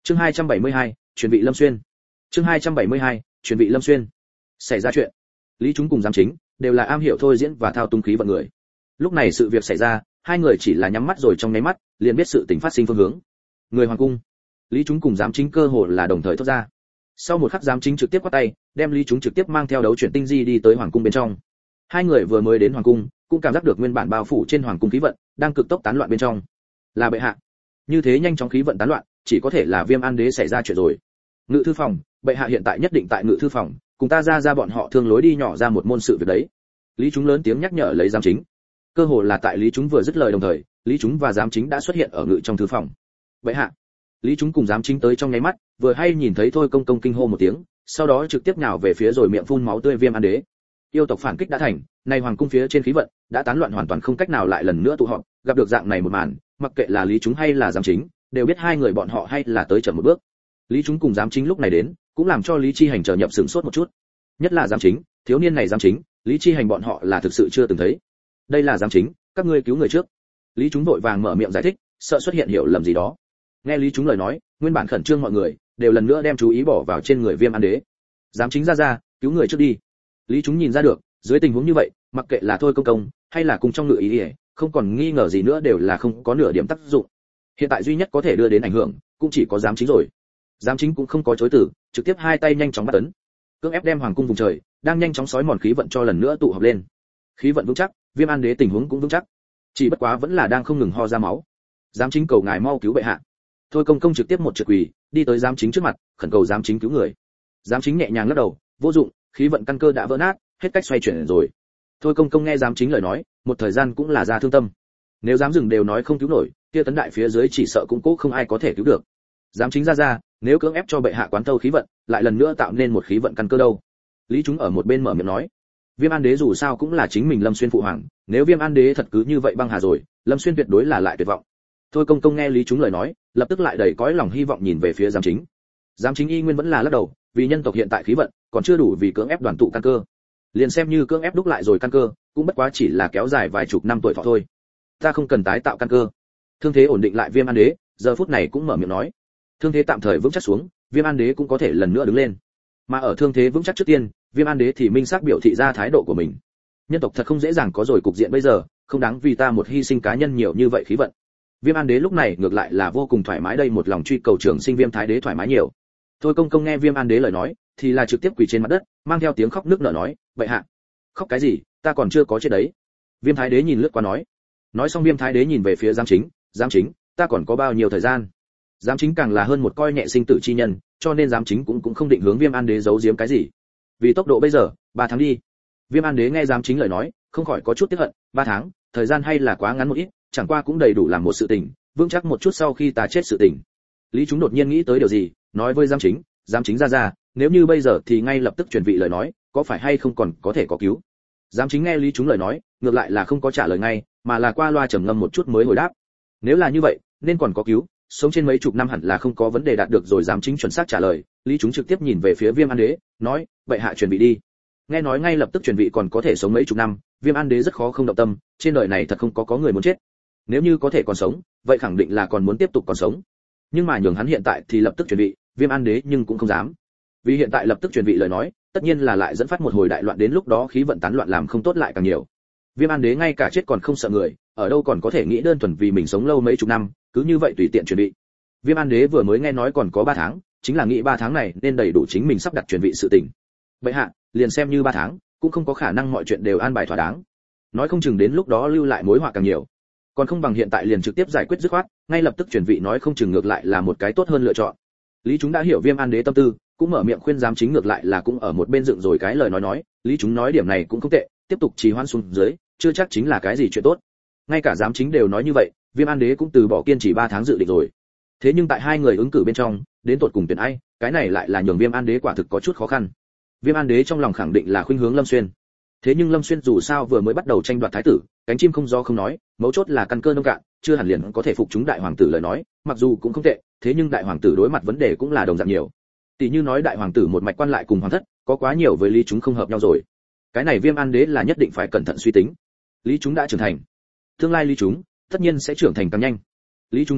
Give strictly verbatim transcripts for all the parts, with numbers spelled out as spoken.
Chương hai trăm bảy mươi hai, chuẩn bị Lâm Xuyên. Chương hai trăm bảy mươi hai, chuẩn bị Lâm Xuyên. Xảy ra chuyện. Lý Chúng cùng giám chính đều là am hiểu thôi diễn và thao túng khí vận người. Lúc này sự việc xảy ra, hai người chỉ là nhắm mắt rồi trong nháy mắt, liền biết sự tình phát sinh phương hướng. Người hoàng cung. Lý Chúng cùng giám chính cơ hồ là đồng thời thốt ra. Sau một khắc giám chính trực tiếp quát tay, đem Lý Chúng trực tiếp mang theo đấu chuyển tinh di đi tới hoàng cung bên trong. Hai người vừa mới đến hoàng cung, cũng cảm giác được nguyên bản bao phủ trên hoàng cung khí vận đang cực tốc tán loạn bên trong. Là bệ hạ. Như thế nhanh chóng khí vận tán loạn, chỉ có thể là Viêm An Đế xảy ra chuyện rồi. Ngự thư phòng, bệ hạ hiện tại nhất định tại ngự thư phòng, cùng ta ra ra bọn họ thương lối đi nhỏ ra một môn sự việc đấy. Lý Chúng lớn tiếng nhắc nhở lấy giám chính. Cơ hồ là tại Lý Chúng vừa dứt lời đồng thời, Lý Chúng và giám chính đã xuất hiện ở ngự trong thư phòng. Bệ hạ. Lý Chúng cùng giám chính tới trong nháy mắt, vừa hay nhìn thấy thôi công công kinh hô một tiếng, sau đó trực tiếp nhào về phía rồi miệng phun máu tươi Viêm An Đế. Yêu tộc phản kích đã thành, nay hoàng cung phía trên khí vận đã tán loạn hoàn toàn không cách nào lại lần nữa tụ họp, gặp được dạng này một màn, mặc kệ là Lý Chúng hay là giám chính, đều biết hai người bọn họ hay là tới chậm một bước. Lý Chúng cùng giám chính lúc này đến, cũng làm cho Lý Chi Hành trở nhập sửng sốt một chút. Nhất là giám chính, thiếu niên này giám chính, Lý Chi Hành bọn họ là thực sự chưa từng thấy. Đây là giám chính, các ngươi cứu người trước. Lý Chúng vội vàng mở miệng giải thích, sợ xuất hiện hiểu lầm gì đó. Nghe Lý Chúng lời nói, nguyên bản khẩn trương mọi người đều lần nữa đem chú ý bỏ vào trên người Viêm An Đế. Giám chính ra ra, cứu người trước đi. Lý Chúng nhìn ra được, dưới tình huống như vậy, mặc kệ là thôi công công hay là cùng trong ngự ý, ý không còn nghi ngờ gì nữa đều là không có nửa điểm tác dụng. Hiện tại duy nhất có thể đưa đến ảnh hưởng, cũng chỉ có giám chính rồi. Giám chính cũng không có chối từ, trực tiếp hai tay nhanh chóng bắt tấn, cưỡng ép đem hoàng cung vùng trời đang nhanh chóng sói mòn khí vận cho lần nữa tụ họp lên. Khí vận vững chắc, Viêm An Đế tình huống cũng vững chắc, chỉ bất quá vẫn là đang không ngừng ho ra máu. Giám chính cầu ngài mau cứu bệ hạ. Thôi công công trực tiếp một trượt quỳ, đi tới giám chính trước mặt, khẩn cầu giám chính cứu người. Giám chính nhẹ nhàng lắc đầu, vô dụng, khí vận căn cơ đã vỡ nát, hết cách xoay chuyển rồi. Thôi công công nghe giám chính lời nói, một thời gian cũng là ra thương tâm. Nếu dám dừng đều nói không cứu nổi, kia tấn đại phía dưới chỉ sợ cũng cố không ai có thể cứu được. Giám chính ra ra, nếu cưỡng ép cho bệ hạ quán thâu khí vận, lại lần nữa tạo nên một khí vận căn cơ đâu. Lý Chúng ở một bên mở miệng nói, Viêm An Đế dù sao cũng là chính mình Lâm Xuyên phụ hoàng, nếu Viêm An Đế thật cứ như vậy băng hà rồi, Lâm Xuyên tuyệt đối là lại tuyệt vọng. Thôi công công nghe Lý Chúng lời nói, lập tức lại đầy cõi lòng hy vọng nhìn về phía giám chính. Giám chính y nguyên vẫn là lắc đầu, vì nhân tộc hiện tại khí vận còn chưa đủ vì cưỡng ép đoàn tụ căn cơ. Liền xem như cưỡng ép đúc lại rồi căn cơ, cũng bất quá chỉ là kéo dài vài chục năm tuổi thọ thôi. Ta không cần tái tạo căn cơ. Thương thế ổn định lại Viêm An Đế, giờ phút này cũng mở miệng nói. Thương thế tạm thời vững chắc xuống, Viêm An Đế cũng có thể lần nữa đứng lên. Mà ở thương thế vững chắc trước tiên, Viêm An Đế thì minh xác biểu thị ra thái độ của mình. Nhân tộc thật không dễ dàng có rồi cục diện bây giờ, không đáng vì ta một hy sinh cá nhân nhiều như vậy khí vận. Viêm An Đế lúc này ngược lại là vô cùng thoải mái đây, một lòng truy cầu trường sinh Viêm Thái Đế thoải mái nhiều. Thôi công công nghe Viêm An Đế lời nói, thì là trực tiếp quỳ trên mặt đất, mang theo tiếng khóc nức nở nói, vậy hạ, khóc cái gì, ta còn chưa có chết đấy. Viêm Thái Đế nhìn lướt qua nói. Nói xong Viêm Thái Đế nhìn về phía giám chính, giám chính, ta còn có bao nhiêu thời gian? Giám chính càng là hơn một coi nhẹ sinh tử chi nhân, cho nên giám chính cũng cũng không định hướng Viêm An Đế giấu giếm cái gì. Vì tốc độ bây giờ, ba tháng đi. Viêm An Đế nghe giám chính lời nói, không khỏi có chút tiếc hận, ba tháng, thời gian hay là quá ngắn một ít, chẳng qua cũng đầy đủ làm một sự tình, vững chắc một chút sau khi ta chết sự tình. Lý Chúng đột nhiên nghĩ tới điều gì, nói với giám chính, giám chính ra ra, nếu như bây giờ thì ngay lập tức chuyển vị lời nói, có phải hay không còn có thể có cứu? Giám chính nghe Lý Chúng lời nói, ngược lại là không có trả lời ngay, mà là qua loa trầm ngâm một chút mới hồi đáp. Nếu là như vậy, nên còn có cứu, sống trên mấy chục năm hẳn là không có vấn đề đạt được rồi. Giám chính chuẩn xác trả lời. Lý Chúng trực tiếp nhìn về phía Viêm An Đế, nói, vậy hạ chuyển vị đi. Nghe nói ngay lập tức chuyển vị còn có thể sống mấy chục năm, Viêm An Đế rất khó không động tâm, trên đời này thật không có có người muốn chết. Nếu như có thể còn sống, vậy khẳng định là còn muốn tiếp tục còn sống. Nhưng mà nhường hắn hiện tại thì lập tức chuyển vị, Viêm An Đế nhưng cũng không dám. Vì hiện tại lập tức chuyển vị lời nói, tất nhiên là lại dẫn phát một hồi đại loạn, đến lúc đó khí vận tán loạn làm không tốt lại càng nhiều. Viêm An Đế ngay cả chết còn không sợ người, ở đâu còn có thể nghĩ đơn thuần vì mình sống lâu mấy chục năm, cứ như vậy tùy tiện chuẩn bị. Viêm An Đế vừa mới nghe nói còn có ba tháng, chính là nghĩ ba tháng này nên đầy đủ chính mình sắp đặt chuẩn bị sự tình. Vậy hạ, liền xem như ba tháng, cũng không có khả năng mọi chuyện đều an bài thỏa đáng. Nói không chừng đến lúc đó lưu lại mối họa càng nhiều. Còn không bằng hiện tại liền trực tiếp giải quyết dứt khoát, ngay lập tức chuyển vị nói không chừng ngược lại là một cái tốt hơn lựa chọn. Lý Chúng đã hiểu Viêm An Đế tâm tư, cũng mở miệng khuyên giám chính, ngược lại là cũng ở một bên dựng rồi cái lời nói nói, Lý Chúng nói điểm này cũng không tệ, tiếp tục trì hoãn xuống dưới, chưa chắc chính là cái gì chuyện tốt. Ngay cả giám chính đều nói như vậy, Viêm An Đế cũng từ bỏ kiên trì ba tháng dự định rồi. Thế nhưng tại hai người ứng cử bên trong, đến tột cùng tuyển ai, cái này lại là nhường Viêm An Đế quả thực có chút khó khăn. Viêm An Đế trong lòng khẳng định là khuynh hướng Lâm Xuyên. Thế nhưng Lâm Xuyên dù sao vừa mới bắt đầu tranh đoạt thái tử, cánh chim không do không nói, mấu chốt là căn cơ nông cạn, chưa hẳn liền có thể phục chúng đại hoàng tử lời nói, mặc dù cũng không tệ, thế nhưng đại hoàng tử đối mặt vấn đề cũng là đồng dạng nhiều. Tỷ như nói đại hoàng tử một mạch quan lại cùng hoàng thất, có quá nhiều với Lý Chúng không hợp nhau rồi. Cái này Viêm An Đế là nhất định phải cẩn thận suy tính. Lý Chúng đã trưởng thành, tương lai Lý Chúng tất nhiên sẽ trưởng thành càng nhanh. Lý Chúng thái độ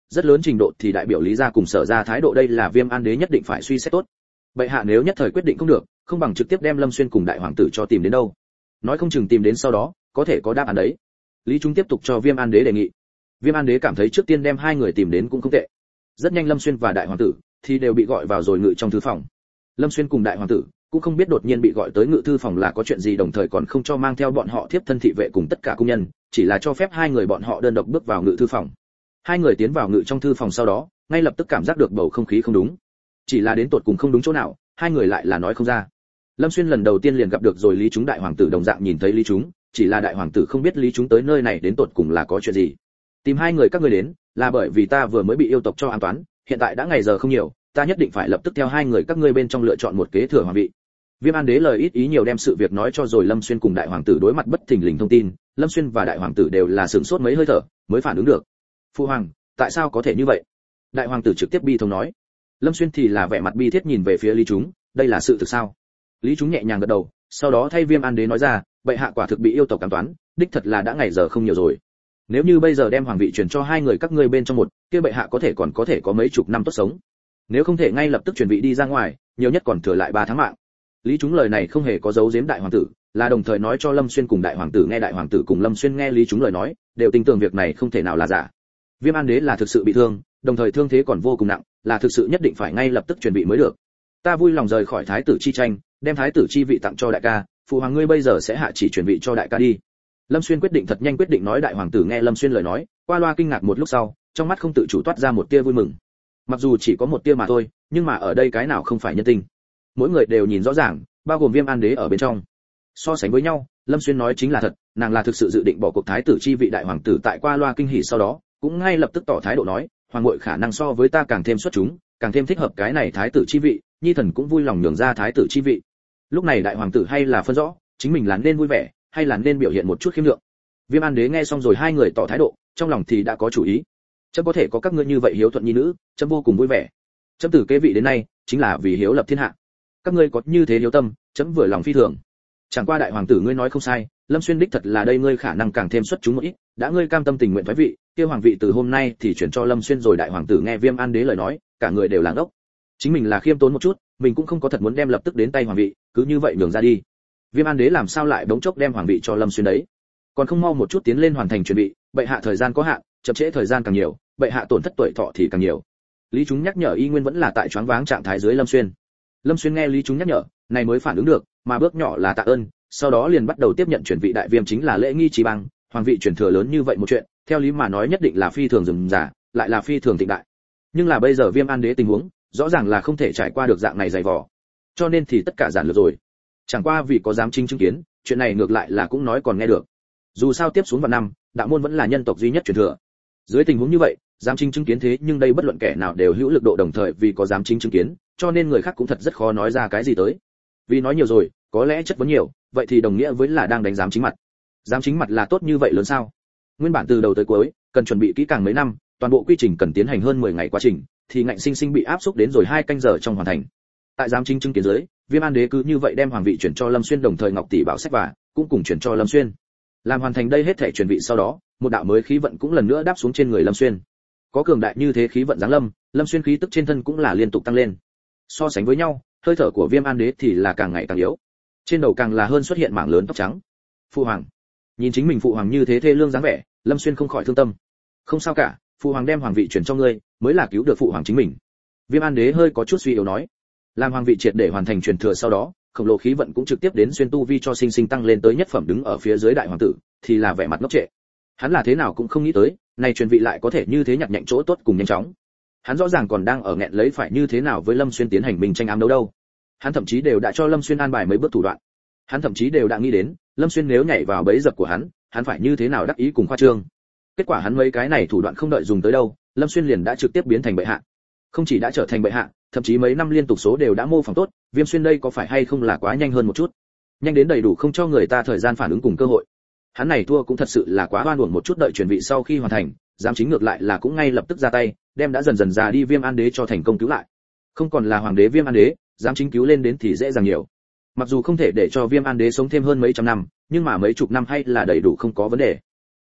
rất lớn trình độ thì đại biểu Lý gia cùng Sở gia thái độ đây là Viêm An Đế nhất định phải suy xét tốt. Bệ hạ nếu nhất thời quyết định không được, không bằng trực tiếp đem Lâm Xuyên cùng đại hoàng tử cho tìm đến đâu. Nói không chừng tìm đến sau đó, có thể có đáp án đấy. Lý Trung tiếp tục cho Viêm An Đế đề nghị. Viêm An Đế cảm thấy trước tiên đem hai người tìm đến cũng không tệ. Rất nhanh Lâm Xuyên và đại hoàng tử thì đều bị gọi vào rồi ngự trong thư phòng. Lâm Xuyên cùng đại hoàng tử cũng không biết đột nhiên bị gọi tới ngự thư phòng là có chuyện gì, đồng thời còn không cho mang theo bọn họ thiếp thân thị vệ cùng tất cả cung nhân, chỉ là cho phép hai người bọn họ đơn độc bước vào ngự thư phòng. Hai người tiến vào ngự trong thư phòng sau đó, ngay lập tức cảm giác được bầu không khí không đúng. Chỉ là đến tột cùng không đúng chỗ nào, hai người lại là nói không ra. Lâm Xuyên lần đầu tiên liền gặp được rồi Lý Chúng đại hoàng tử đồng dạng nhìn thấy Lý Chúng, chỉ là đại hoàng tử không biết Lý Chúng tới nơi này đến tột cùng là có chuyện gì. Tìm hai người các ngươi đến, là bởi vì ta vừa mới bị yêu tộc cho an toán, hiện tại đã ngày giờ không nhiều, ta nhất định phải lập tức theo hai người các ngươi bên trong lựa chọn một kế thừa hoàng vị. Viêm An Đế lời ít ý nhiều đem sự việc nói cho rồi Lâm Xuyên cùng đại hoàng tử đối mặt bất thình lình thông tin, Lâm Xuyên và đại hoàng tử đều là sửng sốt mấy hơi thở, mới phản ứng được. Phu hoàng, tại sao có thể như vậy? Đại hoàng tử trực tiếp bi thống nói. Lâm Xuyên thì là vẻ mặt bi thiết nhìn về phía Lý Chúng, đây là sự thực sao? Lý Chúng nhẹ nhàng gật đầu, sau đó thay Viêm An Đế nói ra, bệ hạ quả thực bị yêu tộc ám toán, đích thật là đã ngày giờ không nhiều rồi. Nếu như bây giờ đem hoàng vị truyền cho hai người các ngươi bên trong một, kia bệ hạ có thể còn có thể có mấy chục năm tốt sống. Nếu không thể ngay lập tức truyền vị đi ra ngoài, nhiều nhất còn thừa lại ba tháng mạng. Lý Chúng lời này không hề có giấu giếm đại hoàng tử, là đồng thời nói cho Lâm Xuyên cùng đại hoàng tử nghe, đại hoàng tử cùng Lâm Xuyên nghe Lý Chúng lời nói, đều tin tưởng việc này không thể nào là giả. Viêm An Đế là thực sự bị thương, đồng thời thương thế còn vô cùng nặng, là thực sự nhất định phải ngay lập tức truyền vị mới được. Ta vui lòng rời khỏi thái tử chi tranh, đem thái tử chi vị tặng cho đại ca, phụ hoàng ngươi bây giờ sẽ hạ chỉ truyền vị cho đại ca đi. Lâm Xuyên quyết định thật nhanh quyết định nói, đại hoàng tử nghe Lâm Xuyên lời nói, qua loa kinh ngạc một lúc sau, trong mắt không tự chủ toát ra một tia vui mừng. Mặc dù chỉ có một tia mà thôi, nhưng mà ở đây cái nào không phải nhân tình. Mỗi người đều nhìn rõ ràng, bao gồm Viêm An Đế ở bên trong. So sánh với nhau, Lâm Xuyên nói chính là thật, nàng là thực sự dự định bỏ cuộc thái tử chi vị. Đại hoàng tử tại qua loa kinh hỉ sau đó, cũng ngay lập tức tỏ thái độ nói, hoàng muội khả năng so với ta càng thêm xuất chúng, càng thêm thích hợp cái này thái tử chi vị, nhi thần cũng vui lòng nhường ra thái tử chi vị. Lúc này đại hoàng tử hay là phân rõ, chính mình là nên vui vẻ, hay là nên biểu hiện một chút khiêm lượng. Viêm An Đế nghe xong rồi hai người tỏ thái độ, trong lòng thì đã có chủ ý. Chấm có thể có các ngươi như vậy hiếu thuận nhi nữ, chấm vô cùng vui vẻ. Chấm từ kế vị đến nay, chính là vì hiếu lập thiên hạ. Các ngươi có như thế hiếu tâm, chấm vừa lòng phi thường. Chẳng qua đại hoàng tử ngươi nói không sai, Lâm Xuyên đích thật là đây ngươi khả năng càng thêm xuất chúng một ít, đã ngươi cam tâm tình nguyện thoái vị, kia hoàng vị từ hôm nay thì chuyển cho Lâm Xuyên rồi. Đại hoàng tử nghe Viêm An Đế lời nói, cả người đều làng ốc. Chính mình là khiêm tốn một chút, mình cũng không có thật muốn đem lập tức đến tay hoàng vị, cứ như vậy nhường ra đi. Viêm An Đế làm sao lại bỗng chốc đem hoàng vị cho Lâm Xuyên đấy? Còn không mau một chút tiến lên hoàn thành chuẩn bị, bệ hạ thời gian có hạn, chậm trễ thời gian càng nhiều, bệ hạ tổn thất tuổi thọ thì càng nhiều. Lý Chúng nhắc nhở y nguyên vẫn là tại choáng váng trạng thái dưới Lâm Xuyên. Lâm Xuyên nghe Lý Chúng nhắc nhở, này mới phản ứng được, mà bước nhỏ là tạ ơn, sau đó liền bắt đầu tiếp nhận chuyển vị. Đại viêm chính là lễ nghi trí bằng, hoàng vị chuyển thừa lớn như vậy một chuyện, theo lý mà nói nhất định là phi thường rườm rà, lại là phi thường thịnh đại. Nhưng là bây giờ Viêm An Đế tình huống, rõ ràng là không thể trải qua được dạng này dày vò, cho nên thì tất cả giản lược rồi. Chẳng qua vì có giám chính chứng kiến, chuyện này ngược lại là cũng nói còn nghe được. Dù sao tiếp xuống vào năm, đạo môn vẫn là nhân tộc duy nhất truyền thừa. Dưới tình huống như vậy, giám chính chứng kiến thế nhưng đây bất luận kẻ nào đều hữu lực độ, đồng thời vì có giám chính chứng kiến, cho nên người khác cũng thật rất khó nói ra cái gì tới. Vì nói nhiều rồi, có lẽ chất vấn nhiều, vậy thì đồng nghĩa với là đang đánh giám chính mặt. Giám chính mặt là tốt như vậy lớn sao? Nguyên bản từ đầu tới cuối, cần chuẩn bị kỹ càng mấy năm, toàn bộ quy trình cần tiến hành hơn mười ngày quá trình, thì ngạnh sinh sinh bị áp xúc đến rồi hai canh giờ trong hoàn thành. Tại giám chính chứng kiến dưới, Viêm An Đế cứ như vậy đem hoàng vị chuyển cho Lâm Xuyên, đồng thời Ngọc tỷ bảo sách và cũng cùng chuyển cho Lâm Xuyên. Làm hoàn thành đây hết thể chuyển vị sau đó, một đạo mới khí vận cũng lần nữa đáp xuống trên người Lâm Xuyên. Có cường đại như thế khí vận giáng lâm, Lâm Xuyên khí tức trên thân cũng là liên tục tăng lên. So sánh với nhau, hơi thở của Viêm An Đế thì là càng ngày càng yếu. Trên đầu càng là hơn xuất hiện mảng lớn tóc trắng. Phụ hoàng, nhìn chính mình phụ hoàng như thế thê lương dáng vẻ, Lâm Xuyên không khỏi thương tâm. Không sao cả, phụ hoàng đem hoàng vị chuyển cho ngươi, mới là cứu được phụ hoàng chính mình. Viêm An Đế hơi có chút suy yếu nói. Làm hoàng vị triệt để hoàn thành truyền thừa sau đó, khổng lồ khí vận cũng trực tiếp đến Xuyên tu vi cho sinh sinh tăng lên tới nhất phẩm, đứng ở phía dưới đại hoàng tử thì là vẻ mặt ngốc trệ. Hắn là thế nào cũng không nghĩ tới, này truyền vị lại có thể như thế nhặt nhạnh chỗ tốt cùng nhanh chóng. Hắn rõ ràng còn đang ở nghẹn lấy phải như thế nào với Lâm Xuyên tiến hành minh tranh ám đấu đâu. Hắn thậm chí đều đã cho Lâm Xuyên an bài mấy bước thủ đoạn. Hắn thậm chí đều đã nghĩ đến, Lâm Xuyên nếu nhảy vào bẫy dập của hắn, hắn phải như thế nào đắc ý cùng khoa trương. Kết quả hắn mấy cái này thủ đoạn không đợi dùng tới đâu, Lâm Xuyên liền đã trực tiếp biến thành bệ hạ. Không chỉ đã trở thành bệ hạ, thậm chí mấy năm liên tục số đều đã mô phỏng tốt, Viêm Xuyên đây có phải hay không là quá nhanh hơn một chút. Nhanh đến đầy đủ không cho người ta thời gian phản ứng cùng cơ hội. Hắn này thua cũng thật sự là quá oan uổng một chút, đợi truyền vị sau khi hoàn thành, giám chính ngược lại là cũng ngay lập tức ra tay, đem đã dần dần già đi Viêm An Đế cho thành công cứu lại. Không còn là hoàng đế Viêm An Đế, giám chính cứu lên đến thì dễ dàng nhiều. Mặc dù không thể để cho Viêm An Đế sống thêm hơn mấy trăm năm, nhưng mà mấy chục năm hay là đầy đủ không có vấn đề.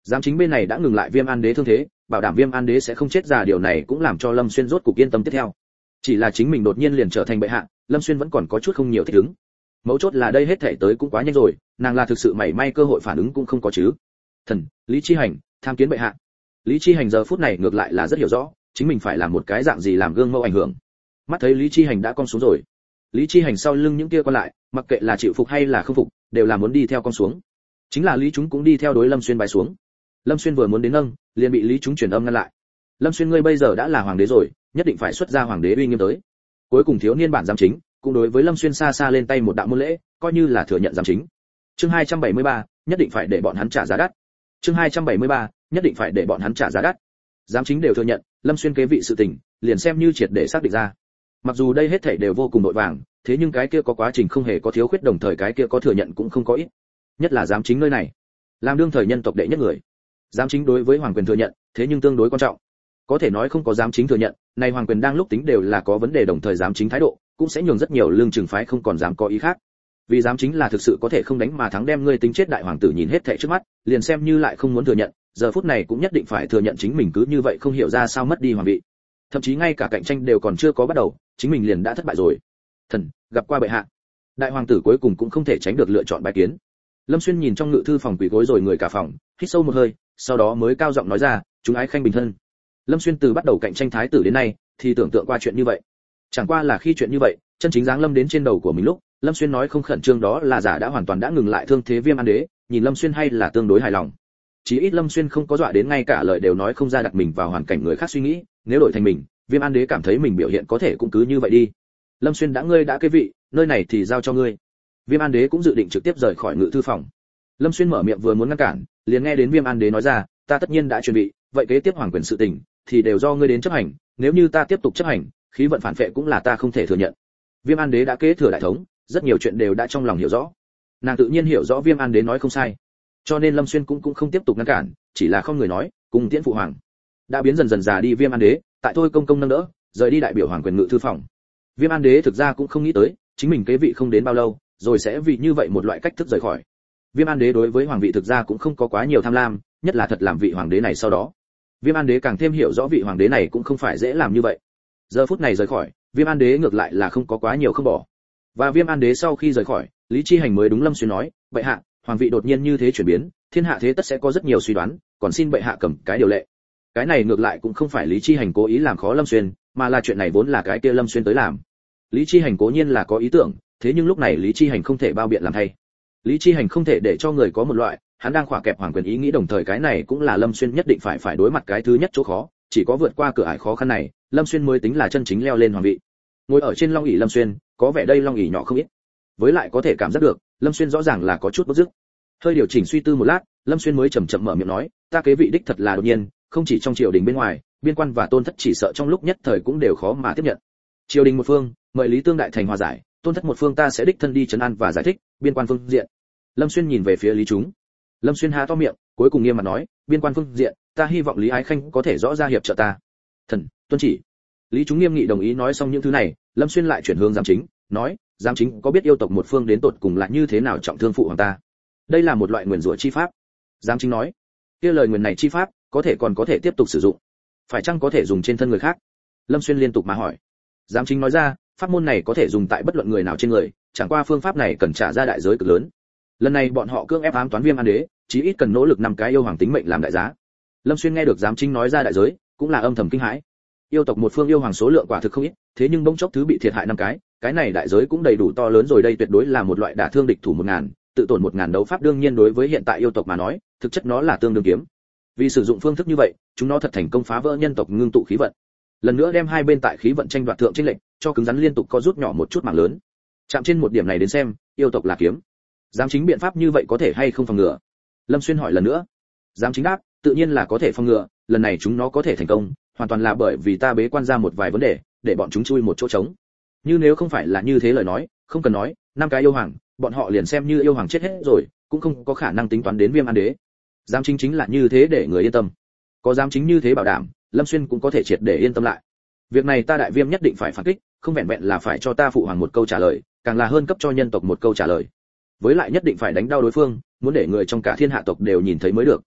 Giám chính bên này đã ngừng lại Viêm An Đế thương thế, bảo đảm Viêm An Đế sẽ không chết già, điều này cũng làm cho Lâm Xuyên rốt cục yên tâm tiếp theo. Chỉ là chính mình đột nhiên liền trở thành bệ hạ, Lâm Xuyên vẫn còn có chút không nhiều thích ứng. Mấu chốt là đây hết thảy tới cũng quá nhanh rồi, nàng là thực sự mảy may cơ hội phản ứng cũng không có chứ. Thần, Lý Chi Hành, tham kiến bệ hạ. Lý Chi Hành giờ phút này ngược lại là rất hiểu rõ, chính mình phải làm một cái dạng gì làm gương mẫu ảnh hưởng. Mắt thấy Lý Chi Hành đã cong xuống rồi. Lý Chi Hành sau lưng những kia còn lại, mặc kệ là chịu phục hay là không phục, đều là muốn đi theo con xuống. Chính là Lý chúng cũng đi theo đối Lâm Xuyên bài xuống. Lâm Xuyên vừa muốn đến nâng, liền bị Lý chúng truyền âm ngăn lại. Lâm Xuyên ngươi bây giờ đã là hoàng đế rồi, nhất định phải xuất ra hoàng đế uy nghiêm tới. Cuối cùng thiếu niên bản giám chính, cũng đối với Lâm Xuyên xa xa lên tay một đạo môn lễ, coi như là thừa nhận giám chính. Chương hai trăm bảy mươi ba, nhất định phải để bọn hắn trả giá đắt. Chương hai trăm bảy mươi ba, nhất định phải để bọn hắn trả giá đắt. Giám chính đều thừa nhận, Lâm Xuyên kế vị sự tình, liền xem như triệt để xác định ra. Mặc dù đây hết thảy đều vô cùng vội vàng, thế nhưng cái kia có quá trình không hề có thiếu khuyết, đồng thời cái kia có thừa nhận cũng không có ít. Nhất là giám chính nơi này, làm đương thời nhân tộc đệ nhất người. Giám chính đối với hoàng quyền thừa nhận, thế nhưng tương đối quan trọng. Có thể nói không có giám chính thừa nhận, nay hoàng quyền đang lúc tính đều là có vấn đề, đồng thời giám chính thái độ cũng sẽ nhường rất nhiều lương trường phái không còn dám có ý khác. Vì giám chính là thực sự có thể không đánh mà thắng, đem ngươi tính chết đại hoàng tử nhìn hết thảy trước mắt, liền xem như lại không muốn thừa nhận, giờ phút này cũng nhất định phải thừa nhận chính mình cứ như vậy không hiểu ra sao mất đi hoàng vị. Thậm chí ngay cả cạnh tranh đều còn chưa có bắt đầu, chính mình liền đã thất bại rồi. Thần, gặp qua bệ hạ. Đại hoàng tử cuối cùng cũng không thể tránh được lựa chọn bài kiến. Lâm Xuyên nhìn trong ngự thư phòng quỳ gối rồi người cả phòng, hít sâu một hơi, sau đó mới cao giọng nói ra, chúng ái khanh bình thân. Lâm Xuyên từ bắt đầu cạnh tranh thái tử đến nay, thì tưởng tượng qua chuyện như vậy. Chẳng qua là khi chuyện như vậy, chân chính giáng lâm đến trên đầu của mình lúc, Lâm Xuyên nói không khẩn trương đó là giả, đã hoàn toàn đã ngừng lại thương thế Viêm An Đế, nhìn Lâm Xuyên hay là tương đối hài lòng. Chí ít Lâm Xuyên không có dọa đến ngay cả lời đều nói không ra, đặt mình vào hoàn cảnh người khác suy nghĩ, nếu đổi thành mình, Viêm An Đế cảm thấy mình biểu hiện có thể cũng cứ như vậy đi. Lâm Xuyên đã ngươi đã kế vị, nơi này thì giao cho ngươi. Viêm An Đế cũng dự định trực tiếp rời khỏi ngự thư phòng. Lâm Xuyên mở miệng vừa muốn ngăn cản, liền nghe đến Viêm An Đế nói ra, ta tất nhiên đã chuẩn bị, vậy kế tiếp hoàng quyền sự tình thì đều do ngươi đến chấp hành, nếu như ta tiếp tục chấp hành, khí vận phản phệ cũng là ta không thể thừa nhận. Viêm An Đế đã kế thừa đại thống, rất nhiều chuyện đều đã trong lòng hiểu rõ. Nàng tự nhiên hiểu rõ Viêm An Đế nói không sai, cho nên Lâm Xuyên cũng cũng không tiếp tục ngăn cản, chỉ là không người nói, cùng tiễn phụ hoàng. Đã biến dần dần già đi Viêm An Đế, tại thôi công công nâng đỡ, rời đi đại biểu hoàng quyền ngự thư phòng. Viêm An Đế thực ra cũng không nghĩ tới, chính mình kế vị không đến bao lâu, rồi sẽ vì như vậy một loại cách thức rời khỏi. Viêm An Đế đối với hoàng vị thực ra cũng không có quá nhiều tham lam, nhất là thật làm vị hoàng đế này sau đó. Viêm An Đế càng thêm hiểu rõ vị hoàng đế này cũng không phải dễ làm như vậy. Giờ phút này rời khỏi, Viêm An Đế ngược lại là không có quá nhiều không bỏ. Và Viêm An Đế sau khi rời khỏi, Lý Chi Hành mới đúng Lâm Xuyên nói, bệ hạ, hoàng vị đột nhiên như thế chuyển biến, thiên hạ thế tất sẽ có rất nhiều suy đoán, còn xin bệ hạ cầm cái điều lệ. Cái này ngược lại cũng không phải Lý Chi Hành cố ý làm khó Lâm Xuyên, mà là chuyện này vốn là cái kia Lâm Xuyên tới làm. Lý Chi Hành cố nhiên là có ý tưởng, thế nhưng lúc này Lý Chi Hành không thể bao biện làm thay. Lý Chi Hành không thể để cho người có một loại hắn đang khỏa kẹp hoàng quyền ý nghĩ, đồng thời cái này cũng là Lâm Xuyên nhất định phải phải đối mặt cái thứ nhất chỗ khó, chỉ có vượt qua cửa ải khó khăn này, Lâm Xuyên mới tính là chân chính leo lên hoàng vị. Ngồi ở trên long ỷ Lâm Xuyên, có vẻ đây long ỷ nhỏ không ít, với lại có thể cảm giác được, Lâm Xuyên rõ ràng là có chút bức dứt. Hơi điều chỉnh suy tư một lát, Lâm Xuyên mới chậm chậm mở miệng nói, ta kế vị đích thật là đột nhiên, không chỉ trong triều đình bên ngoài, biên quan và tôn thất chỉ sợ trong lúc nhất thời cũng đều khó mà tiếp nhận. Triều đình một phương, mời Lý Tương đại thành hòa giải, tôn thất một phương ta sẽ đích thân đi trấn an và giải thích, biên quan phương diện. Lâm Xuyên nhìn về phía Lý chúng. Lâm Xuyên há to miệng, cuối cùng nghiêm mặt nói, biên quan phương diện, ta hy vọng Lý Ái Khanh có thể rõ ra hiệp trợ ta. Thần, tuân chỉ. Lý chúng nghiêm nghị đồng ý. Nói xong những thứ này, Lâm Xuyên lại chuyển hướng giám chính, nói, giám chính có biết yêu tộc một phương đến tột cùng là như thế nào trọng thương phụ hoàng ta? Đây là một loại nguyền rủa chi pháp. Giám chính nói, kia lời nguyền này chi pháp, có thể còn có thể tiếp tục sử dụng, phải chăng có thể dùng trên thân người khác? Lâm Xuyên liên tục mà hỏi. Giám chính nói ra, pháp môn này có thể dùng tại bất luận người nào trên người, chẳng qua phương pháp này cần trả ra đại giới cực lớn. Lần này bọn họ cưỡng ép ám toán Viêm An Đế, chí ít cần nỗ lực năm cái yêu hoàng tính mệnh làm đại giá. Lâm Xuyên nghe được giám chính nói ra đại giới, cũng là âm thầm kinh hãi. Yêu tộc một phương yêu hoàng số lượng quả thực không ít, thế nhưng bỗng chốc thứ bị thiệt hại năm cái, cái này đại giới cũng đầy đủ to lớn rồi, đây tuyệt đối là một loại đả thương địch thủ một ngàn, tự tổn một ngàn đấu pháp. Đương nhiên đối với hiện tại yêu tộc mà nói, thực chất nó là tương đương kiếm. Vì sử dụng phương thức như vậy, chúng nó thật thành công phá vỡ nhân tộc ngưng tụ khí vận. Lần nữa đem hai bên tại khí vận tranh đoạt thượng chênh lệch, cho cứng rắn liên tục có rút nhỏ một chút mảng lớn. Chạm trên một điểm này đến xem, yêu tộc là kiếm. Giám chính biện pháp như vậy có thể hay không phòng ngừa? Lâm Xuyên hỏi lần nữa. Giám chính đáp, tự nhiên là có thể phòng ngừa, lần này chúng nó có thể thành công, hoàn toàn là bởi vì ta bế quan ra một vài vấn đề, để bọn chúng chui một chỗ trống. Như nếu không phải là như thế lời nói, không cần nói, năm cái yêu hoàng, bọn họ liền xem như yêu hoàng chết hết rồi, cũng không có khả năng tính toán đến Viêm An Đế. Giám chính chính là như thế để người yên tâm. Có giám chính như thế bảo đảm, Lâm Xuyên cũng có thể triệt để yên tâm lại. Việc này ta đại Viêm nhất định phải phản kích, không vẹn vẹn là phải cho ta phụ hoàng một câu trả lời, càng là hơn cấp cho nhân tộc một câu trả lời. Với lại nhất định phải đánh đau đối phương, muốn để người trong cả thiên hạ tộc đều nhìn thấy mới được.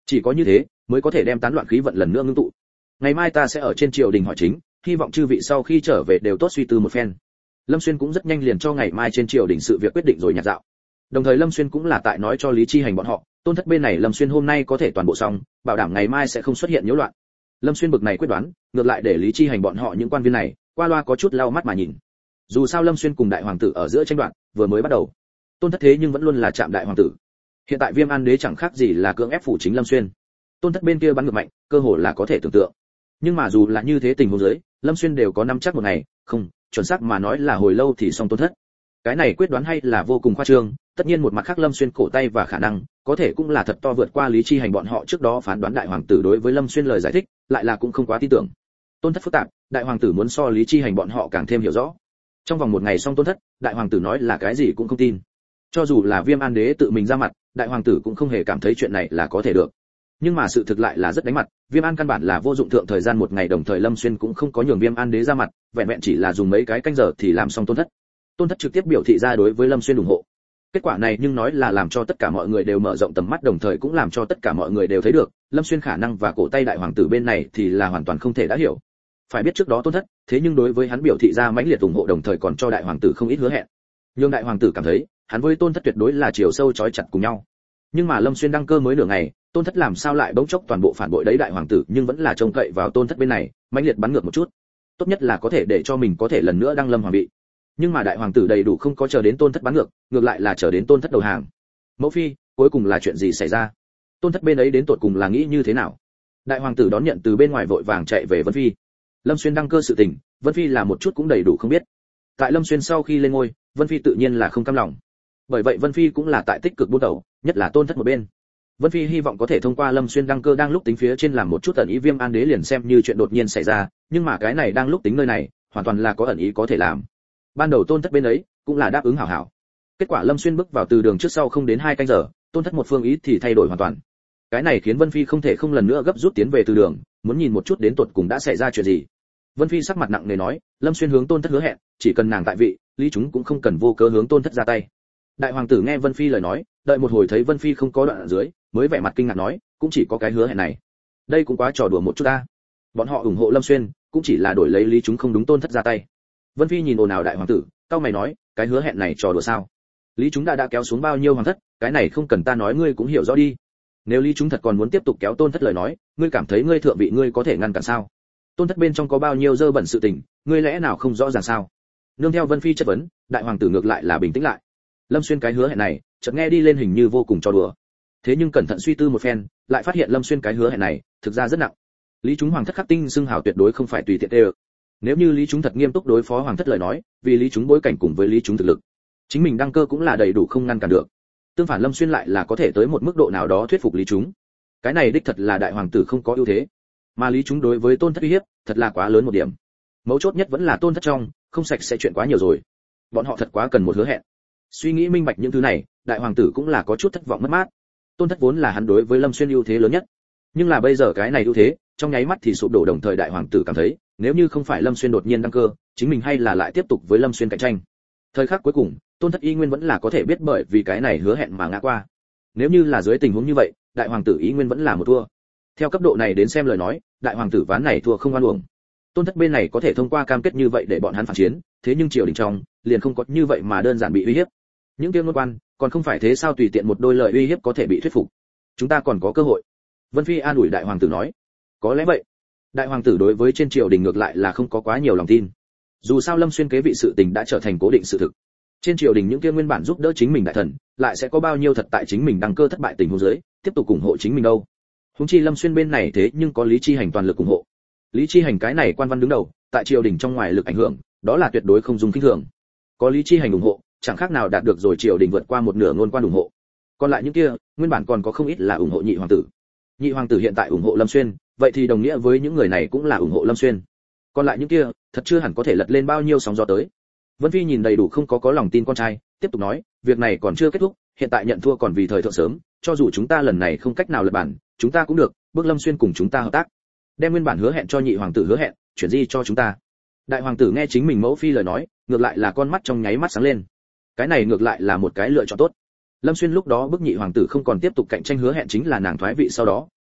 Chỉ có như thế mới có thể đem tán loạn khí vận lần nữa ngưng tụ. Ngày mai ta sẽ ở trên triều đình hỏi chính, hy vọng chư vị sau khi trở về đều tốt suy tư một phen. Lâm Xuyên cũng rất nhanh liền cho ngày mai trên triều đình sự việc quyết định rồi nhạt dạo. Đồng thời Lâm Xuyên cũng là tại nói cho Lý Chi Hành bọn họ, Tôn Thất bên này Lâm Xuyên hôm nay có thể toàn bộ xong, bảo đảm ngày mai sẽ không xuất hiện nhiễu loạn. Lâm Xuyên bực này quyết đoán, ngược lại để Lý Chi Hành bọn họ những quan viên này qua loa có chút lau mắt mà nhìn. Dù sao Lâm Xuyên cùng đại hoàng tử ở giữa tranh đoạt vừa mới bắt đầu, Tôn Thất thế nhưng vẫn luôn là chạm đại hoàng tử. Hiện tại Viêm An Đế chẳng khác gì là cưỡng ép phủ chính Lâm Xuyên. Tôn Thất bên kia bắn ngược mạnh, cơ hồ là có thể tưởng tượng. Nhưng mà dù là như thế tình huống dưới, Lâm Xuyên đều có nắm chắc một ngày, không, chuẩn xác mà nói là hồi lâu thì xong Tôn Thất. Cái này quyết đoán hay là vô cùng khoa trương, tất nhiên một mặt khác Lâm Xuyên cổ tay và khả năng, có thể cũng là thật to vượt qua Lý Chi Hành bọn họ trước đó phán đoán đại hoàng tử đối với Lâm Xuyên lời giải thích, lại là cũng không quá tin tưởng. Tôn Thất phức tạp, đại hoàng tử muốn so Lý Chi Hành bọn họ càng thêm hiểu rõ. Trong vòng một ngày xong Tôn Thất, đại hoàng tử nói là cái gì cũng không tin. Cho dù là Viêm An Đế tự mình ra mặt, đại hoàng tử cũng không hề cảm thấy chuyện này là có thể được. Nhưng mà sự thực lại là rất đánh mặt, Viêm An căn bản là vô dụng thượng thời gian một ngày, đồng thời Lâm Xuyên cũng không có nhường Viêm An Đế ra mặt, vẹn vẹn chỉ là dùng mấy cái canh giờ thì làm xong Tôn Thất. Tôn Thất trực tiếp biểu thị ra đối với Lâm Xuyên ủng hộ. Kết quả này nhưng nói là làm cho tất cả mọi người đều mở rộng tầm mắt, đồng thời cũng làm cho tất cả mọi người đều thấy được, Lâm Xuyên khả năng và cổ tay đại hoàng tử bên này thì là hoàn toàn không thể đã hiểu. Phải biết trước đó Tôn Thất, thế nhưng đối với hắn biểu thị ra mãnh liệt ủng hộ, đồng thời còn cho đại hoàng tử không ít hứa hẹn. Nhưng đại hoàng tử cảm thấy, hắn với Tôn Thất tuyệt đối là chiều sâu chói chặt cùng nhau. Nhưng mà Lâm Xuyên đăng cơ mới nửa ngày, Tôn Thất làm sao lại bỗng chốc toàn bộ phản bội đấy đại hoàng tử, nhưng vẫn là trông cậy vào Tôn Thất bên này, mãnh liệt bắn ngược một chút. Tốt nhất là có thể để cho mình có thể lần nữa đăng lâm hoàng vị. Nhưng mà đại hoàng tử đầy đủ không có chờ đến Tôn Thất bắn ngược, ngược lại là chờ đến Tôn Thất đầu hàng. Mẫu phi, cuối cùng là chuyện gì xảy ra? Tôn Thất bên ấy đến tột cùng là nghĩ như thế nào? Đại hoàng tử đón nhận từ bên ngoài vội vàng chạy về Vân Phi. Lâm Xuyên đăng cơ sự tình, Vân Phi là một chút cũng đầy đủ không biết. Tại Lâm Xuyên sau khi lên ngôi, Vân Phi tự nhiên là không cam lòng. Bởi vậy Vân Phi cũng là tại tích cực buôn đầu, nhất là Tôn Thất một bên. Vân Phi hy vọng có thể thông qua Lâm Xuyên đăng cơ đang lúc tính phía trên làm một chút ẩn ý Viêm An Đế liền xem như chuyện đột nhiên xảy ra, nhưng mà cái này đang lúc tính nơi này, hoàn toàn là có ẩn ý có thể làm. Ban đầu Tôn Thất bên ấy cũng là đáp ứng hảo hảo. Kết quả Lâm Xuyên bước vào từ đường trước sau không đến hai canh giờ, Tôn Thất một phương ý thì thay đổi hoàn toàn. Cái này khiến Vân Phi không thể không lần nữa gấp rút tiến về từ đường, muốn nhìn một chút đến tột cùng đã xảy ra chuyện gì. Vân Phi sắc mặt nặng nề nói, Lâm Xuyên hướng Tôn Thất hứa hẹn, chỉ cần nàng tại vị, Lý chúng cũng không cần vô cớ hướng Tôn Thất ra tay. Đại hoàng tử nghe Vân Phi lời nói, đợi một hồi thấy Vân Phi không có đoạn ở dưới, mới vẻ mặt kinh ngạc nói, cũng chỉ có cái hứa hẹn này. Đây cũng quá trò đùa một chút ta. Bọn họ ủng hộ Lâm Xuyên, cũng chỉ là đổi lấy Lý chúng không đúng Tôn Thất ra tay. Vân Phi nhìn ồn ào đại hoàng tử, cao mày nói, cái hứa hẹn này trò đùa sao? Lý chúng đã đã kéo xuống bao nhiêu hoàng thất, cái này không cần ta nói ngươi cũng hiểu rõ đi. Nếu Lý chúng thật còn muốn tiếp tục kéo Tôn Thất lời nói, ngươi cảm thấy ngươi thượng vị ngươi có thể ngăn cản sao? Tôn Thất bên trong có bao nhiêu dơ bẩn sự tình, ngươi lẽ nào không rõ ràng sao? Nương theo Vân Phi chất vấn, đại hoàng tử ngược lại là bình tĩnh lại. Lâm Xuyên cái hứa hẹn này, chợt nghe đi lên hình như vô cùng trò đùa. Thế nhưng cẩn thận suy tư một phen, lại phát hiện Lâm Xuyên cái hứa hẹn này, thực ra rất nặng. Lý chúng hoàng thất khắc tinh xưng hào tuyệt đối không phải tùy tiện tê ơ. Nếu như Lý chúng thật nghiêm túc đối phó hoàng thất lời nói, vì Lý chúng bối cảnh cùng với Lý chúng thực lực, chính mình đăng cơ cũng là đầy đủ không ngăn cản được. Tương phản Lâm Xuyên lại là có thể tới một mức độ nào đó thuyết phục Lý chúng. Cái này đích thật là đại hoàng tử không có ưu thế, mà Lý chúng đối với Tôn Thất uy hiếp, thật là quá lớn một điểm. Mấu chốt nhất vẫn là Tôn Thất trong, không sạch sẽ chuyện quá nhiều rồi. Bọn họ thật quá cần một hứa hẹn. Suy nghĩ minh bạch những thứ này, đại hoàng tử cũng là có chút thất vọng mất mát. Tôn Thất vốn là hắn đối với Lâm Xuyên ưu thế lớn nhất, nhưng là bây giờ cái này ưu thế, trong nháy mắt thì sụp đổ, đồng thời đại hoàng tử cảm thấy, nếu như không phải Lâm Xuyên đột nhiên đăng cơ, chính mình hay là lại tiếp tục với Lâm Xuyên cạnh tranh. Thời khắc cuối cùng, Tôn Thất y nguyên vẫn là có thể biết bởi vì cái này hứa hẹn mà ngã qua. Nếu như là dưới tình huống như vậy, đại hoàng tử y nguyên vẫn là một thua. Theo cấp độ này đến xem lời nói, đại hoàng tử ván này thua không oan uổng. Tôn Thất bên này có thể thông qua cam kết như vậy để bọn hắn phản chiến, thế nhưng triều đình trong liền không có như vậy mà đơn giản bị uy hiếp. Những tiêu ngôn quan, còn không phải thế sao tùy tiện một đôi lời uy hiếp có thể bị thuyết phục. Chúng ta còn có cơ hội. Vân Phi an ủi đại hoàng tử nói. Có lẽ vậy. Đại hoàng tử đối với trên triều đình ngược lại là không có quá nhiều lòng tin. Dù sao Lâm Xuyên kế vị sự tình đã trở thành cố định sự thực. Trên triều đình những kia nguyên bản giúp đỡ chính mình đại thần, lại sẽ có bao nhiêu thật tại chính mình đăng cơ thất bại tình huống dưới, tiếp tục ủng hộ chính mình đâu. Huống chi Lâm Xuyên bên này thế nhưng có Lý Chi Hành toàn lực ủng hộ. Lý Chi Hành cái này quan văn đứng đầu, tại triều đình trong ngoài lực ảnh hưởng, đó là tuyệt đối không dùng khinh thường. Có Lý Chi Hành ủng hộ, chẳng khác nào đạt được rồi triều đình vượt qua một nửa ngôn quan ủng hộ. Còn lại những kia, nguyên bản còn có không ít là ủng hộ nhị hoàng tử. Nhị hoàng tử hiện tại ủng hộ Lâm Xuyên, vậy thì đồng nghĩa với những người này cũng là ủng hộ Lâm Xuyên. Còn lại những kia, thật chưa hẳn có thể lật lên bao nhiêu sóng gió tới. Vân Phi nhìn đầy đủ không có có lòng tin con trai, tiếp tục nói, việc này còn chưa kết thúc, hiện tại nhận thua còn vì thời thượng sớm, cho dù chúng ta lần này không cách nào lật bản, chúng ta cũng được, bước Lâm Xuyên cùng chúng ta hợp tác. Đem nguyên bản hứa hẹn cho nhị hoàng tử hứa hẹn, chuyển di cho chúng ta. Đại hoàng tử nghe chính mình mẫu phi lời nói, ngược lại là con mắt trong nháy mắt sáng lên. Cái này ngược lại là một cái lựa chọn tốt. Lâm Xuyên lúc đó bức nhị hoàng tử không còn tiếp tục cạnh tranh hứa hẹn chính là nàng thoái vị sau đó,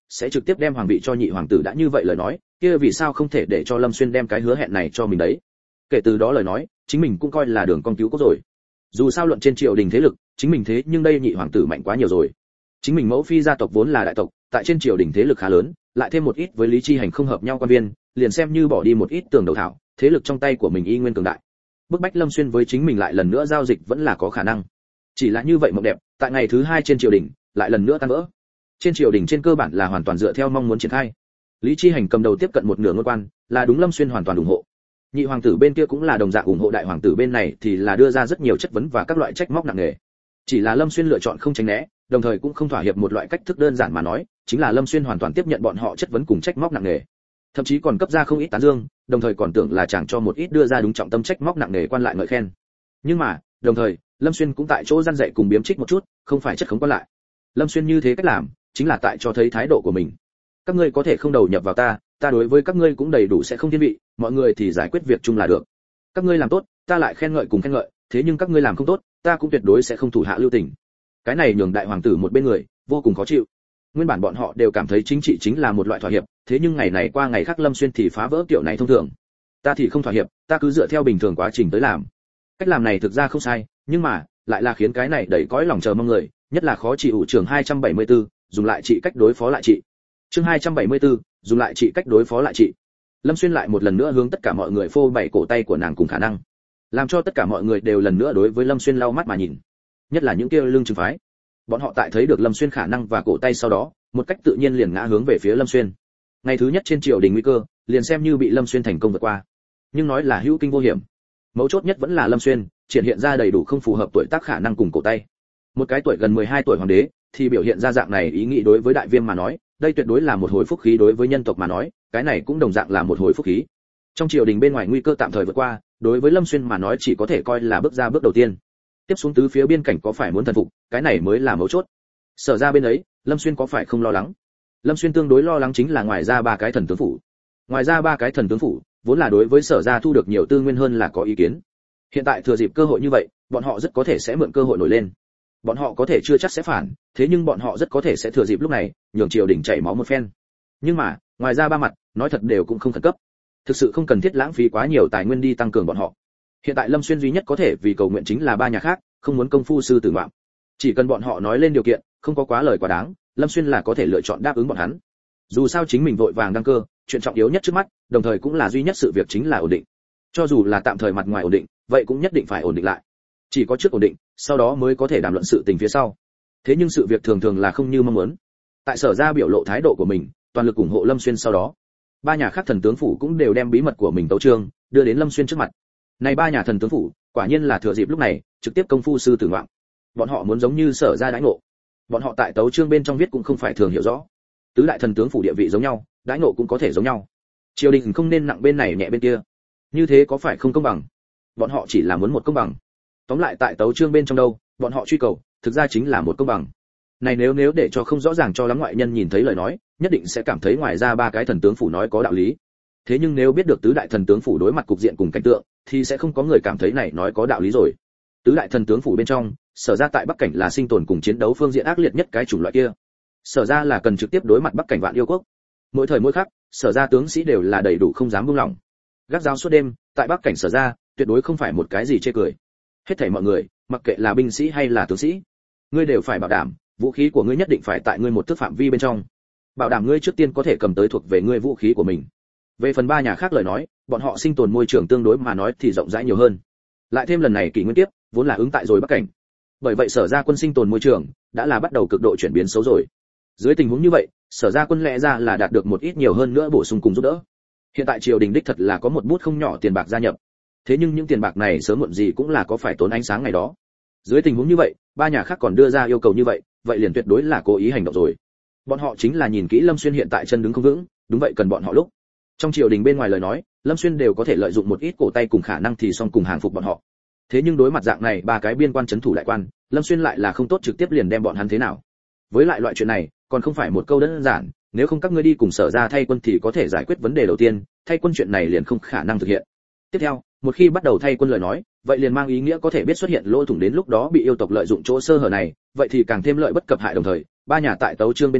sẽ trực tiếp đem hoàng vị cho nhị hoàng tử, đã như vậy lời nói, kia vì sao không thể để cho Lâm Xuyên đem cái hứa hẹn này cho mình đấy? Kể từ đó lời nói, chính mình cũng coi là đường con cứu cốt rồi. Dù sao luận trên triều đình thế lực, chính mình thế nhưng đây nhị hoàng tử mạnh quá nhiều rồi. Chính mình mẫu phi gia tộc vốn là đại tộc, tại trên triều đình thế lực khá lớn, lại thêm một ít với Lý Chi Hành không hợp nhau quan viên, liền xem như bỏ đi một ít tường đầu thảo, thế lực trong tay của mình y nguyên cường đại. Bức bách Lâm Xuyên với chính mình lại lần nữa giao dịch vẫn là có khả năng. Chỉ là như vậy mộng đẹp, tại ngày thứ hai trên triều đình, lại lần nữa tan vỡ. Trên triều đình trên cơ bản là hoàn toàn dựa theo mong muốn triển khai. Lý Chi Hành cầm đầu tiếp cận một nửa ngôi quan, là đúng Lâm Xuyên hoàn toàn ủng hộ. Nhị hoàng tử bên kia cũng là đồng dạng ủng hộ, đại hoàng tử bên này thì là đưa ra rất nhiều chất vấn và các loại trách móc nặng nề. Chỉ là Lâm Xuyên lựa chọn không tránh né, đồng thời cũng không thỏa hiệp một loại cách thức đơn giản mà nói, chính là Lâm Xuyên hoàn toàn tiếp nhận bọn họ chất vấn cùng trách móc nặng nề. Thậm chí còn cấp ra không ít tán dương, đồng thời còn tưởng là chàng cho một ít đưa ra đúng trọng tâm trách móc nặng nề quan lại ngợi khen. Nhưng mà, đồng thời, Lâm Xuyên cũng tại chỗ răn dạy cùng biếm trích một chút, không phải chất khống quan lại. Lâm Xuyên như thế cách làm, chính là tại cho thấy thái độ của mình. Các ngươi có thể không đầu nhập vào ta, ta đối với các ngươi cũng đầy đủ sẽ không thiên vị, mọi người thì giải quyết việc chung là được. Các ngươi làm tốt, ta lại khen ngợi cùng khen ngợi, thế nhưng các ngươi làm không tốt, ta cũng tuyệt đối sẽ không thủ hạ lưu tình. Cái này nhường đại hoàng tử một bên người vô cùng khó chịu. Nguyên bản bọn họ đều cảm thấy chính trị chính là một loại thỏa hiệp, thế nhưng ngày này qua ngày khác Lâm Xuyên thì phá vỡ kiểu này thông thường. Ta thì không thỏa hiệp, ta cứ dựa theo bình thường quá trình tới làm. Cách làm này thực ra không sai, nhưng mà lại là khiến cái này đầy cõi lòng chờ mong người, nhất là khó chịu. Chương hai trăm bảy mươi tư, dùng lại trị cách đối phó lại trị. Chương hai trăm bảy mươi tư, dùng lại trị cách đối phó lại trị. Lâm Xuyên lại một lần nữa hướng tất cả mọi người phô bày cổ tay của nàng cùng khả năng, làm cho tất cả mọi người đều lần nữa đối với Lâm Xuyên lau mắt mà nhìn, nhất là những kia lương trừng phái. Bọn họ tại thấy được Lâm Xuyên khả năng và cổ tay sau đó, một cách tự nhiên liền ngã hướng về phía Lâm Xuyên. Ngày thứ nhất trên triều đình nguy cơ, liền xem như bị Lâm Xuyên thành công vượt qua. Nhưng nói là hữu kinh vô hiểm, mấu chốt nhất vẫn là Lâm Xuyên triển hiện ra đầy đủ không phù hợp tuổi tác khả năng cùng cổ tay. Một cái tuổi gần mười hai tuổi hoàng đế thì biểu hiện ra dạng này ý nghĩ, đối với đại viêm mà nói, đây tuyệt đối là một hồi phúc khí, đối với nhân tộc mà nói, cái này cũng đồng dạng là một hồi phúc khí. Trong triều đình bên ngoài nguy cơ tạm thời vượt qua, đối với Lâm Xuyên mà nói chỉ có thể coi là bước ra bước đầu tiên. Tiếp xuống tứ phía biên cảnh có phải muốn thần phục, cái này mới là mấu chốt. Sở ra bên ấy, Lâm Xuyên có phải không lo lắng? Lâm Xuyên tương đối lo lắng chính là ngoài ra ba cái thần tướng phủ. Ngoài ra ba cái thần tướng phủ, vốn là đối với Sở ra thu được nhiều tư nguyên hơn là có ý kiến. Hiện tại thừa dịp cơ hội như vậy, bọn họ rất có thể sẽ mượn cơ hội nổi lên. Bọn họ có thể chưa chắc sẽ phản, thế nhưng bọn họ rất có thể sẽ thừa dịp lúc này, nhường triều đình chảy máu một phen. Nhưng mà, ngoài ra ba mặt, nói thật đều cũng không khẩn cấp. Thực sự không cần thiết lãng phí quá nhiều tài nguyên đi tăng cường bọn họ. Hiện tại Lâm Xuyên duy nhất có thể vì cầu nguyện chính là ba nhà khác, không muốn công phu sư tử ngoạm. Chỉ cần bọn họ nói lên điều kiện, không có quá lời quá đáng, Lâm Xuyên là có thể lựa chọn đáp ứng bọn hắn. Dù sao chính mình vội vàng đăng cơ, chuyện trọng yếu nhất trước mắt, đồng thời cũng là duy nhất sự việc chính là ổn định. Cho dù là tạm thời mặt ngoài ổn định, vậy cũng nhất định phải ổn định lại. Chỉ có trước ổn định, sau đó mới có thể đàm luận sự tình phía sau. Thế nhưng sự việc thường thường là không như mong muốn. Tại Sở ra biểu lộ thái độ của mình, toàn lực ủng hộ Lâm Xuyên sau đó, ba nhà khác thần tướng phủ cũng đều đem bí mật của mình tấu chương đưa đến Lâm Xuyên trước mặt. Này ba nhà thần tướng phủ, quả nhiên là thừa dịp lúc này, trực tiếp công phu sư tử ngoạm. Bọn họ muốn giống như Sở ra đãi ngộ. Bọn họ tại tấu chương bên trong viết cũng không phải thường hiểu rõ. Tứ đại thần tướng phủ địa vị giống nhau, đãi ngộ cũng có thể giống nhau. Triều đình không nên nặng bên này nhẹ bên kia. Như thế có phải không công bằng? Bọn họ chỉ là muốn một công bằng. Tóm lại tại tấu chương bên trong đâu, bọn họ truy cầu, thực ra chính là một công bằng. Này nếu nếu để cho không rõ ràng cho lắm ngoại nhân nhìn thấy lời nói, nhất định sẽ cảm thấy ngoài ra ba cái thần tướng phủ nói có đạo lý. Thế nhưng nếu biết được tứ đại thần tướng phủ đối mặt cục diện cùng cảnh tượng, thì sẽ không có người cảm thấy này nói có đạo lý rồi. Tứ đại thần tướng phủ bên trong, Sở ra tại Bắc cảnh là sinh tồn cùng chiến đấu phương diện ác liệt nhất cái chủng loại kia. Sở ra là cần trực tiếp đối mặt Bắc cảnh Vạn Yêu quốc. Mỗi thời mỗi khắc, Sở ra tướng sĩ đều là đầy đủ không dám buông lỏng. Gác giáo suốt đêm, tại Bắc cảnh Sở ra, tuyệt đối không phải một cái gì chê cười. Hết thảy mọi người, mặc kệ là binh sĩ hay là tướng sĩ, ngươi đều phải bảo đảm, vũ khí của ngươi nhất định phải tại ngươi một thước phạm vi bên trong. Bảo đảm ngươi trước tiên có thể cầm tới thuộc về ngươi vũ khí của mình. Về phần ba nhà khác lời nói, bọn họ sinh tồn môi trường tương đối mà nói thì rộng rãi nhiều hơn. Lại thêm lần này kỷ nguyên tiếp, vốn là ứng tại rồi Bắc cảnh. Bởi vậy Sở ra quân sinh tồn môi trường đã là bắt đầu cực độ chuyển biến xấu rồi. Dưới tình huống như vậy, Sở ra quân lẽ ra là đạt được một ít nhiều hơn nữa bổ sung cùng giúp đỡ. Hiện tại triều đình đích thật là có một bút không nhỏ tiền bạc gia nhập. Thế nhưng những tiền bạc này sớm muộn gì cũng là có phải tốn ánh sáng ngày đó. Dưới tình huống như vậy, ba nhà khác còn đưa ra yêu cầu như vậy, vậy liền tuyệt đối là cố ý hành động rồi. Bọn họ chính là nhìn kỹ Lâm Xuyên hiện tại chân đứng không vững, đúng vậy cần bọn họ lúc. Trong triều đình bên ngoài lời nói, Lâm Xuyên đều có thể lợi dụng một ít cổ tay cùng khả năng thì xong cùng hàng phục bọn họ. Thế nhưng đối mặt dạng này ba cái biên quan trấn thủ đại quan, Lâm Xuyên lại là không tốt trực tiếp liền đem bọn hắn thế nào. Với lại loại chuyện này, còn không phải một câu đơn giản, nếu không các ngươi đi cùng Sở ra thay quân thì có thể giải quyết vấn đề đầu tiên, thay quân chuyện này liền không khả năng thực hiện. Tiếp theo, một khi bắt đầu thay quân lời nói, vậy liền mang ý nghĩa có thể biết xuất hiện lỗ thủng, đến lúc đó bị yêu tộc lợi dụng chỗ sơ hở này, vậy thì càng thêm lợi bất cập hại. Đồng thời, ba nhà tại tấu chương bên trong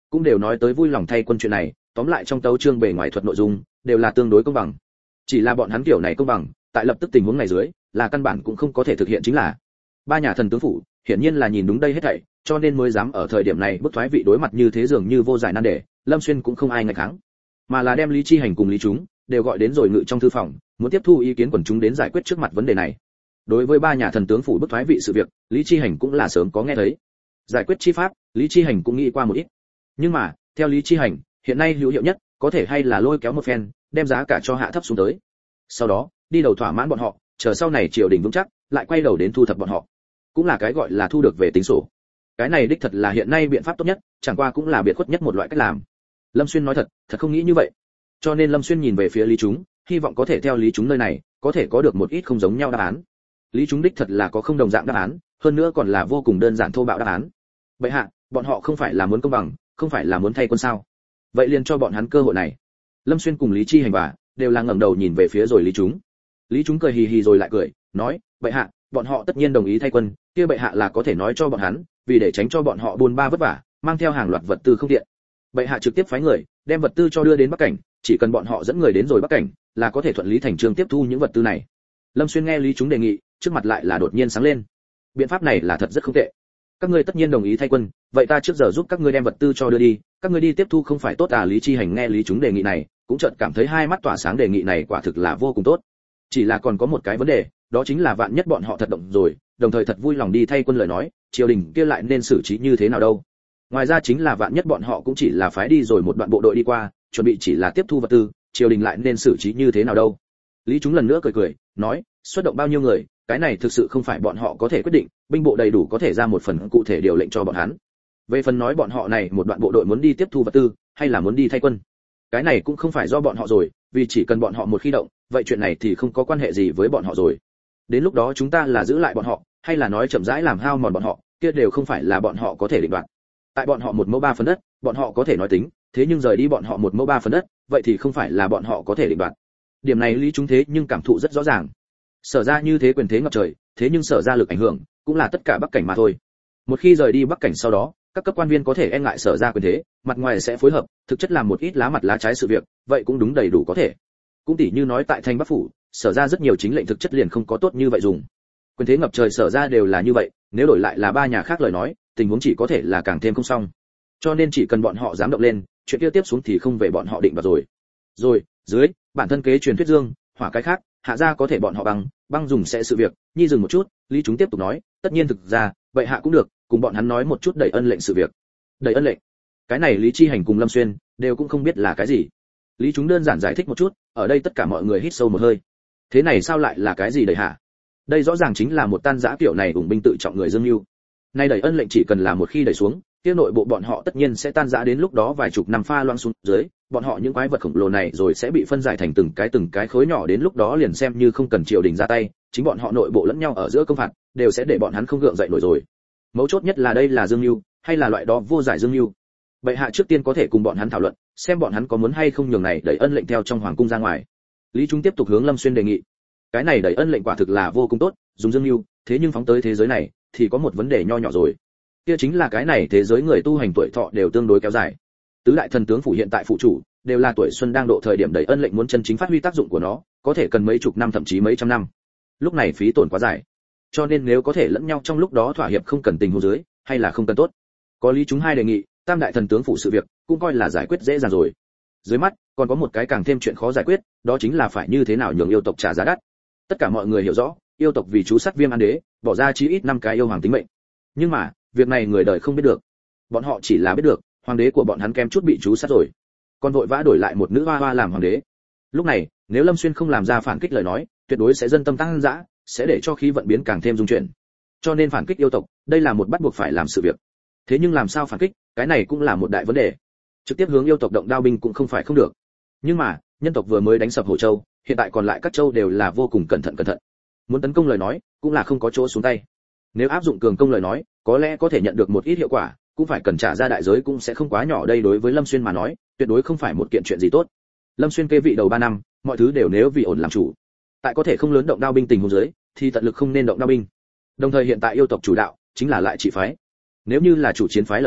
cũng đều nói tới vui lòng thay quân chuyện này, tóm lại trong tấu chương bề ngoài thuật nội dung đều là tương đối công bằng. Chỉ là bọn hắn kiểu này công bằng, tại lập tức tình huống này dưới, là căn bản cũng không có thể thực hiện chính là. Ba nhà thần tướng phủ, hiển nhiên là nhìn đúng đây hết thảy, cho nên mới dám ở thời điểm này bức thoái vị đối mặt như thế dường như vô giải nan đề, Lâm Xuyên cũng không ai ngạch kháng, mà là đem Lý Chi Hành cùng Lý Chúng đều gọi đến rồi ngự trong thư phòng, muốn tiếp thu ý kiến quần chúng đến giải quyết trước mặt vấn đề này. Đối với ba nhà thần tướng phủ bức thoái vị sự việc, Lý Chi Hành cũng là sớm có nghe thấy. Giải quyết chi pháp, Lý Chi Hành cũng nghĩ qua một ít. Nhưng mà, theo Lý Chi Hành, hiện nay hữu hiệu nhất, có thể hay là lôi kéo một phen, đem giá cả cho hạ thấp xuống tới. Sau đó, đi đầu thỏa mãn bọn họ, chờ sau này triều đình vững chắc, lại quay đầu đến thu thập bọn họ. Cũng là cái gọi là thu được về tính sổ. Cái này đích thật là hiện nay biện pháp tốt nhất, chẳng qua cũng là biệt khuất nhất một loại cách làm. Lâm Xuyên nói thật, thật không nghĩ như vậy. Cho nên Lâm Xuyên nhìn về phía Lý Chúng, hy vọng có thể theo Lý Chúng nơi này, có thể có được một ít không giống nhau đáp án. Lý Chúng đích thật là có không đồng dạng đáp án, hơn nữa còn là vô cùng đơn giản thô bạo đáp án. Vậy hạ, bọn họ không phải là muốn công bằng, không phải là muốn thay quân sao? Vậy liền cho bọn hắn cơ hội này. Lâm Xuyên cùng Lý Chi Hành bà đều là ngẩng đầu nhìn về phía rồi Lý Chúng. Lý Chúng cười hì hì rồi lại cười, nói, vậy hạ, bọn họ tất nhiên đồng ý thay quân, kia bệ hạ là có thể nói cho bọn hắn, vì để tránh cho bọn họ buôn ba vất vả, mang theo hàng loạt vật tư không tiện. Bệ hạ trực tiếp phái người, đem vật tư cho đưa đến Bắc Cảnh, chỉ cần bọn họ dẫn người đến rồi Bắc Cảnh, là có thể thuận lý thành chương tiếp thu những vật tư này. Lâm Xuyên nghe Lý Chúng đề nghị, trước mặt lại là đột nhiên sáng lên. Biện pháp này là thật rất không tệ. Các ngươi tất nhiên đồng ý thay quân, vậy ta trước giờ giúp các ngươi đem vật tư cho đưa đi, các ngươi đi tiếp thu không phải tốt à? Lý Chi Hành nghe Lý Chúng đề nghị này, cũng chợt cảm thấy hai mắt tỏa sáng, đề nghị này quả thực là vô cùng tốt. Chỉ là còn có một cái vấn đề, đó chính là vạn nhất bọn họ thật động rồi, đồng thời thật vui lòng đi thay quân lời nói, triều đình kia lại nên xử trí như thế nào đâu? Ngoài ra chính là vạn nhất bọn họ cũng chỉ là phái đi rồi một đoạn bộ đội đi qua, chuẩn bị chỉ là tiếp thu vật tư, triều đình lại nên xử trí như thế nào đâu? Lý Chúng lần nữa cười cười, nói, xuất động bao nhiêu người, cái này thực sự không phải bọn họ có thể quyết định, binh bộ đầy đủ có thể ra một phần cụ thể điều lệnh cho bọn hắn. Về phần nói bọn họ này một đoạn bộ đội muốn đi tiếp thu vật tư, hay là muốn đi thay quân, cái này cũng không phải do bọn họ rồi, vì chỉ cần bọn họ một khi động, vậy chuyện này thì không có quan hệ gì với bọn họ rồi. Đến lúc đó chúng ta là giữ lại bọn họ, hay là nói chậm rãi làm hao mòn bọn họ, kia đều không phải là bọn họ có thể định đoạt. Tại bọn họ một mẫu ba phần đất, bọn họ có thể nói tính, thế nhưng rời đi bọn họ một mẫu ba phần đất, vậy thì không phải là bọn họ có thể định đoạt. Điểm này Lý Chúng thế nhưng cảm thụ rất rõ ràng. Sở ra như thế quyền thế ngập trời, thế nhưng sở ra lực ảnh hưởng cũng là tất cả Bắc Cảnh mà thôi. Một khi rời đi Bắc Cảnh sau đó, các cấp quan viên có thể e ngại sở ra quyền thế, mặt ngoài sẽ phối hợp, thực chất làm một ít lá mặt lá trái sự việc, vậy cũng đúng đầy đủ có thể. Cũng tỉ như nói tại Thanh Bắc phủ, sở ra rất nhiều chính lệnh thực chất liền không có tốt như vậy dùng. Quyền thế ngập trời sở ra đều là như vậy, nếu đổi lại là ba nhà khác lời nói, tình huống chỉ có thể là càng thêm không xong. Cho nên chỉ cần bọn họ dám động lên, chuyện kia tiếp xuống thì không về bọn họ định đoạt rồi. Rồi, dưới, bản thân kế truyền thuyết dương, hỏa cái khác, hạ ra có thể bọn họ băng, băng dùng sẽ sự việc, nhi dừng một chút, Lý Chúng tiếp tục nói, tất nhiên thực ra, vậy hạ cũng được, cùng bọn hắn nói một chút đẩy ân lệnh sự việc. Đẩy ân lệnh? Cái này Lý Chi Hành cùng Lâm Xuyên đều cũng không biết là cái gì. Lý Chúng đơn giản giải thích một chút, ở đây tất cả mọi người hít sâu một hơi. Thế này sao lại là cái gì đẩy hạ? Đây rõ ràng chính là một tan dã kiểu này ủng binh tự trọng người dương lưu. Nay đẩy ân lệnh chỉ cần là một khi đẩy xuống, kia nội bộ bọn họ tất nhiên sẽ tan rã, đến lúc đó vài chục năm pha loãng xuống dưới, bọn họ những quái vật khổng lồ này rồi sẽ bị phân giải thành từng cái từng cái khối nhỏ, đến lúc đó liền xem như không cần triều đình ra tay, chính bọn họ nội bộ lẫn nhau ở giữa công phạt, đều sẽ để bọn hắn không gượng dậy nổi rồi. Mấu chốt nhất là đây là dương lưu, hay là loại đó vô giải dương lưu. Bệ hạ trước tiên có thể cùng bọn hắn thảo luận, xem bọn hắn có muốn hay không nhường này đẩy ân lệnh theo trong hoàng cung ra ngoài. Lý Chúng tiếp tục hướng Lâm Xuyên đề nghị. Cái này đẩy ân lệnh quả thực là vô cùng tốt, dùng dương lưu, thế nhưng phóng tới thế giới này thì có một vấn đề nho nhỏ rồi. Kia chính là cái này thế giới người tu hành tuổi thọ đều tương đối kéo dài. Tứ đại thần tướng phủ hiện tại phụ chủ đều là tuổi xuân đang độ thời điểm đẩy ân lệnh muốn chân chính phát huy tác dụng của nó, có thể cần mấy chục năm thậm chí mấy trăm năm. Lúc này phí tổn quá dài. Cho nên nếu có thể lẫn nhau trong lúc đó thỏa hiệp không cần tình huống dưới, hay là không cần tốt. Có Lý Chúng hai đề nghị, tam đại thần tướng phủ sự việc cũng coi là giải quyết dễ dàng rồi. Dưới mắt còn có một cái càng thêm chuyện khó giải quyết, đó chính là phải như thế nào nhường yêu tộc trả giá đắt. Tất cả mọi người hiểu rõ, yêu tộc vì chú sát Viêm An Đế, bỏ ra chí ít năm cái yêu hoàng tính mệnh. Nhưng mà, việc này người đời không biết được. Bọn họ chỉ là biết được, hoàng đế của bọn hắn kém chút bị chú sát rồi, còn vội vã đổi lại một nữ hoa hoa làm hoàng đế. Lúc này, nếu Lâm Xuyên không làm ra phản kích lời nói, tuyệt đối sẽ dân tâm tăng dã, sẽ để cho khí vận biến càng thêm dung chuyển. Cho nên phản kích yêu tộc, đây là một bắt buộc phải làm sự việc. Thế nhưng làm sao phản kích, cái này cũng là một đại vấn đề. Trực tiếp hướng yêu tộc động đao binh cũng không phải không được. Nhưng mà, nhân tộc vừa mới đánh sập Hồ Châu, hiện tại còn lại các châu đều là vô cùng cẩn thận cẩn thận. Muốn tấn công lời nói, cũng là không có chỗ xuống tay. Nếu áp dụng cường công lời nói, có lẽ có thể nhận được một ít hiệu quả, cũng phải cần trả ra đại giới cũng sẽ không quá nhỏ. Đây đối với Lâm Xuyên mà nói, tuyệt đối không phải một kiện chuyện gì tốt. Lâm Xuyên kê vị đầu ba năm, mọi thứ đều nếu vì ổn làm chủ. Tại có thể không lớn động đao binh tình huống dưới, thì tận lực không nên động đao binh. Đồng thời hiện tại yêu tộc chủ đạo chính là lại trị phái. Nếu như là chủ chiến phái lời nói,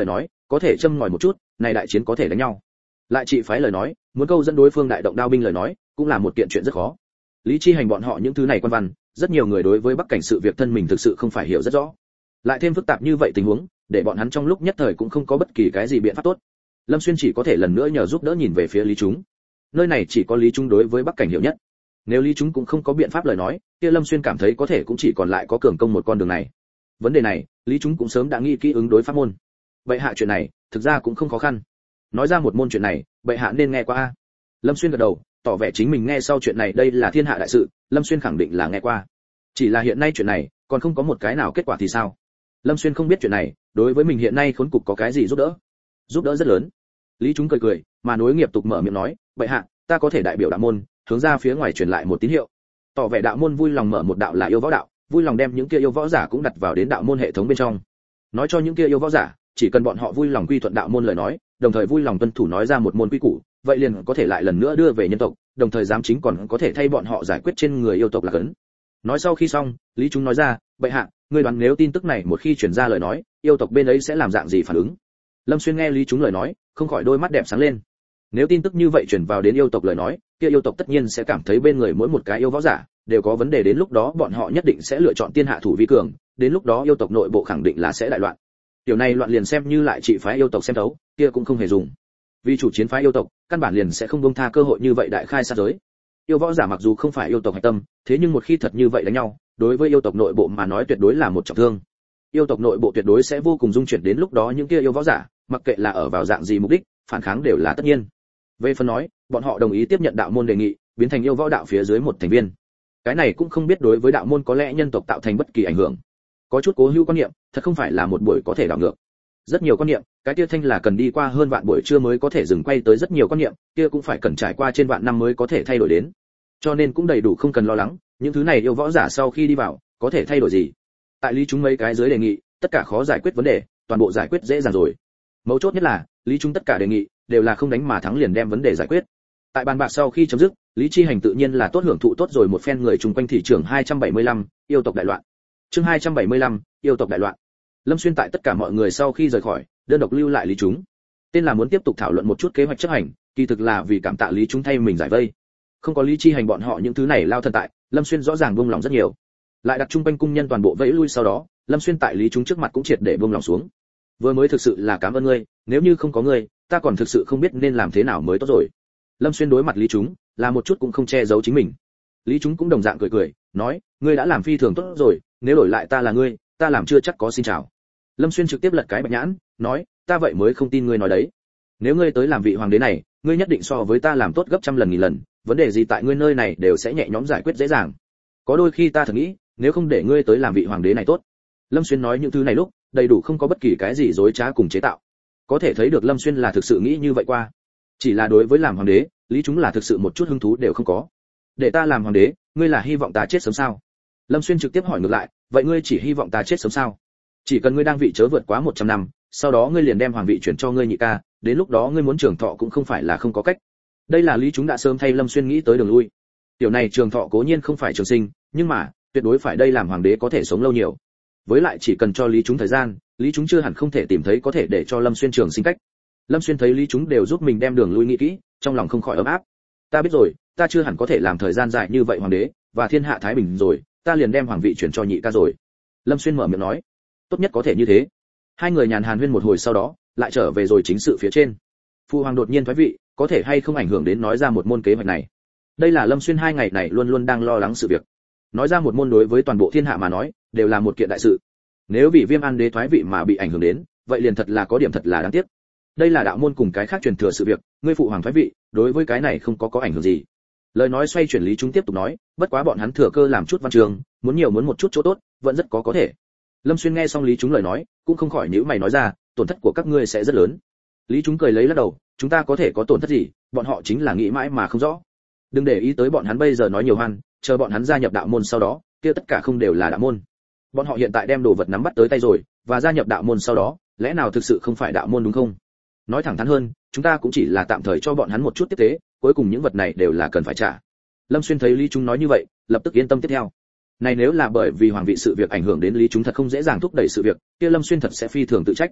có thể châm ngòi một chút, này đại chiến có thể đánh nhau. Lại trị phái lời nói, muốn câu dẫn đối phương đại động đao binh lời nói, cũng là một kiện chuyện rất khó. Lý Chi Hành bọn họ những thứ này quan văn, rất nhiều người đối với Bắc cảnh sự việc thân mình thực sự không phải hiểu rất rõ. Lại thêm phức tạp như vậy tình huống, để bọn hắn trong lúc nhất thời cũng không có bất kỳ cái gì biện pháp tốt. Lâm Xuyên chỉ có thể lần nữa nhờ giúp đỡ nhìn về phía Lý Chúng. Nơi này chỉ có Lý Chúng đối với Bắc cảnh hiểu nhất. Nếu Lý Chúng cũng không có biện pháp lời nói, kia Lâm Xuyên cảm thấy có thể cũng chỉ còn lại có cường công một con đường này. Vấn đề này, Lý Chúng cũng sớm đã nghĩ kỹ ứng đối pháp môn. Bệ hạ chuyện này, thực ra cũng không khó khăn. Nói ra một môn chuyện này, bệ hạ nên nghe qua a. Lâm Xuyên gật đầu, tỏ vẻ chính mình nghe sau chuyện này đây là thiên hạ đại sự, Lâm Xuyên khẳng định là nghe qua. Chỉ là hiện nay chuyện này, còn không có một cái nào kết quả thì sao? Lâm Xuyên không biết chuyện này, đối với mình hiện nay khốn cục có cái gì giúp đỡ? Giúp đỡ rất lớn. Lý Chúng cười cười, mà nối nghiệp tục mở miệng nói, bệ hạ, ta có thể đại biểu đạo môn, hướng ra phía ngoài truyền lại một tín hiệu. Tỏ vẻ đạo môn vui lòng mở một đạo là yêu võ đạo, vui lòng đem những kia yêu võ giả cũng đặt vào đến đạo môn hệ thống bên trong. Nói cho những kia yêu võ giả, chỉ cần bọn họ vui lòng quy thuận đạo môn lời nói, đồng thời vui lòng tuân thủ nói ra một môn quy củ, vậy liền có thể lại lần nữa đưa về nhân tộc, đồng thời giám chính còn có thể thay bọn họ giải quyết trên người yêu tộc là cấn. Nói sau khi xong, Lý Chúng nói ra, bệ hạ, ngươi đoán nếu tin tức này một khi truyền ra lời nói, yêu tộc bên ấy sẽ làm dạng gì phản ứng? Lâm Xuyên nghe Lý Chúng lời nói, không khỏi đôi mắt đẹp sáng lên. Nếu tin tức như vậy truyền vào đến yêu tộc lời nói, kia yêu tộc tất nhiên sẽ cảm thấy bên người mỗi một cái yêu võ giả đều có vấn đề, đến lúc đó bọn họ nhất định sẽ lựa chọn tiên hạ thủ vi cường, đến lúc đó yêu tộc nội bộ khẳng định là sẽ đại loạn. Điều này loạn liền xem như lại trị phái yêu tộc xem thấu, kia cũng không hề dùng. Vì chủ chiến phái yêu tộc, căn bản liền sẽ không buông tha cơ hội như vậy đại khai sát giới. Yêu võ giả mặc dù không phải yêu tộc hạch tâm, thế nhưng một khi thật như vậy đánh nhau, đối với yêu tộc nội bộ mà nói tuyệt đối là một trọng thương. Yêu tộc nội bộ tuyệt đối sẽ vô cùng dung chuyển, đến lúc đó những kia yêu võ giả, mặc kệ là ở vào dạng gì mục đích, phản kháng đều là tất nhiên. Về phần nói, bọn họ đồng ý tiếp nhận đạo môn đề nghị, biến thành yêu võ đạo phía dưới một thành viên. Cái này cũng không biết đối với đạo môn có lẽ nhân tộc tạo thành bất kỳ ảnh hưởng. Có chút cố hữu quan niệm, thật không phải là một buổi có thể đảo ngược. Rất nhiều quan niệm, cái kia thanh là cần đi qua hơn vạn buổi trưa mới có thể dừng quay tới, rất nhiều quan niệm, kia cũng phải cần trải qua trên vạn năm mới có thể thay đổi đến. Cho nên cũng đầy đủ không cần lo lắng, những thứ này yêu võ giả sau khi đi vào, có thể thay đổi gì? Tại Lý Chúng mấy cái dưới đề nghị, tất cả khó giải quyết vấn đề, toàn bộ giải quyết dễ dàng rồi. Mấu chốt nhất là, Lý Chúng tất cả đề nghị đều là không đánh mà thắng liền đem vấn đề giải quyết. Tại bàn bạc sau khi chấm dứt, Lý Chi Hành tự nhiên là tốt hưởng thụ tốt rồi một phen người chung quanh thị trường hai trăm bảy mươi lăm, yêu tộc đại loạn. Chương hai trăm bảy mươi lăm, yêu tộc đại loạn. Lâm Xuyên tại tất cả mọi người sau khi rời khỏi, đơn độc lưu lại Lý Chúng. Tên là muốn tiếp tục thảo luận một chút kế hoạch chấp hành, kỳ thực là vì cảm tạ Lý Chúng thay mình giải vây. Không có Lý Chi Hành bọn họ những thứ này lao thần tại, Lâm Xuyên rõ ràng buông lòng rất nhiều. Lại đặt trung quanh cung nhân toàn bộ vẫy lui sau đó, Lâm Xuyên tại Lý Chúng trước mặt cũng triệt để buông lòng xuống. Vừa mới thực sự là cảm ơn ngươi, nếu như không có ngươi, ta còn thực sự không biết nên làm thế nào mới tốt rồi. Lâm Xuyên đối mặt Lý Chúng, là một chút cũng không che giấu chính mình. Lý Chúng cũng đồng dạng cười cười, nói, ngươi đã làm phi thường tốt rồi, nếu đổi lại ta là ngươi, ta làm chưa chắc có xin chào. Lâm Xuyên trực tiếp lật cái bạch nhãn, nói, ta vậy mới không tin ngươi nói đấy. Nếu ngươi tới làm vị hoàng đế này, ngươi nhất định so với ta làm tốt gấp trăm lần nghìn lần, vấn đề gì tại ngươi nơi này đều sẽ nhẹ nhõm giải quyết dễ dàng. Có đôi khi ta thật nghĩ, nếu không để ngươi tới làm vị hoàng đế này tốt. Lâm Xuyên nói những thứ này lúc, đầy đủ không có bất kỳ cái gì dối trá cùng chế tạo. Có thể thấy được Lâm Xuyên là thực sự nghĩ như vậy qua. Chỉ là đối với làm hoàng đế, Lý Chúng là thực sự một chút hứng thú đều không có. Để ta làm hoàng đế, ngươi là hy vọng ta chết sớm sao? Lâm Xuyên trực tiếp hỏi ngược lại, vậy ngươi chỉ hy vọng ta chết sớm sao? Chỉ cần ngươi đang vị chớ vượt quá một trăm năm, sau đó ngươi liền đem hoàng vị chuyển cho ngươi nhị ca, đến lúc đó ngươi muốn trường thọ cũng không phải là không có cách. Đây là Lý Chúng đã sớm thay Lâm Xuyên nghĩ tới đường lui. Tiểu này trường thọ cố nhiên không phải trường sinh, nhưng mà tuyệt đối phải đây làm hoàng đế có thể sống lâu nhiều. Với lại chỉ cần cho Lý Chúng thời gian, Lý Chúng chưa hẳn không thể tìm thấy có thể để cho Lâm Xuyên trường sinh cách. Lâm Xuyên thấy Lý Chúng đều giúp mình đem đường lui nghĩ kỹ, trong lòng không khỏi ấm áp. Ta biết rồi, ta chưa hẳn có thể làm thời gian dài như vậy hoàng đế, và thiên hạ thái bình rồi, ta liền đem hoàng vị chuyển cho nhị ca rồi. Lâm Xuyên mở miệng nói, tốt nhất có thể như thế. Hai người nhàn hàn huyên một hồi sau đó, lại trở về rồi chính sự phía trên. Phu hoàng đột nhiên thoái vị, có thể hay không ảnh hưởng đến nói ra một môn kế hoạch này. Đây là Lâm Xuyên hai ngày này luôn luôn đang lo lắng sự việc. Nói ra một môn đối với toàn bộ thiên hạ mà nói, đều là một kiện đại sự. Nếu bị Viêm An đế thoái vị mà bị ảnh hưởng đến, vậy liền thật là có điểm thật là đáng tiếc. Đây là đạo môn cùng cái khác truyền thừa sự việc, ngươi phụ hoàng thoái vị, đối với cái này không có có ảnh hưởng gì. Lời nói xoay chuyển Lý Chúng tiếp tục nói, bất quá bọn hắn thừa cơ làm chút văn trường, muốn nhiều muốn một chút chỗ tốt, vẫn rất có có thể. Lâm Xuyên nghe xong Lý Chúng lời nói, cũng không khỏi nhíu mày nói ra, tổn thất của các ngươi sẽ rất lớn. Lý Chúng cười lấy lắc đầu, chúng ta có thể có tổn thất gì, bọn họ chính là nghĩ mãi mà không rõ. Đừng để ý tới bọn hắn bây giờ nói nhiều hoan, chờ bọn hắn gia nhập đạo môn sau đó, kia tất cả không đều là đạo môn. Bọn họ hiện tại đem đồ vật nắm bắt tới tay rồi, và gia nhập đạo môn sau đó, lẽ nào thực sự không phải đạo môn đúng không? Nói thẳng thắn hơn, chúng ta cũng chỉ là tạm thời cho bọn hắn một chút tiếp tế, cuối cùng những vật này đều là cần phải trả. Lâm Xuyên thấy Lý Chúng nói như vậy, lập tức yên tâm tiếp theo. Này nếu là bởi vì hoàng vị sự việc ảnh hưởng đến Lý Chúng thật không dễ dàng thúc đẩy sự việc, kia Lâm Xuyên thật sẽ phi thường tự trách.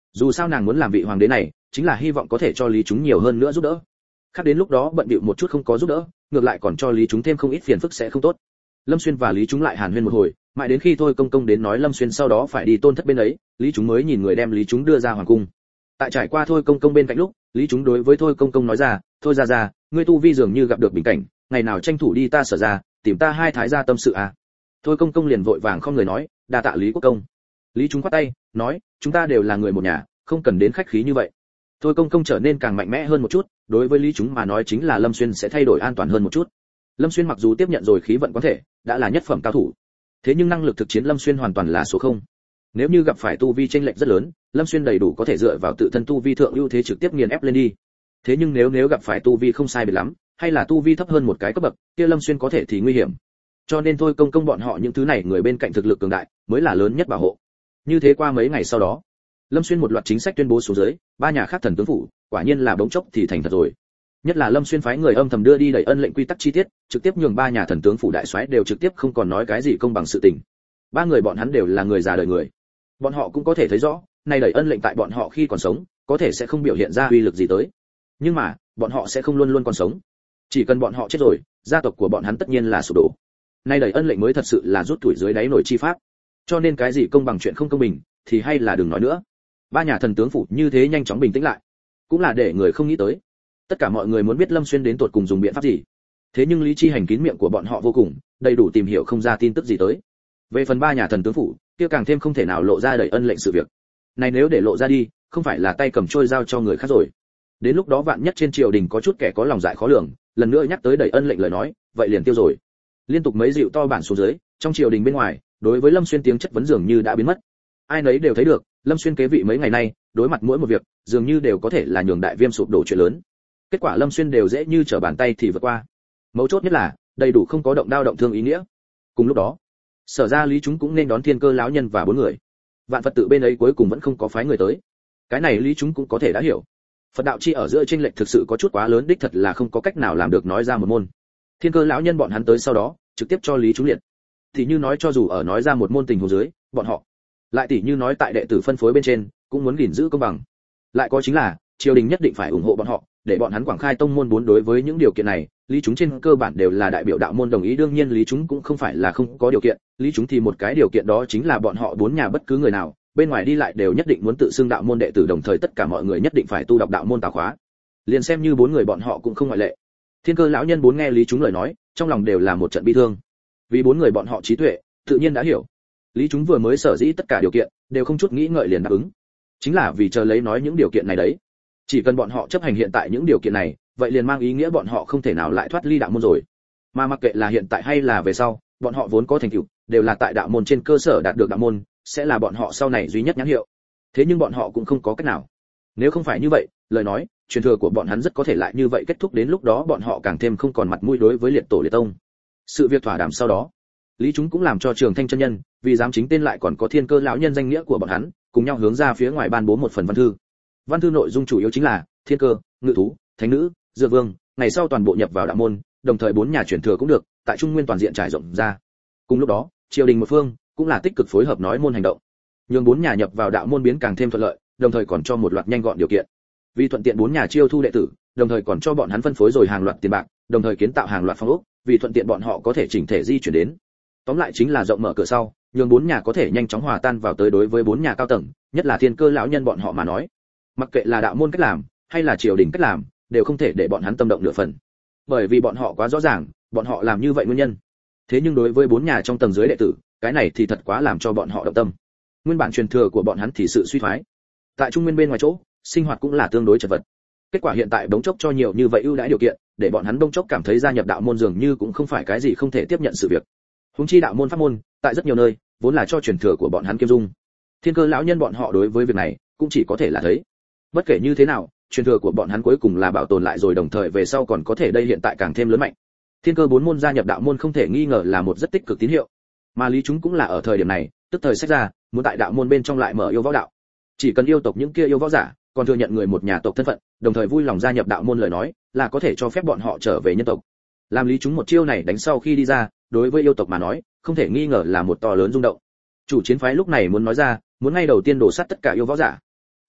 Dù sao nàng muốn làm vị hoàng đế này, chính là hy vọng có thể cho Lý Chúng nhiều hơn nữa giúp đỡ. Khác đến lúc đó bận bịu một chút không có giúp đỡ, ngược lại còn cho Lý Chúng thêm không ít phiền phức sẽ không tốt. Lâm Xuyên và Lý Chúng lại hàn huyên một hồi, mãi đến khi thôi công công đến nói Lâm Xuyên sau đó phải đi tôn thất bên ấy, Lý Chúng mới nhìn người đem Lý Chúng đưa ra hoàng cung. Tại trải qua thôi công công bên cạnh lúc, Lý Chúng đối với thôi công công nói ra, thôi ra ra, ngươi tu vi dường như gặp được bình cảnh, ngày nào tranh thủ đi ta Sở ra, tìm ta hai thái gia tâm sự à. Thôi công công liền vội vàng không người nói, đa tạ Lý quốc công. Lý Chúng khoát tay, nói, chúng ta đều là người một nhà, không cần đến khách khí như vậy. Thôi công công trở nên càng mạnh mẽ hơn một chút, đối với Lý Chúng mà nói chính là Lâm Xuyên sẽ thay đổi an toàn hơn một chút. Lâm Xuyên mặc dù tiếp nhận rồi khí vận có thể, đã là nhất phẩm cao thủ, thế nhưng năng lực thực chiến Lâm Xuyên hoàn toàn là số không. Nếu như gặp phải tu vi chênh lệch rất lớn, Lâm Xuyên đầy đủ có thể dựa vào tự thân tu vi thượng ưu thế trực tiếp nghiền ép lên đi. Thế nhưng nếu nếu gặp phải tu vi không sai biệt lắm, hay là tu vi thấp hơn một cái cấp bậc, kia Lâm Xuyên có thể thì nguy hiểm. Cho nên thôi công công bọn họ những thứ này người bên cạnh thực lực cường đại, mới là lớn nhất bảo hộ. Như thế qua mấy ngày sau đó, Lâm Xuyên một loạt chính sách tuyên bố xuống dưới, ba nhà khác thần tướng phủ, quả nhiên là bỗng chốc thì thành thật rồi. Nhất là Lâm Xuyên phái người âm thầm đưa đi đẩy ân lệnh quy tắc chi tiết, trực tiếp nhường ba nhà thần tướng phủ đại soái đều trực tiếp không còn nói cái gì công bằng sự tình. Ba người bọn hắn đều là người già đời người, bọn họ cũng có thể thấy rõ, này đẩy ân lệnh tại bọn họ khi còn sống, có thể sẽ không biểu hiện ra uy lực gì tới. Nhưng mà, bọn họ sẽ không luôn luôn còn sống. Chỉ cần bọn họ chết rồi, gia tộc của bọn hắn tất nhiên là sụp đổ. Này đẩy ân lệnh mới thật sự là rút tuổi dưới đáy nổi chi pháp. Cho nên cái gì công bằng chuyện không công bình, thì hay là đừng nói nữa. Ba nhà thần tướng phủ như thế nhanh chóng bình tĩnh lại, cũng là để người không nghĩ tới. Tất cả mọi người muốn biết Lâm Xuyên đến tột cùng dùng biện pháp gì. Thế nhưng lý chi hành kín miệng của bọn họ vô cùng, đầy đủ tìm hiểu không ra tin tức gì tới. Về phần ba nhà thần tướng phủ, kia càng thêm không thể nào lộ ra đẩy ân lệnh sự việc. Này nếu để lộ ra đi, không phải là tay cầm trôi giao cho người khác rồi. Đến lúc đó vạn nhất trên triều đình có chút kẻ có lòng dạ khó lường, lần nữa nhắc tới đẩy ân lệnh lời nói, vậy liền tiêu rồi. Liên tục mấy dịu to bản xuống dưới, trong triều đình bên ngoài, đối với Lâm Xuyên tiếng chất vấn dường như đã biến mất. Ai nấy đều thấy được, Lâm Xuyên kế vị mấy ngày nay, đối mặt mỗi một việc, dường như đều có thể là nhường đại viêm sụp đổ chuyện lớn. Kết quả Lâm Xuyên đều dễ như trở bàn tay thì vượt qua. Mấu chốt nhất là, đầy đủ không có động đao động thương ý nghĩa. Cùng lúc đó, Sở ra Lý Chúng cũng nên đón Thiên Cơ lão nhân và bốn người. Vạn Phật tự bên ấy cuối cùng vẫn không có phái người tới. Cái này Lý Chúng cũng có thể đã hiểu. Phật đạo chi ở giữa chênh lệch thực sự có chút quá lớn, đích thật là không có cách nào làm được nói ra một môn. Thiên Cơ lão nhân bọn hắn tới sau đó, trực tiếp cho Lý Chúng liệt. Thì như nói cho dù ở nói ra một môn tình huống dưới, bọn họ lại tỷ như nói tại đệ tử phân phối bên trên, cũng muốn gìn giữ công bằng. Lại có chính là, triều đình nhất định phải ủng hộ bọn họ, để bọn hắn quảng khai tông môn bốn. Đối với những điều kiện này, Lý Chúng trên cơ bản đều là đại biểu đạo môn đồng ý. Đương nhiên Lý Chúng cũng không phải là không có điều kiện, Lý Chúng thì một cái điều kiện đó chính là bọn họ bốn nhà bất cứ người nào bên ngoài đi lại đều nhất định muốn tự xưng đạo môn đệ tử, đồng thời tất cả mọi người nhất định phải tu đọc đạo môn tà khóa. Liền xem như bốn người bọn họ cũng không ngoại lệ. Thiên Cơ lão nhân bốn nghe Lý Chúng lời nói, trong lòng đều là một trận bi thương. Vì bốn người bọn họ trí tuệ, tự nhiên đã hiểu. Lý Chúng vừa mới sở dĩ tất cả điều kiện, đều không chút nghĩ ngợi liền đáp ứng. Chính là vì chờ lấy nói những điều kiện này đấy. Chỉ cần bọn họ chấp hành hiện tại những điều kiện này, vậy liền mang ý nghĩa bọn họ không thể nào lại thoát ly đạo môn rồi. Mà mặc kệ là hiện tại hay là về sau, bọn họ vốn có thành tựu, đều là tại đạo môn trên cơ sở đạt được đạo môn, sẽ là bọn họ sau này duy nhất nhãn hiệu. Thế nhưng bọn họ cũng không có cách nào. Nếu không phải như vậy, lời nói, truyền thừa của bọn hắn rất có thể lại như vậy kết thúc, đến lúc đó bọn họ càng thêm không còn mặt mũi đối với liệt tổ liệt tông. Sự việc thỏa đàm sau đó, Lý Chúng cũng làm cho Trường Thanh chân nhân, vì dám chính tên lại còn có Thiên Cơ lão nhân danh nghĩa của bọn hắn, cùng nhau hướng ra phía ngoài ban bố một phần văn thư. Văn thư nội dung chủ yếu chính là Thiên Cơ, Ngự thú, Thánh nữ, Dược Vương, ngày sau toàn bộ nhập vào đạo môn, đồng thời bốn nhà truyền thừa cũng được, tại Trung Nguyên toàn diện trải rộng ra. Cùng lúc đó, triều đình một phương cũng là tích cực phối hợp nói môn hành động, nhường bốn nhà nhập vào đạo môn biến càng thêm thuận lợi, đồng thời còn cho một loạt nhanh gọn điều kiện. Vì thuận tiện bốn nhà chiêu thu đệ tử, đồng thời còn cho bọn hắn phân phối rồi hàng loạt tiền bạc, đồng thời kiến tạo hàng loạt phòng ốc, vì thuận tiện bọn họ có thể chỉnh thể di chuyển đến. Tóm lại chính là rộng mở cửa sau, nhường bốn nhà có thể nhanh chóng hòa tan vào tới. Đối với bốn nhà cao tầng, nhất là Thiên Cơ lão nhân bọn họ mà nói, mặc kệ là đạo môn cách làm hay là triều đình cách làm, đều không thể để bọn hắn tâm động nửa phần, bởi vì bọn họ quá rõ ràng bọn họ làm như vậy nguyên nhân. Thế nhưng đối với bốn nhà trong tầng dưới đệ tử, cái này thì thật quá làm cho bọn họ động tâm. Nguyên bản truyền thừa của bọn hắn thì sự suy thoái, tại Trung Nguyên bên ngoài chỗ, sinh hoạt cũng là tương đối chật vật. Kết quả hiện tại bỗng chốc cho nhiều như vậy ưu đãi điều kiện, để bọn hắn bỗng chốc cảm thấy gia nhập đạo môn dường như cũng không phải cái gì không thể tiếp nhận sự việc. Huống chi đạo môn pháp môn, tại rất nhiều nơi, vốn là cho truyền thừa của bọn hắn kiêm dung. Thiên Cơ lão nhân bọn họ đối với việc này, cũng chỉ có thể là thấy. Bất kể như thế nào, truyền thừa của bọn hắn cuối cùng là bảo tồn lại rồi, đồng thời về sau còn có thể đây hiện tại càng thêm lớn mạnh. Thiên Cơ bốn môn gia nhập đạo môn không thể nghi ngờ là một rất tích cực tín hiệu. Mà Lý Chúng cũng là ở thời điểm này, tức thời sách ra, muốn tại đạo môn bên trong lại mở yêu võ đạo. Chỉ cần yêu tộc những kia yêu võ giả, còn thừa nhận người một nhà tộc thân phận, đồng thời vui lòng gia nhập đạo môn lời nói, là có thể cho phép bọn họ trở về nhân tộc. Làm Lý Chúng một chiêu này đánh sau khi đi ra, đối với yêu tộc mà nói, không thể nghi ngờ là một to lớn rung động. Chủ chiến phái lúc này muốn nói ra, muốn ngay đầu tiên đổ sát tất cả yêu võ giả.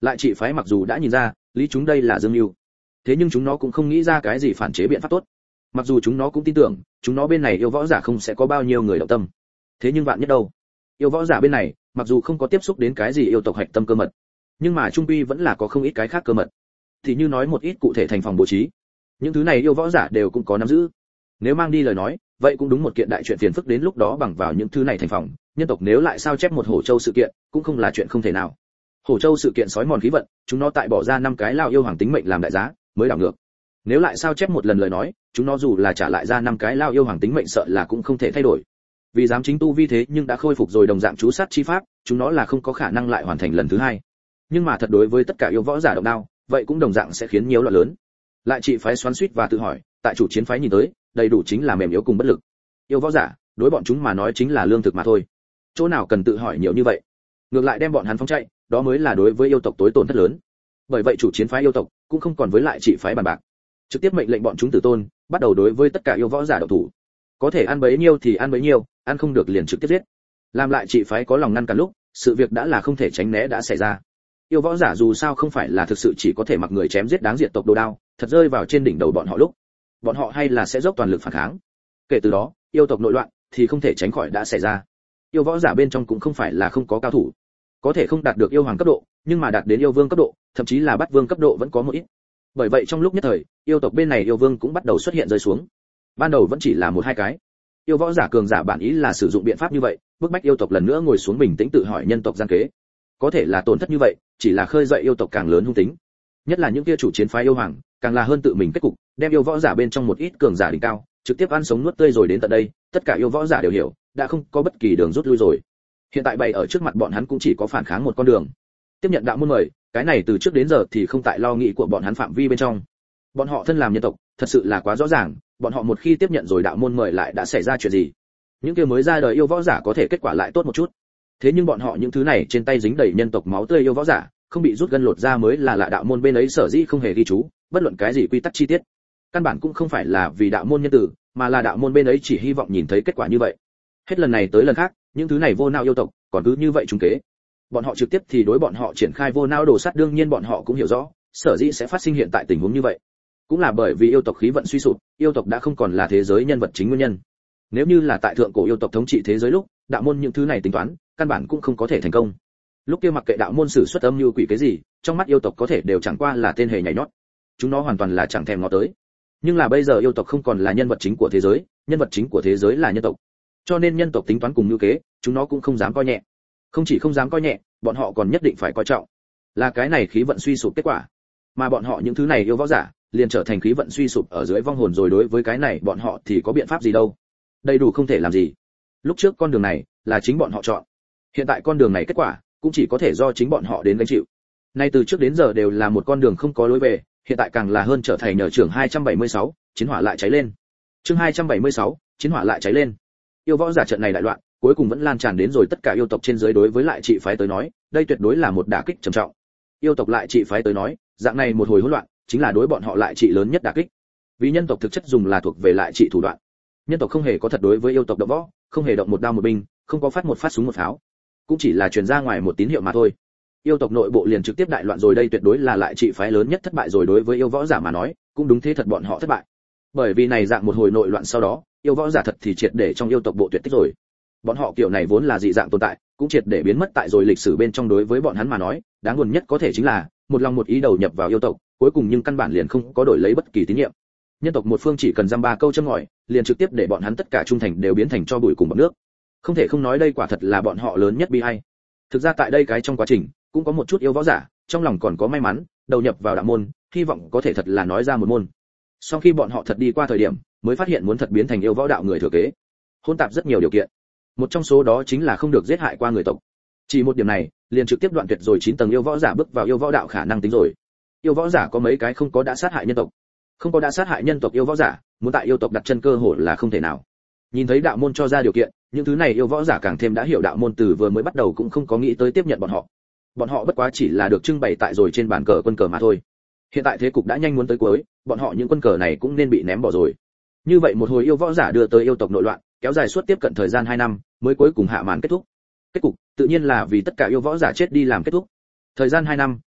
Lại trị phái mặc dù đã nhìn ra lý chúng đây là dương mưu, thế nhưng chúng nó cũng không nghĩ ra cái gì phản chế biện pháp tốt. Mặc dù chúng nó cũng tin tưởng chúng nó bên này yêu võ giả không sẽ có bao nhiêu người động tâm, thế nhưng vạn nhất đâu, yêu võ giả bên này mặc dù không có tiếp xúc đến cái gì yêu tộc hạch tâm cơ mật, nhưng mà trung quy vẫn là có không ít cái khác cơ mật. Thì như nói một ít cụ thể thành phòng bố trí, những thứ này yêu võ giả đều cũng có nắm giữ. Nếu mang đi lời nói, vậy cũng đúng một kiện đại chuyện phiền phức, đến lúc đó bằng vào những thứ này thành phòng, nhân tộc nếu lại sao chép một hổ châu sự kiện, cũng không là chuyện không thể nào. Hổ châu sự kiện sói mòn khí vận, chúng nó tại bỏ ra năm cái lao yêu hoàng tính mệnh làm đại giá, mới đảo ngược. Nếu lại sao chép một lần lời nói, chúng nó dù là trả lại ra năm cái lao yêu hoàng tính mệnh sợ là cũng không thể thay đổi. Vì dám chính tu vi thế nhưng đã khôi phục rồi đồng dạng chú sát chi pháp, chúng nó là không có khả năng lại hoàn thành lần thứ hai. Nhưng mà thật đối với tất cả yêu võ giả động đao, vậy cũng đồng dạng sẽ khiến nhiều loạn lớn. Lại trị phái xoắn xuýt và tự hỏi, tại chủ chiến phái nhìn tới, đầy đủ chính là mềm yếu cùng bất lực. Yêu võ giả, đối bọn chúng mà nói chính là lương thực mà thôi. Chỗ nào cần tự hỏi nhiều như vậy? Ngược lại đem bọn hắn phóng chạy, đó mới là đối với yêu tộc tối tổn thất lớn. Bởi vậy chủ chiến phái yêu tộc cũng không còn với lại trị phái bàn bạc, trực tiếp mệnh lệnh bọn chúng tử tôn, bắt đầu đối với tất cả yêu võ giả động thủ. Có thể ăn bấy nhiêu thì ăn bấy nhiêu, ăn không được liền trực tiếp giết. Làm lại trị phái có lòng ngăn cản lúc, sự việc đã là không thể tránh né đã xảy ra. Yêu võ giả dù sao không phải là thực sự chỉ có thể mặc người chém giết đáng diệt tộc đồ đao, thật rơi vào trên đỉnh đầu bọn họ lúc, bọn họ hay là sẽ dốc toàn lực phản kháng. Kể từ đó, yêu tộc nội loạn thì không thể tránh khỏi đã xảy ra. Yêu võ giả bên trong cũng không phải là không có cao thủ, có thể không đạt được yêu hoàng cấp độ, nhưng mà đạt đến yêu vương cấp độ, thậm chí là bắt vương cấp độ vẫn có một ít. Bởi vậy trong lúc nhất thời, yêu tộc bên này yêu vương cũng bắt đầu xuất hiện rơi xuống. Ban đầu vẫn chỉ là một hai cái. Yêu võ giả cường giả bản ý là sử dụng biện pháp như vậy, bức bách yêu tộc lần nữa ngồi xuống bình tĩnh tự hỏi nhân tộc gian kế. Có thể là tổn thất như vậy, chỉ là khơi dậy yêu tộc càng lớn hung tính. Nhất là những kia chủ chiến phái yêu hoàng, càng là hơn tự mình kết cục, đem yêu võ giả bên trong một ít cường giả đỉnh cao, trực tiếp ăn sống nuốt tươi rồi đến tận đây, tất cả yêu võ giả đều hiểu, đã không có bất kỳ đường rút lui rồi. Hiện tại bày ở trước mặt bọn hắn cũng chỉ có phản kháng một con đường. Tiếp nhận đạo môn mời, cái này từ trước đến giờ thì không tại lo nghĩ của bọn hắn phạm vi bên trong. Bọn họ thân làm nhân tộc, thật sự là quá rõ ràng, bọn họ một khi tiếp nhận rồi đạo môn mời lại đã xảy ra chuyện gì. Những kia mới ra đời yêu võ giả có thể kết quả lại tốt một chút. Thế nhưng bọn họ những thứ này trên tay dính đầy nhân tộc máu tươi yêu võ giả, không bị rút gân lột ra mới là lạ. Đạo môn bên ấy sở dĩ không hề ghi chú, bất luận cái gì quy tắc chi tiết. Căn bản cũng không phải là vì đạo môn nhân tử, mà là đạo môn bên ấy chỉ hy vọng nhìn thấy kết quả như vậy. Hết lần này tới lần khác, những thứ này vô não yêu tộc, còn cứ như vậy trùng kế. Bọn họ trực tiếp thì đối bọn họ triển khai vô não đồ sát, đương nhiên bọn họ cũng hiểu rõ, sở dĩ sẽ phát sinh hiện tại tình huống như vậy, cũng là bởi vì yêu tộc khí vận suy sụp, yêu tộc đã không còn là thế giới nhân vật chính nguyên nhân. Nếu như là tại thượng cổ yêu tộc thống trị thế giới lúc, đạo môn những thứ này tính toán, căn bản cũng không có thể thành công. Lúc kia mặc kệ đạo môn sử xuất âm như quỷ cái gì, trong mắt yêu tộc có thể đều chẳng qua là tên hề nhảy nhót. Chúng nó hoàn toàn là chẳng thèm ngó tới. Nhưng là bây giờ yêu tộc không còn là nhân vật chính của thế giới, nhân vật chính của thế giới là nhân tộc. Cho nên nhân tộc tính toán cùng như kế, chúng nó cũng không dám coi nhẹ. Không chỉ không dám coi nhẹ, bọn họ còn nhất định phải coi trọng. Là cái này khí vận suy sụp kết quả. Mà bọn họ những thứ này yêu võ giả, liền trở thành khí vận suy sụp ở dưới vong hồn rồi, đối với cái này bọn họ thì có biện pháp gì đâu. Đầy đủ không thể làm gì. Lúc trước con đường này là chính bọn họ chọn. Hiện tại con đường này kết quả cũng chỉ có thể do chính bọn họ đến gánh chịu. Nay từ trước đến giờ đều là một con đường không có lối về, hiện tại càng là hơn trở thành nhờ trưởng hai trăm bảy mươi sáu, chiến hỏa lại cháy lên. Chương hai trăm bảy mươi sáu, chiến hỏa lại cháy lên. Yêu võ giả trận này đại loạn, cuối cùng vẫn lan tràn đến rồi tất cả yêu tộc trên dưới. Đối với lại trị phái tới nói, đây tuyệt đối là một đả kích trầm trọng. Yêu tộc lại trị phái tới nói, dạng này một hồi hỗn loạn, chính là đối bọn họ lại trị lớn nhất đả kích. Vì nhân tộc thực chất dùng là thuộc về lại trị thủ đoạn. Nhân tộc không hề có thật đối với yêu tộc động võ, không hề động một đao một binh, không có phát một phát súng một pháo, cũng chỉ là truyền ra ngoài một tín hiệu mà thôi. Yêu tộc nội bộ liền trực tiếp đại loạn rồi, đây tuyệt đối là lại trị phái lớn nhất thất bại rồi. Đối với yêu võ giả mà nói, cũng đúng thế thật, bọn họ thất bại. Bởi vì này dạng một hồi nội loạn sau đó, yêu võ giả thật thì triệt để trong yêu tộc bộ tuyệt tích rồi. Bọn họ kiểu này vốn là dị dạng tồn tại, cũng triệt để biến mất tại rồi lịch sử bên trong. Đối với bọn hắn mà nói, đáng buồn nhất có thể chính là một lòng một ý đầu nhập vào yêu tộc, cuối cùng nhưng căn bản liền không có đổi lấy bất kỳ tín nhiệm. Nhân tộc một phương chỉ cần dăm ba câu châm ngòi, liền trực tiếp để bọn hắn tất cả trung thành đều biến thành cho bụi cùng bọt nước. Không thể không nói đây quả thật là bọn họ lớn nhất bi ai. Thực ra tại đây cái trong quá trình, cũng có một chút yêu võ giả, trong lòng còn có may mắn, đầu nhập vào đạo môn, hy vọng có thể thật là nói ra một môn. Sau khi bọn họ thật đi qua thời điểm, mới phát hiện muốn thật biến thành yêu võ đạo người thừa kế, hỗn tạp rất nhiều điều kiện. Một trong số đó chính là không được giết hại qua người tộc. Chỉ một điểm này, liền trực tiếp đoạn tuyệt rồi chín tầng yêu võ giả bước vào yêu võ đạo khả năng tính rồi. Yêu võ giả có mấy cái không có đã sát hại nhân tộc, không có đã sát hại nhân tộc yêu võ giả, muốn tại yêu tộc đặt chân cơ hội là không thể nào. Nhìn thấy đạo môn cho ra điều kiện, những thứ này yêu võ giả càng thêm đã hiểu đạo môn từ vừa mới bắt đầu cũng không có nghĩ tới tiếp nhận bọn họ. Bọn họ bất quá chỉ là được trưng bày tại rồi trên bàn cờ quân cờ mà thôi. Hiện tại thế cục đã nhanh muốn tới cuối, bọn họ những quân cờ này cũng nên bị ném bỏ rồi. Như vậy một hồi yêu võ giả đưa tới yêu tộc nội loạn, kéo dài suốt tiếp cận thời gian hai năm, mới cuối cùng hạ màn kết thúc. Kết cục tự nhiên là vì tất cả yêu võ giả chết đi làm kết thúc. Thời gian hai năm,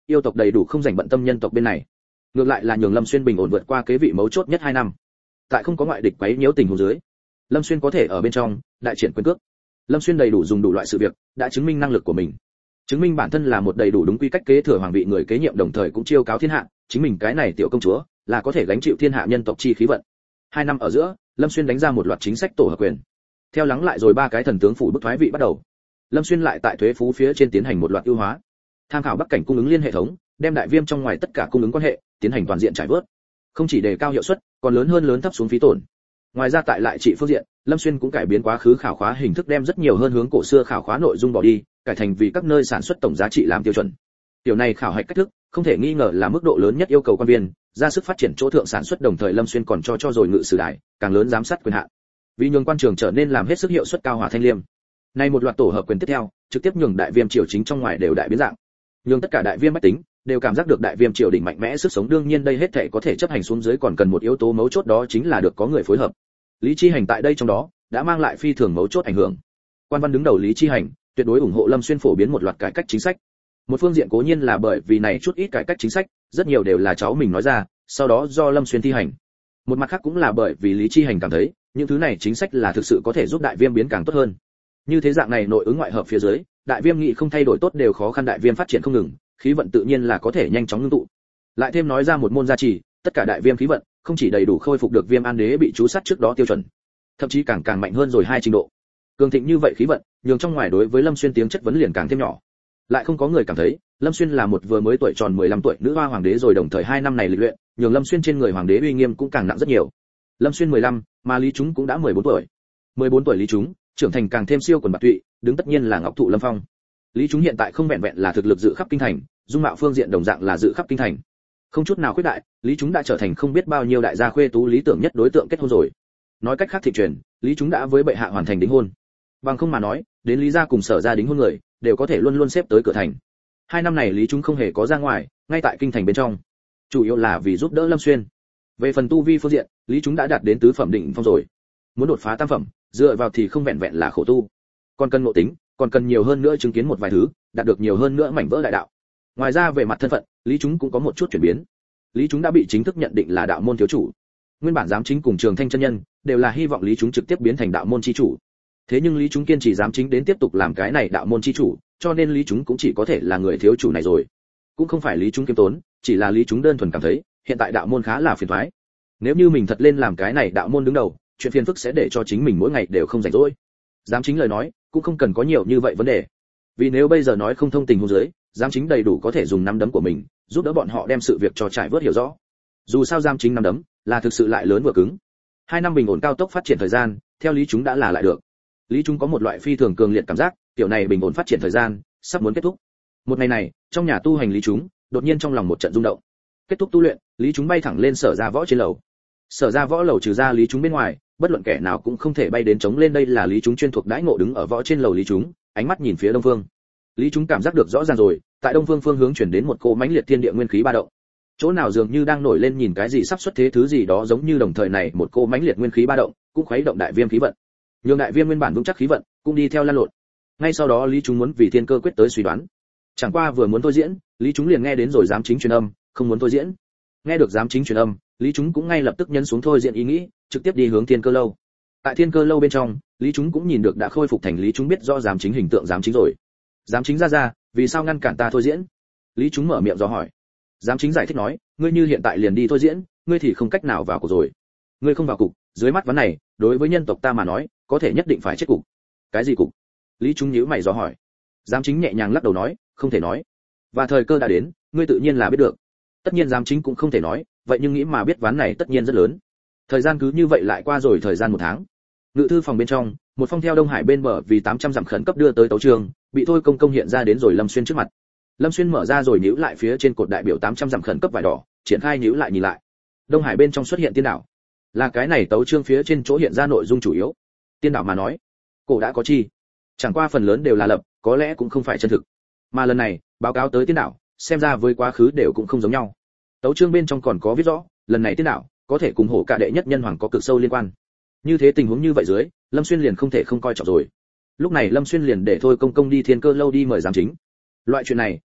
yêu tộc đầy đủ không dành bận tâm nhân tộc bên này, ngược lại là nhường Lâm Xuyên bình ổn vượt qua kế vị mấu chốt nhất hai năm. Tại không có ngoại địch quấy nhiễu tình huống dưới, Lâm Xuyên có thể ở bên trong đại triển quyền cước. Lâm Xuyên đầy đủ dùng đủ loại sự việc, đã chứng minh năng lực của mình, chứng minh bản thân là một đầy đủ đúng quy cách kế thừa hoàng vị người kế nhiệm, đồng thời cũng chiêu cáo thiên hạ, chính mình cái này tiểu công chúa là có thể gánh chịu thiên hạ nhân tộc chi khí vận. Hai năm ở giữa, Lâm Xuyên đánh ra một loạt chính sách tổ hợp quyền. Theo lắng lại rồi ba cái thần tướng phủ bức thoái vị bắt đầu, Lâm Xuyên lại tại thuế phú phía trên tiến hành một loạt ưu hóa, tham khảo bắc cảnh cung ứng liên hệ thống, đem đại viêm trong ngoài tất cả cung ứng quan hệ tiến hành toàn diện trải vớt, không chỉ đề cao hiệu suất, còn lớn hơn lớn thấp xuống phí tổn. Ngoài ra tại lại trị phương diện, Lâm Xuyên cũng cải biến quá khứ khảo khóa hình thức, đem rất nhiều hơn hướng cổ xưa khảo khóa nội dung bỏ đi, cải thành vì các nơi sản xuất tổng giá trị làm tiêu chuẩn. Điều này khảo hạch cách thức, không thể nghi ngờ là mức độ lớn nhất yêu cầu quan viên ra sức phát triển chỗ thượng sản xuất, đồng thời Lâm Xuyên còn cho cho rồi ngự sử đài càng lớn giám sát quyền hạn, vì nhường quan trường trở nên làm hết sức hiệu suất cao hòa thanh liêm. Nay một loạt tổ hợp quyền tiếp theo, trực tiếp nhường đại viêm triều chính trong ngoài đều đại biến dạng, nhường tất cả đại viêm bách tính đều cảm giác được đại viêm triều đình mạnh mẽ sức sống. Đương nhiên đây hết thảy có thể chấp hành xuống dưới còn cần một yếu tố mấu chốt, đó chính là được có người phối hợp. Lý Chi Hành tại đây trong đó đã mang lại phi thường mấu chốt ảnh hưởng. Quan văn đứng đầu Lý Chi Hành tuyệt đối ủng hộ Lâm Xuyên phổ biến một loạt cải cách chính sách. Một phương diện cố nhiên là bởi vì này chút ít cải cách chính sách, rất nhiều đều là cháu mình nói ra, sau đó do Lâm Xuyên thi hành. Một mặt khác cũng là bởi vì Lý Chi Hành cảm thấy, những thứ này chính sách là thực sự có thể giúp đại viêm biến càng tốt hơn. Như thế dạng này nội ứng ngoại hợp phía dưới, đại viêm nghị không thay đổi tốt đều khó khăn, đại viêm phát triển không ngừng, khí vận tự nhiên là có thể nhanh chóng ngưng tụ. Lại thêm nói ra một môn gia trì, tất cả đại viêm khí vận không chỉ đầy đủ khôi phục được Viêm An Đế bị chú sát trước đó tiêu chuẩn, thậm chí càng càng mạnh hơn rồi hai trình độ. Cường thịnh như vậy khí vận, nhường trong ngoài đối với Lâm Xuyên tiếng chất vấn liền càng thêm nhỏ. Lại không có người cảm thấy, Lâm Xuyên là một vừa mới tuổi tròn mười lăm tuổi nữ hoa hoàng đế rồi, đồng thời hai năm này lịch luyện, nhường Lâm Xuyên trên người hoàng đế uy nghiêm cũng càng nặng rất nhiều. Lâm Xuyên mười lăm, mà Lý Chúng cũng đã mười bốn tuổi. mười bốn tuổi Lý Chúng, trưởng thành càng thêm siêu quần bạc tụy, đứng tất nhiên là ngọc thụ lâm phong. Lý Chúng hiện tại không vẹn vẹn là thực lực dự khắp kinh thành, dung mạo phương diện đồng dạng là dự khắp kinh thành. Không chút nào khuyết đại, Lý Chúng đã trở thành không biết bao nhiêu đại gia khuê tú lý tưởng nhất đối tượng kết hôn rồi. Nói cách khác thị truyền, Lý Chúng đã với bệ hạ hoàn thành đính hôn. Bằng không mà nói, đến Lý gia cùng Sở gia đính hôn người, đều có thể luôn luôn xếp tới cửa thành. Hai năm này Lý Chúng không hề có ra ngoài, ngay tại kinh thành bên trong, chủ yếu là vì giúp đỡ Lâm Xuyên. Về phần tu vi phương diện, Lý Chúng đã đạt đến tứ phẩm đỉnh phong rồi. Muốn đột phá tam phẩm, dựa vào thì không vẹn vẹn là khổ tu, còn cần ngộ tính, còn cần nhiều hơn nữa chứng kiến một vài thứ, đạt được nhiều hơn nữa mảnh vỡ đại đạo. Ngoài ra về mặt thân phận, Lý Chúng cũng có một chút chuyển biến. Lý Chúng đã bị chính thức nhận định là đạo môn thiếu chủ. Nguyên bản giám chính cùng Trường Thanh chân nhân đều là hy vọng Lý Chúng trực tiếp biến thành đạo môn chi chủ. Thế nhưng Lý Chúng kiên trì giám chính đến tiếp tục làm cái này đạo môn chi chủ, cho nên Lý Chúng cũng chỉ có thể là người thiếu chủ này rồi. Cũng không phải Lý Chúng kiêm tốn, chỉ là Lý Chúng đơn thuần cảm thấy, hiện tại đạo môn khá là phiền toái. Nếu như mình thật lên làm cái này đạo môn đứng đầu, chuyện phiền phức sẽ để cho chính mình mỗi ngày đều không rảnh rỗi. Giám chính lời nói, cũng không cần có nhiều như vậy vấn đề. Vì nếu bây giờ nói không thông tình huống dưới, giám chính đầy đủ có thể dùng nắm đấm của mình, giúp đỡ bọn họ đem sự việc cho trải vớt hiểu rõ. Dù sao giám chính nắm đấm là thực sự lại lớn vừa cứng. Hai năm bình ổn cao tốc phát triển thời gian, theo Lý Chúng đã là lại được. Lý Chúng có một loại phi thường cường liệt cảm giác, kiểu này bình ổn phát triển thời gian sắp muốn kết thúc. Một ngày này, trong nhà tu hành Lý Chúng, đột nhiên trong lòng một trận rung động. Kết thúc tu luyện, Lý Chúng bay thẳng lên Sở Gia võ trên lầu. Sở Gia võ lầu trừ ra Lý Chúng bên ngoài, bất luận kẻ nào cũng không thể bay đến chống lên, đây là Lý Chúng chuyên thuộc đãi ngộ. Đứng ở võ trên lầu Lý Chúng, ánh mắt nhìn phía đông phương. Lý Chúng cảm giác được rõ ràng rồi, tại đông phương phương hướng chuyển đến một cỗ mãnh liệt thiên địa nguyên khí ba động. Chỗ nào dường như đang nổi lên nhìn cái gì sắp xuất thế thứ gì đó, giống như đồng thời này một cỗ mãnh liệt nguyên khí ba động cũng khuấy động đại viêm khí vận. Nhưng đại viêm nguyên bản vững chắc khí vận cũng đi theo lan lộn. Ngay sau đó Lý Chúng muốn vì thiên cơ quyết tới suy đoán. Chẳng qua vừa muốn thôi diễn, Lý Chúng liền nghe đến rồi giám chính truyền âm, không muốn thôi diễn. Nghe được giám chính truyền âm, Lý Chúng cũng ngay lập tức nhấn xuống thôi diễn ý nghĩ, trực tiếp đi hướng thiên cơ lâu. Tại thiên cơ lâu bên trong, Lý Chúng cũng nhìn được đã khôi phục thành Lý Chúng biết rõ giám chính hình tượng giám chính rồi. Giám chính ra ra, vì sao ngăn cản ta thôi diễn? Lý Chúng mở miệng dò hỏi. Giám chính giải thích nói, ngươi như hiện tại liền đi thôi diễn, ngươi thì không cách nào vào cục rồi. Ngươi không vào cục, dưới mắt ván này, đối với nhân tộc ta mà nói, có thể nhất định phải chết cục. Cái gì cục? Lý Chúng nhíu mày dò hỏi. Giám chính nhẹ nhàng lắc đầu nói, không thể nói. Và thời cơ đã đến, ngươi tự nhiên là biết được. Tất nhiên giám chính cũng không thể nói, vậy nhưng nghĩ mà biết ván này tất nhiên rất lớn. Thời gian cứ như vậy lại qua rồi thời gian một tháng. Ngự thư phòng bên trong, một phong theo Đông Hải bên bờ vì tám trăm dặm khẩn cấp đưa tới tấu chương, bị Thôi Công Công hiện ra đến rồi Lâm Xuyên trước mặt. Lâm Xuyên mở ra rồi nhíu lại phía trên cột đại biểu tám trăm dặm khẩn cấp vải đỏ, triển khai nhíu lại nhìn lại. Đông Hải bên trong xuất hiện tiên đảo. Là cái này tấu chương phía trên chỗ hiện ra nội dung chủ yếu. Tiên đảo mà nói, cổ đã có chi, chẳng qua phần lớn đều là lập, có lẽ cũng không phải chân thực. Mà lần này, báo cáo tới tiên đảo, xem ra với quá khứ đều cũng không giống nhau. Tấu chương bên trong còn có viết rõ, lần này tiên đảo có thể cùng hổ cả đệ nhất nhân hoàng có cực sâu liên quan. Như thế tình huống như vậy dưới, Lâm Xuyên liền không thể không coi trọng rồi. Lúc này Lâm Xuyên liền để Thôi Công Công đi thiên cơ lâu đi mời giám chính. Loại chuyện này,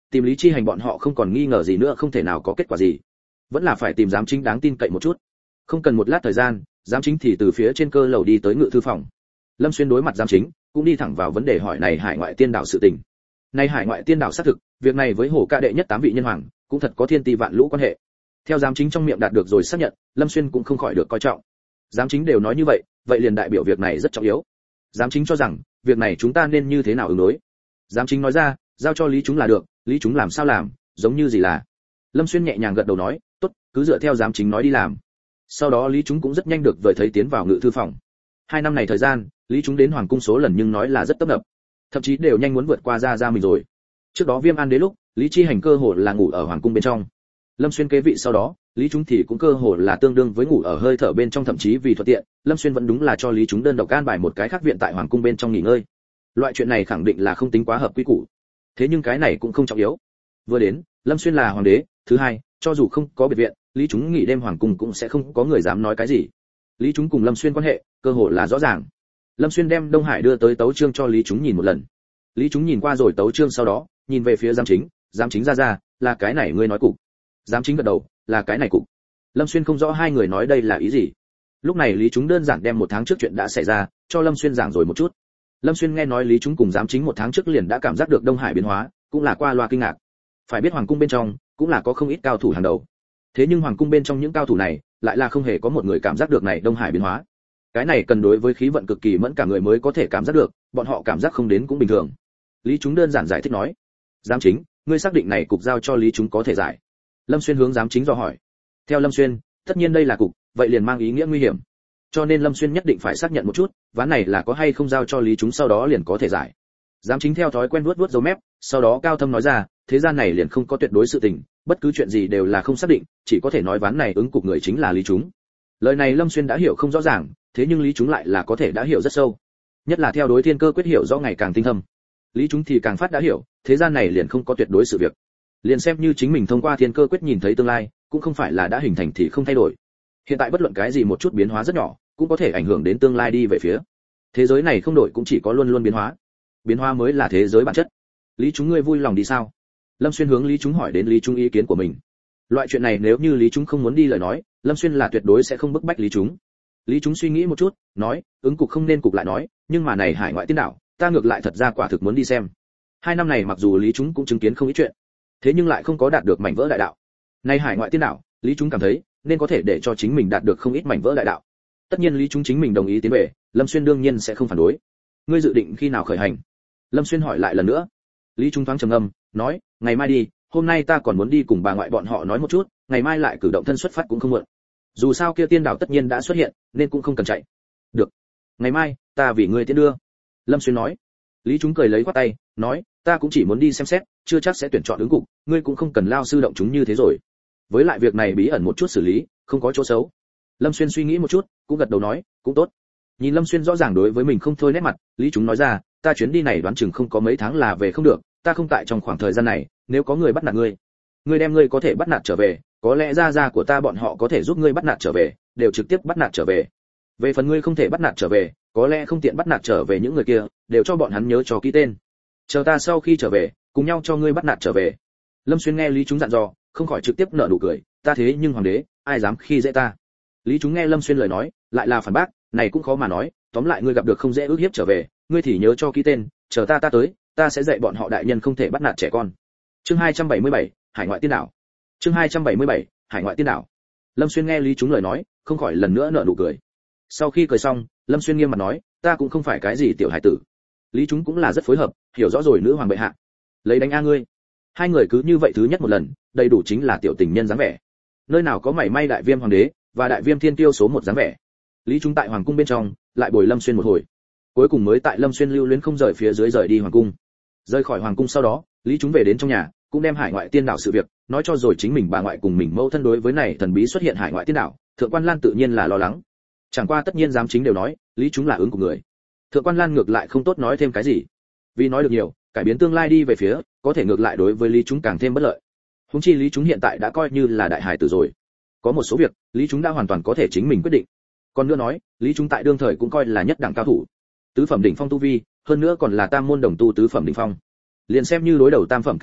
tìm Lý Chi Hành bọn họ không còn nghi ngờ gì nữa, không thể nào có kết quả gì, vẫn là phải tìm giám chính đáng tin cậy một chút. Không cần một lát thời gian, giám chính thì từ phía trên cơ lầu đi tới ngự thư phòng. Lâm Xuyên đối mặt giám chính, cũng đi thẳng vào vấn đề hỏi này hải ngoại tiên đảo sự tình. Này hải ngoại tiên đảo xác thực, việc này với Hổ Ca đệ nhất tám vị nhân hoàng, cũng thật có thiên ti vạn lũ quan hệ. Theo giám chính trong miệng đạt được rồi xác nhận, Lâm Xuyên cũng không khỏi được coi trọng. Giám chính đều nói như vậy, vậy liền đại biểu việc này rất trọng yếu. Giám chính cho rằng, việc này chúng ta nên như thế nào ứng đối. Giám chính nói ra, giao cho Lý chúng là được, Lý chúng làm sao làm, giống như gì là. Lâm Xuyên nhẹ nhàng gật đầu nói, tốt, cứ dựa theo giám chính nói đi làm. Sau đó Lý chúng cũng rất nhanh được vời thấy tiến vào ngự thư phòng. Hai năm này thời gian, Lý chúng đến hoàng cung số lần nhưng nói là rất tấp nập, thậm chí đều nhanh muốn vượt qua ra ra mình rồi. Trước đó Viêm An Đế lúc, Lý Chi Hành cơ hồ là ngủ ở hoàng cung bên trong. Lâm Xuyên kế vị sau đó, Lý chúng thì cũng cơ hồ là tương đương với ngủ ở hơi thở bên trong, thậm chí vì thuận tiện, Lâm Xuyên vẫn đúng là cho Lý chúng đơn độc an bài một cái khác viện tại hoàng cung bên trong nghỉ ngơi. Loại chuyện này khẳng định là không tính quá hợp quy củ. Thế nhưng cái này cũng không trọng yếu. Vừa đến, Lâm Xuyên là hoàng đế, thứ hai, cho dù không có biệt viện, Lý chúng nghỉ đêm hoàng cung cũng sẽ không có người dám nói cái gì. Lý chúng cùng Lâm Xuyên quan hệ, cơ hồ là rõ ràng. Lâm Xuyên đem Đông Hải đưa tới tấu chương cho Lý chúng nhìn một lần. Lý chúng nhìn qua rồi tấu chương sau đó, nhìn về phía giám chính, giám chính ra ra, là cái này ngươi nói cục. Giám chính gật đầu, là cái này cục. Lâm Xuyên không rõ hai người nói đây là ý gì. Lúc này Lý chúng đơn giản đem một tháng trước chuyện đã xảy ra cho Lâm Xuyên giảng rồi một chút. Lâm Xuyên nghe nói Lý chúng cùng giám chính một tháng trước liền đã cảm giác được Đông Hải biến hóa, cũng là qua loa kinh ngạc. Phải biết hoàng cung bên trong cũng là có không ít cao thủ hàng đầu. Thế nhưng hoàng cung bên trong những cao thủ này lại là không hề có một người cảm giác được này Đông Hải biến hóa. Cái này cần đối với khí vận cực kỳ mẫn cảm người mới có thể cảm giác được, bọn họ cảm giác không đến cũng bình thường. Lý chúng đơn giản giải thích nói, giám chính, ngươi xác định này cục giao cho Lý chúng có thể giải. Lâm Xuyên hướng giám chính dò hỏi. Theo Lâm Xuyên, tất nhiên đây là cục, vậy liền mang ý nghĩa nguy hiểm. Cho nên Lâm Xuyên nhất định phải xác nhận một chút, ván này là có hay không giao cho Lý chúng sau đó liền có thể giải. Giám chính theo thói quen vuốt vuốt râu mép, sau đó cao thâm nói ra, thế gian này liền không có tuyệt đối sự tình, bất cứ chuyện gì đều là không xác định, chỉ có thể nói ván này ứng cục người chính là Lý chúng. Lời này Lâm Xuyên đã hiểu không rõ ràng, thế nhưng Lý chúng lại là có thể đã hiểu rất sâu, nhất là theo đối thiên cơ quyết hiểu rõ ngày càng tinh thâm. Lý chúng thì càng phát đã hiểu, thế gian này liền không có tuyệt đối sự việc. Liền xem như chính mình thông qua thiên cơ quyết nhìn thấy tương lai, cũng không phải là đã hình thành thì không thay đổi. Hiện tại bất luận cái gì một chút biến hóa rất nhỏ, cũng có thể ảnh hưởng đến tương lai đi về phía. Thế giới này không đổi cũng chỉ có luôn luôn biến hóa. Biến hóa mới là thế giới bản chất. Lý chúng ngươi vui lòng đi sao? Lâm Xuyên hướng Lý chúng hỏi đến Lý chúng ý kiến của mình. Loại chuyện này nếu như Lý chúng không muốn đi lời nói, Lâm Xuyên là tuyệt đối sẽ không bức bách Lý chúng. Lý chúng suy nghĩ một chút, nói, ứng cục không nên cục lại nói, nhưng mà này hải ngoại tiên đảo, ta ngược lại thật ra quả thực muốn đi xem. Hai năm này mặc dù Lý chúng cũng chứng kiến không ít chuyện, thế nhưng lại không có đạt được mảnh vỡ đại đạo. Này hải ngoại tiên đảo, Lý chúng cảm thấy nên có thể để cho chính mình đạt được không ít mảnh vỡ đại đạo. Tất nhiên Lý chúng chính mình đồng ý tiến về, Lâm Xuyên đương nhiên sẽ không phản đối. Ngươi dự định khi nào khởi hành? Lâm Xuyên hỏi lại lần nữa. Lý chúng thoáng trầm ngâm, nói, ngày mai đi, hôm nay ta còn muốn đi cùng bà ngoại bọn họ nói một chút, ngày mai lại cử động thân xuất phát cũng không muộn. Dù sao kia tiên đảo tất nhiên đã xuất hiện, nên cũng không cần chạy. Được, ngày mai ta vì ngươi tiến đưa. Lâm Xuyên nói. Lý chúng cười lấy quát tay, nói, ta cũng chỉ muốn đi xem xét, chưa chắc sẽ tuyển chọn ứng cục, ngươi cũng không cần lao sư động chúng như thế rồi. Với lại việc này bí ẩn một chút xử lý, không có chỗ xấu. Lâm Xuyên suy nghĩ một chút, cũng gật đầu nói, cũng tốt. Nhìn Lâm Xuyên rõ ràng đối với mình không thôi nét mặt, Lý chúng nói ra, ta chuyến đi này đoán chừng không có mấy tháng là về không được, ta không tại trong khoảng thời gian này, nếu có người bắt nạt ngươi, ngươi đem ngươi có thể bắt nạt trở về, có lẽ gia gia của ta bọn họ có thể giúp ngươi bắt nạt trở về, đều trực tiếp bắt nạt trở về. Về phần ngươi không thể bắt nạt trở về, có lẽ không tiện bắt nạt trở về những người kia, đều cho bọn hắn nhớ cho kỹ tên. Chờ ta sau khi trở về, cùng nhau cho ngươi bắt nạt trở về. Lâm Xuyên nghe Lý chúng dặn dò, không khỏi trực tiếp nở nụ cười, ta thế nhưng hoàng đế, ai dám khi dễ ta. Lý chúng nghe Lâm Xuyên lời nói, lại là phản bác, này cũng khó mà nói, tóm lại ngươi gặp được không dễ ước hiếp trở về, ngươi thì nhớ cho kỹ tên, chờ ta ta tới, ta sẽ dạy bọn họ đại nhân không thể bắt nạt trẻ con. Chương hai trăm bảy mươi bảy, Hải ngoại tiên đảo. Chương hai trăm bảy mươi bảy, Hải ngoại tiên đảo. Lâm Xuyên nghe Lý chúng lời nói, không khỏi lần nữa nở nụ cười. Sau khi cười xong, Lâm Xuyên nghiêm mặt nói, ta cũng không phải cái gì tiểu hải tử. Lý chúng cũng là rất phối hợp, hiểu rõ rồi nữ hoàng bệ hạ. Lấy đánh a ngươi. Hai người cứ như vậy thứ nhất một lần, đầy đủ chính là tiểu tình nhân dáng vẻ. Nơi nào có mảy may đại viêm hoàng đế và đại viêm thiên tiêu số một dáng vẻ. Lý chúng tại hoàng cung bên trong, lại bồi Lâm Xuyên một hồi. Cuối cùng mới tại Lâm Xuyên lưu luyến không rời phía dưới rời đi hoàng cung. Rời khỏi hoàng cung sau đó, Lý chúng về đến trong nhà, cũng đem hải ngoại tiên đảo sự việc nói cho rồi chính mình bà ngoại cùng mình mâu thân đối với này thần bí xuất hiện hải ngoại tiên đảo, Thượng Quan Lan tự nhiên là lo lắng. Chẳng qua tất nhiên giám chính đều nói, Lý chúng là ứng của người. Thượng Quan Lan ngược lại không tốt nói thêm cái gì. Vì nói được nhiều, cải biến tương lai đi về phía, có thể ngược lại đối với Lý chúng càng thêm bất lợi. Huống chi Lý chúng hiện tại đã coi như là đại hải tử rồi. Có một số việc, Lý chúng đã hoàn toàn có thể chính mình quyết định. Còn nữa nói, Lý chúng tại đương thời cũng coi là nhất đẳng cao thủ. Tứ phẩm đỉnh phong tu vi, hơn nữa còn là tam môn đồng tu tứ phẩm đỉnh phong. Liền xem như đối đầu tam phẩm cảnh giới,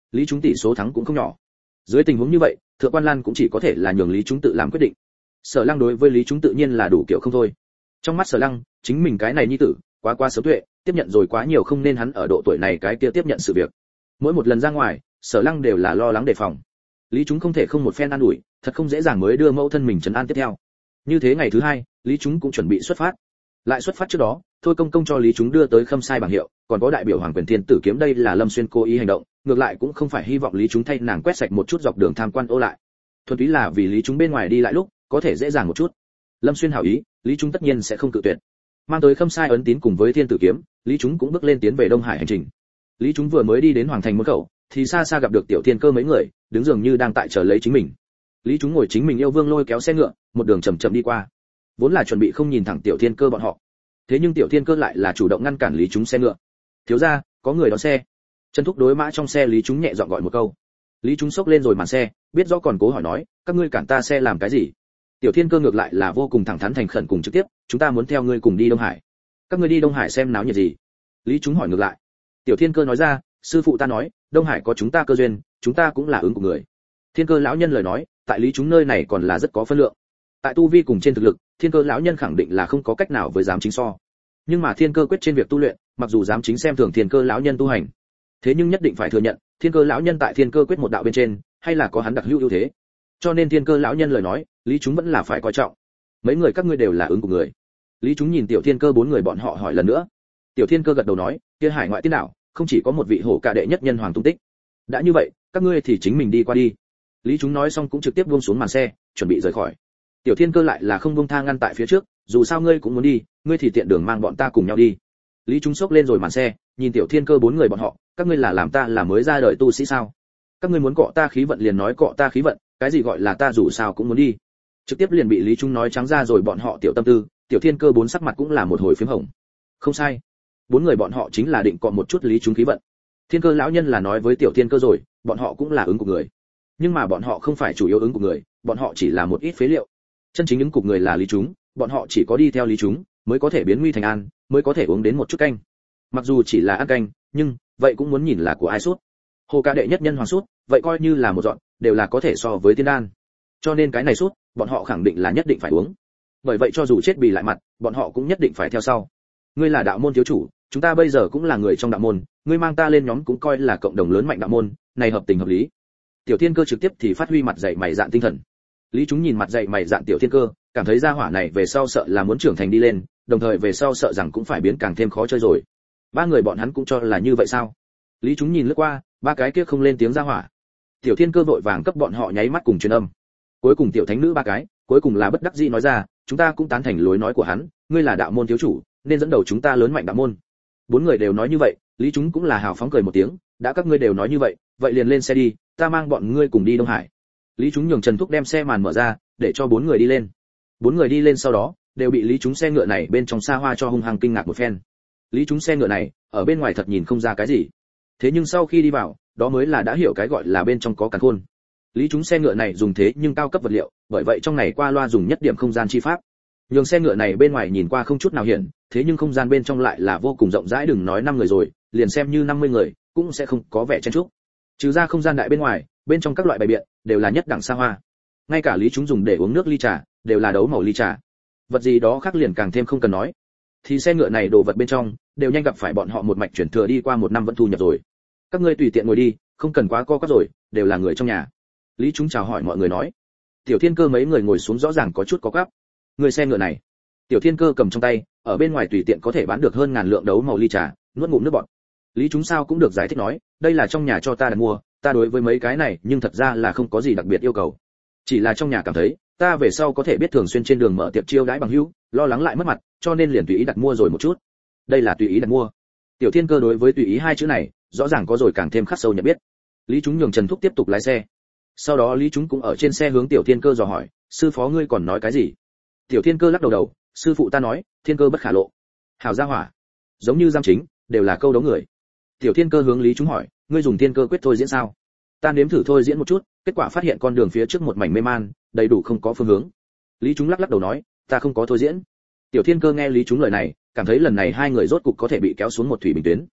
lý chúng tỷ số thắng cũng không nhỏ. Dưới tình huống như vậy, thượng quan Lan cũng chỉ có thể là nhường lý chúng tự làm quyết định. Sở Lăng đối với lý chúng tự nhiên là đủ kiểu không thôi. Trong mắt Sở Lăng, chính mình cái này nhi tử, quá quá sớm tuệ, tiếp nhận rồi quá nhiều không nên hắn ở độ tuổi này cái kia tiếp nhận sự việc. Mỗi một lần ra ngoài, Sở Lăng đều là lo lắng đề phòng. Lý chúng không thể không một phen an ủi, thật không dễ dàng mới đưa mẫu thân mình trấn an tiếp theo. Như thế ngày thứ hai, Lý chúng cũng chuẩn bị xuất phát. Lại xuất phát trước đó, Thôi Công Công cho Lý chúng đưa tới khâm sai bảng hiệu, còn có đại biểu Hoàng Quyền Thiên Tử kiếm đây là Lâm Xuyên cố ý hành động, ngược lại cũng không phải hy vọng Lý chúng thay nàng quét sạch một chút dọc đường tham quan ô lại. Thuần túy là vì Lý chúng bên ngoài đi lại lúc, có thể dễ dàng một chút. Lâm Xuyên hảo ý, Lý chúng tất nhiên sẽ không cự tuyệt. Mang tới khâm sai ấn tín cùng với Thiên Tử kiếm, Lý chúng cũng bước lên tiến về Đông Hải hành trình. Lý chúng vừa mới đi đến hoàng thành môn khẩu, thì xa xa gặp được Tiểu Thiên Cơ mấy người, đứng dường như đang tại chờ lấy chính mình. Lý chúng ngồi chính mình yêu vương lôi kéo xe ngựa, một đường chậm chậm đi qua. Vốn là chuẩn bị không nhìn thẳng Tiểu Thiên Cơ bọn họ, thế nhưng Tiểu Thiên Cơ lại là chủ động ngăn cản Lý chúng xe ngựa. Thiếu gia, có người đón xe. Trần Thúc đối mã trong xe Lý chúng nhẹ giọng gọi một câu. Lý chúng sốc lên rồi màn xe, biết rõ còn cố hỏi nói, các ngươi cản ta xe làm cái gì? Tiểu Thiên Cơ ngược lại là vô cùng thẳng thắn thành khẩn cùng trực tiếp, chúng ta muốn theo ngươi cùng đi Đông Hải. Các ngươi đi Đông Hải xem náo nhiệt gì? Lý chúng hỏi ngược lại. Tiểu Thiên Cơ nói ra, sư phụ ta nói, Đông Hải có chúng ta cơ duyên, chúng ta cũng là ứng của người. Thiên Cơ lão nhân lời nói, tại Lý chúng nơi này còn là rất có phân lượng. Tại tu vi cùng trên thực lực, Thiên Cơ lão nhân khẳng định là không có cách nào với giám chính so. Nhưng mà Thiên Cơ quyết trên việc tu luyện, mặc dù giám chính xem thường Thiên Cơ lão nhân tu hành, thế nhưng nhất định phải thừa nhận, Thiên Cơ lão nhân tại Thiên Cơ quyết một đạo bên trên, hay là có hắn đặc hữu ưu thế. Cho nên Thiên Cơ lão nhân lời nói, Lý chúng vẫn là phải coi trọng. Mấy người các ngươi đều là ứng của người. Lý chúng nhìn Tiểu Thiên Cơ bốn người bọn họ hỏi lần nữa. Tiểu Thiên Cơ gật đầu nói, kia hải ngoại tiên đảo, không chỉ có một vị hổ cả đệ nhất nhân hoàng tung tích. Đã như vậy, các ngươi thì chính mình đi qua đi. Lý chúng nói xong cũng trực tiếp buông xuống màn xe, chuẩn bị rời khỏi. Tiểu Thiên Cơ lại là không buông tha ngăn tại phía trước, dù sao ngươi cũng muốn đi, ngươi thì tiện đường mang bọn ta cùng nhau đi. Lý chúng sốc lên rồi màn xe, nhìn Tiểu Thiên Cơ bốn người bọn họ, các ngươi là làm ta là mới ra đời tu sĩ sao? Các ngươi muốn cọ ta khí vận liền nói cọ ta khí vận, cái gì gọi là ta dù sao cũng muốn đi. Trực tiếp liền bị Lý chúng nói trắng ra rồi bọn họ tiểu tâm tư, Tiểu Thiên Cơ bốn sắc mặt cũng là một hồi phím hồng. Không sai, bốn người bọn họ chính là định cọ một chút Lý chúng khí vận. Thiên Cơ lão nhân là nói với Tiểu Thiên Cơ rồi, bọn họ cũng là ứng của người. Nhưng mà bọn họ không phải chủ yếu ứng của người, bọn họ chỉ là một ít phế liệu. Chân chính ứng của người là Lý chúng, bọn họ chỉ có đi theo Lý chúng, mới có thể biến nguy thành an, mới có thể uống đến một chút canh. Mặc dù chỉ là ăn canh, nhưng vậy cũng muốn nhìn là của ai sút. Hồ ca đệ nhất nhân hoàng sút, vậy coi như là một dọn, đều là có thể so với tiên đan. Cho nên cái này sút, bọn họ khẳng định là nhất định phải uống. Bởi vậy cho dù chết bì lại mặt, bọn họ cũng nhất định phải theo sau. Ngươi là đạo môn thiếu chủ, chúng ta bây giờ cũng là người trong đạo môn, ngươi mang ta lên nhóm cũng coi là cộng đồng lớn mạnh đạo môn, này hợp tình hợp lý. Tiểu Thiên Cơ trực tiếp thì phát huy mặt dày mày dạn tinh thần. Lý chúng nhìn mặt dày mày dạn Tiểu Thiên Cơ, cảm thấy gia hỏa này về sau sợ là muốn trưởng thành đi lên, đồng thời về sau sợ rằng cũng phải biến càng thêm khó chơi rồi. Ba người bọn hắn cũng cho là như vậy sao? Lý chúng nhìn lướt qua, ba cái kia không lên tiếng gia hỏa. Tiểu Thiên Cơ vội vàng cấp bọn họ nháy mắt cùng truyền âm. Cuối cùng tiểu thánh nữ ba cái, cuối cùng là bất đắc dĩ nói ra, chúng ta cũng tán thành lối nói của hắn, ngươi là đạo môn thiếu chủ, nên dẫn đầu chúng ta lớn mạnh đạo môn. Bốn người đều nói như vậy, Lý chúng cũng là hào phóng cười một tiếng, đã các ngươi đều nói như vậy, vậy liền lên xe đi, ta mang bọn ngươi cùng đi Đông Hải. Lý chúng nhường Trần Thúc đem xe màn mở ra, để cho bốn người đi lên. Bốn người đi lên sau đó, đều bị Lý chúng xe ngựa này bên trong xa hoa cho hung hăng kinh ngạc một phen. Lý chúng xe ngựa này, ở bên ngoài thật nhìn không ra cái gì. Thế nhưng sau khi đi vào, đó mới là đã hiểu cái gọi là bên trong có càn khôn. Lý chúng xe ngựa này dùng thế nhưng cao cấp vật liệu, bởi vậy trong này qua loa dùng nhất điểm không gian chi pháp. Nhường xe ngựa này bên ngoài nhìn qua không chút nào hiển, thế nhưng không gian bên trong lại là vô cùng rộng rãi, đừng nói năm người rồi, liền xem như năm mươi người, cũng sẽ không có vẻ chen chúc. Trừ ra không gian đại bên ngoài, bên trong các loại bày biện đều là nhất đẳng xa hoa. Ngay cả Lý chúng dùng để uống nước ly trà, đều là đấu màu ly trà. Vật gì đó khác liền càng thêm không cần nói. Thì xe ngựa này đồ vật bên trong, đều nhanh gặp phải bọn họ một mạch chuyển thừa đi qua một năm vẫn thu nhập rồi. Các ngươi tùy tiện ngồi đi, không cần quá co quắp rồi, đều là người trong nhà. Lý chúng chào hỏi mọi người nói. Tiểu Thiên Cơ mấy người ngồi xuống rõ ràng có chút có quắp. Người xe ngựa này. Tiểu Thiên Cơ cầm trong tay, ở bên ngoài tùy tiện có thể bán được hơn ngàn lượng đấu màu ly trà, nuốt ngụm nước bọt. Lý chúng sao cũng được giải thích nói, đây là trong nhà cho ta đặt mua, ta đối với mấy cái này nhưng thật ra là không có gì đặc biệt yêu cầu. Chỉ là trong nhà cảm thấy, ta về sau có thể biết thường xuyên trên đường mở tiệc chiêu đãi bằng hữu, lo lắng lại mất mặt, cho nên liền tùy ý đặt mua rồi một chút. Đây là tùy ý đặt mua. Tiểu Thiên Cơ đối với tùy ý hai chữ này, rõ ràng có rồi càng thêm khắc sâu nhận biết. Lý chúng nhường Trần Thúc tiếp tục lái xe. Sau đó Lý chúng cũng ở trên xe hướng Tiểu Thiên Cơ dò hỏi, sư phó ngươi còn nói cái gì? Tiểu Thiên Cơ lắc đầu đầu, sư phụ ta nói, thiên cơ bất khả lộ. Hảo gia hỏa, giống như giam chính, đều là câu đấu người. Tiểu Thiên Cơ hướng Lý chúng hỏi, ngươi dùng thiên cơ quyết thôi diễn sao? Ta nếm thử thôi diễn một chút, kết quả phát hiện con đường phía trước một mảnh mê man, đầy đủ không có phương hướng. Lý chúng lắc lắc đầu nói, ta không có thôi diễn. Tiểu Thiên Cơ nghe Lý chúng lời này, cảm thấy lần này hai người rốt cục có thể bị kéo xuống một thủy bình tuyến.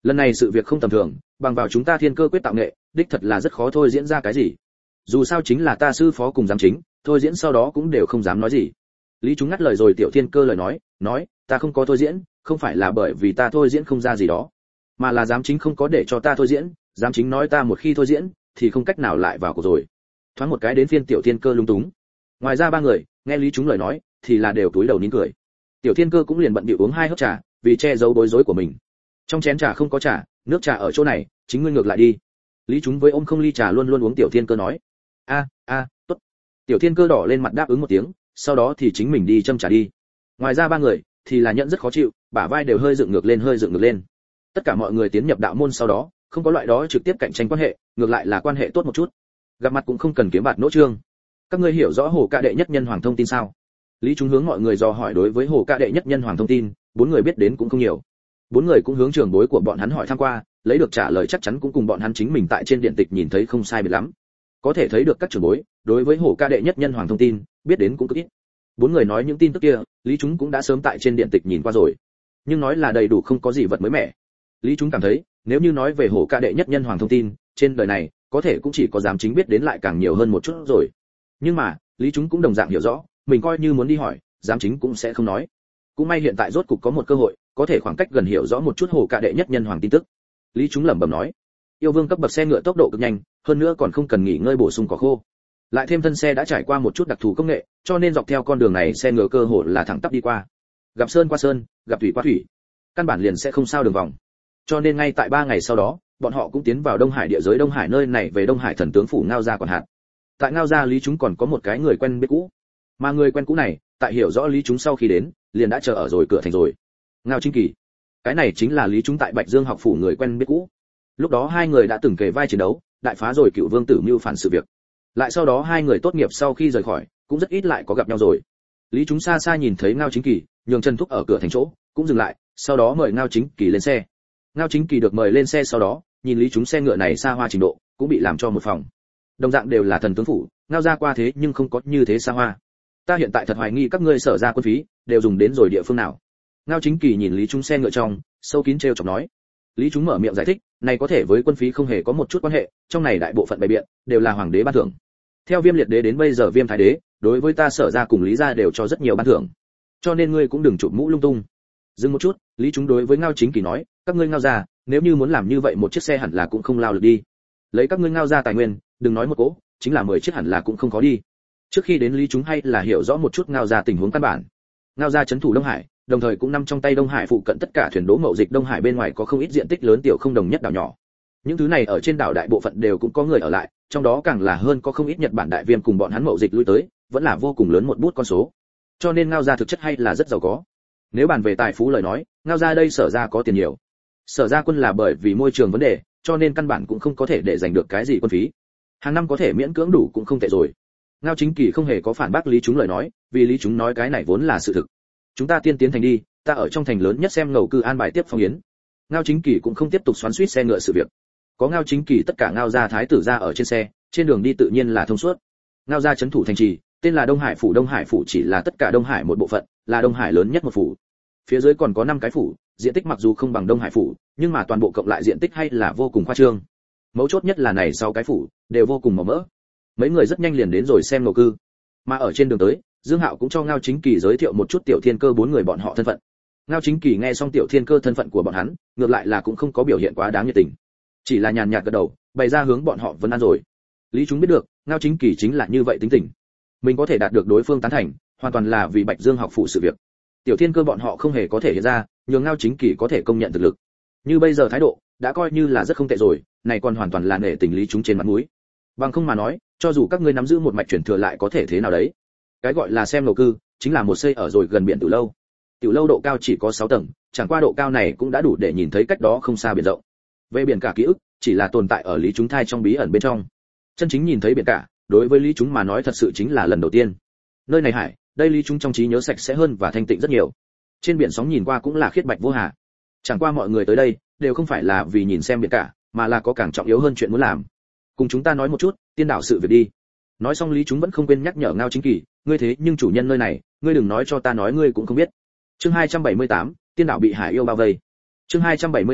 lần này sự việc không tầm thường, bằng vào chúng ta thiên cơ quyết tạo nghệ, đích thật là rất khó thôi diễn ra cái gì. Dù sao chính là ta sư phó cùng giám chính, thôi diễn sau đó cũng đều không dám nói gì. Lý Chúng ngắt lời rồi Tiểu Thiên Cơ lời nói, nói, ta không có thôi diễn, không phải là bởi vì ta thôi diễn không ra gì đó, mà là giám chính không có để cho ta thôi diễn, giám chính nói ta một khi thôi diễn, thì không cách nào lại vào cuộc rồi. Thoáng một cái đến phiên Tiểu Thiên Cơ lung túng. Ngoài ra ba người, nghe Lý Chúng lời nói, thì là đều túi đầu nín cười. Tiểu Thiên Cơ cũng liền bận bịu uống hai hớp trà, vì che giấu bối rối của mình. Trong chén trà không có trà, nước trà ở chỗ này, chính ngươi ngược lại đi. Lý Chúng với ôm không ly trà luôn luôn uống Tiểu Thiên Cơ nói. A, a, tốt. Tiểu Thiên Cơ đỏ lên mặt đáp ứng một tiếng, sau đó thì chính mình đi châm trà đi. Ngoài ra ba người thì là nhận rất khó chịu, bả vai đều hơi dựng ngược lên hơi dựng ngược lên. Tất cả mọi người tiến nhập đạo môn sau đó, không có loại đó trực tiếp cạnh tranh quan hệ, ngược lại là quan hệ tốt một chút. Gặp mặt cũng không cần kiếm bạt nỗ trương. Các ngươi hiểu rõ Hồ Ca đệ nhất nhân hoàng thông tin sao? Lý Chúng hướng mọi người dò hỏi đối với Hồ Ca đệ nhất nhân hoàng thông tin, bốn người biết đến cũng không nhiều. Bốn người cũng hướng trưởng bối của bọn hắn hỏi thăm qua, lấy được trả lời chắc chắn cũng cùng bọn hắn chính mình tại trên điện tịch nhìn thấy không sai biệt lắm. Có thể thấy được các trưởng bối đối với Hồ Ca đệ nhất nhân hoàng thông tin biết đến cũng cực ít. Bốn người nói những tin tức kia, Lý Chúng cũng đã sớm tại trên điện tịch nhìn qua rồi, nhưng nói là đầy đủ không có gì vật mới mẻ. Lý Chúng cảm thấy, nếu như nói về Hồ Ca đệ nhất nhân hoàng thông tin, trên đời này có thể cũng chỉ có giám chính biết đến lại càng nhiều hơn một chút rồi. Nhưng mà, Lý Chúng cũng đồng dạng hiểu rõ, mình coi như muốn đi hỏi, giám chính cũng sẽ không nói. Cũng may hiện tại rốt cục có một cơ hội, có thể khoảng cách gần hiểu rõ một chút Hồ Ca đệ nhất nhân hoàng tin tức. Lý Chúng lẩm bẩm nói, yêu vương cấp bậc xe ngựa tốc độ cực nhanh, hơn nữa còn không cần nghỉ ngơi bổ sung cỏ khô. Lại thêm thân xe đã trải qua một chút đặc thù công nghệ, cho nên dọc theo con đường này xe ngựa cơ hồ là thẳng tắp đi qua. Gặp sơn qua sơn, gặp thủy qua thủy, căn bản liền sẽ không sao đường vòng. Cho nên ngay tại ba ngày sau đó, bọn họ cũng tiến vào Đông Hải địa giới Đông Hải nơi này về Đông Hải thần tướng phủ Ngao gia quản hạt. Tại Ngao gia Lý Chúng còn có một cái người quen biết cũ, mà người quen cũ này, tại hiểu rõ Lý Chúng sau khi đến, liền đã chờ ở rồi cửa thành rồi. Ngao Chính Kỳ, cái này chính là Lý Chúng tại Bạch Dương học phủ người quen biết cũ. Lúc đó hai người đã từng kề vai chiến đấu, đại phá rồi Cựu Vương tử mưu phản sự việc. Lại sau đó hai người tốt nghiệp sau khi rời khỏi, cũng rất ít lại có gặp nhau rồi. Lý Chúng xa xa nhìn thấy Ngao Chính Kỳ, nhường chân thúc ở cửa thành chỗ, cũng dừng lại, sau đó mời Ngao Chính Kỳ lên xe. Ngao Chính Kỳ được mời lên xe sau đó, nhìn Lý Chúng xe ngựa này xa hoa trình độ, cũng bị làm cho một phòng. Đồng dạng đều là thần tướng phủ, Ngao gia qua thế nhưng không có như thế xa hoa. Ta hiện tại thật hoài nghi các ngươi sở ra quân phí, đều dùng đến rồi địa phương nào? Ngao Chính Kỳ nhìn Lý Chúng xe ngựa trong, sâu kín trêu chọc nói. Lý Chúng mở miệng giải thích, này có thể với quân phí không hề có một chút quan hệ, trong này đại bộ phận bày biện đều là hoàng đế ban thưởng. Theo Viêm Liệt đế đến bây giờ Viêm Thái đế, đối với ta sở ra cùng Lý gia đều cho rất nhiều ban thưởng. Cho nên ngươi cũng đừng chụp mũ lung tung. Dừng một chút, Lý Chúng đối với Ngao Chính Kỳ nói, các ngươi Ngao gia, nếu như muốn làm như vậy một chiếc xe hẳn là cũng không lao lực đi. Lấy các ngươi Ngao gia tài nguyên, đừng nói một cỗ, chính là mười chiếc hẳn là cũng không khó đi. Trước khi đến Lý Chúng hay là hiểu rõ một chút Ngao gia tình huống căn bản. Ngao gia trấn thủ Đông Hải, đồng thời cũng nằm trong tay Đông Hải phụ cận tất cả thuyền đỗ mậu dịch Đông Hải bên ngoài có không ít diện tích lớn tiểu không đồng nhất đảo nhỏ. Những thứ này ở trên đảo đại bộ phận đều cũng có người ở lại, trong đó càng là hơn có không ít Nhật Bản đại viêm cùng bọn hắn mậu dịch lui tới, vẫn là vô cùng lớn một bút con số. Cho nên Ngao gia thực chất hay là rất giàu có. Nếu bàn về tài phú lời nói, Ngao gia đây sở ra có tiền nhiều. Sở ra quân là bởi vì môi trường vấn đề, cho nên căn bản cũng không có thể để giành được cái gì quân phí. Hàng năm có thể miễn cưỡng đủ cũng không tệ rồi. Ngao Chính Kỳ không hề có phản bác Lý Chúng lời nói, vì Lý Chúng nói cái này vốn là sự thực. Chúng ta tiên tiến thành đi, ta ở trong thành lớn nhất xem ngầu cư an bài tiếp phong yến. Ngao Chính Kỳ cũng không tiếp tục xoắn xuýt xe ngựa sự việc. Có Ngao Chính Kỳ tất cả Ngao gia thái tử ra ở trên xe, trên đường đi tự nhiên là thông suốt. Ngao gia trấn thủ thành trì, tên là Đông Hải phủ. Đông Hải phủ chỉ là tất cả Đông Hải một bộ phận, là Đông Hải lớn nhất một phủ. Phía dưới còn có năm cái phủ, diện tích mặc dù không bằng Đông Hải phủ, nhưng mà toàn bộ cộng lại diện tích hay là vô cùng khoa trương. Mấu chốt nhất là này sau cái phủ đều vô cùng màu mỡ. Mấy người rất nhanh liền đến rồi xem ngầu cư. Mà ở trên đường tới, Dương Hạo cũng cho Ngao Chính Kỳ giới thiệu một chút Tiểu Thiên Cơ bốn người bọn họ thân phận. Ngao Chính Kỳ nghe xong Tiểu Thiên Cơ thân phận của bọn hắn, ngược lại là cũng không có biểu hiện quá đáng nhiệt tình, chỉ là nhàn nhạt gật đầu, bày ra hướng bọn họ vấn an rồi. Lý Chúng biết được, Ngao Chính Kỳ chính là như vậy tính tình. Mình có thể đạt được đối phương tán thành, hoàn toàn là vì Bạch Dương học phụ sự việc. Tiểu Thiên Cơ bọn họ không hề có thể hiện ra, nhường Ngao Chính Kỳ có thể công nhận thực lực. Như bây giờ thái độ, đã coi như là rất không tệ rồi, này còn hoàn toàn là nể tình Lý Chúng trên mặt mũi. Bằng không mà nói, cho dù các ngươi nắm giữ một mạch truyền thừa lại có thể thế nào đấy. Cái gọi là xem lầu cư, chính là một xây ở rồi gần biển Tiểu lâu. Tiểu lâu độ cao chỉ có sáu tầng, chẳng qua độ cao này cũng đã đủ để nhìn thấy cách đó không xa biển rộng. Về biển cả ký ức, chỉ là tồn tại ở Lý Chúng thai trong bí ẩn bên trong. Chân chính nhìn thấy biển cả, đối với Lý Chúng mà nói thật sự chính là lần đầu tiên. Nơi này hải, đây Lý Chúng trong trí nhớ sạch sẽ hơn và thanh tịnh rất nhiều. Trên biển sóng nhìn qua cũng là khiết bạch vô hà. Chẳng qua mọi người tới đây đều không phải là vì nhìn xem biển cả, mà là có càng trọng yếu hơn chuyện muốn làm. Cùng chúng ta nói một chút, tiên đảo sự việc đi. Nói xong Lý Chúng vẫn không quên nhắc nhở Ngao Chính Kỳ, ngươi thế nhưng chủ nhân nơi này, ngươi đừng nói cho ta nói ngươi cũng không biết. Chương hai trăm bảy mươi tám, tiên đảo bị hải yêu bao vây. Chương hai trăm bảy mươi tám,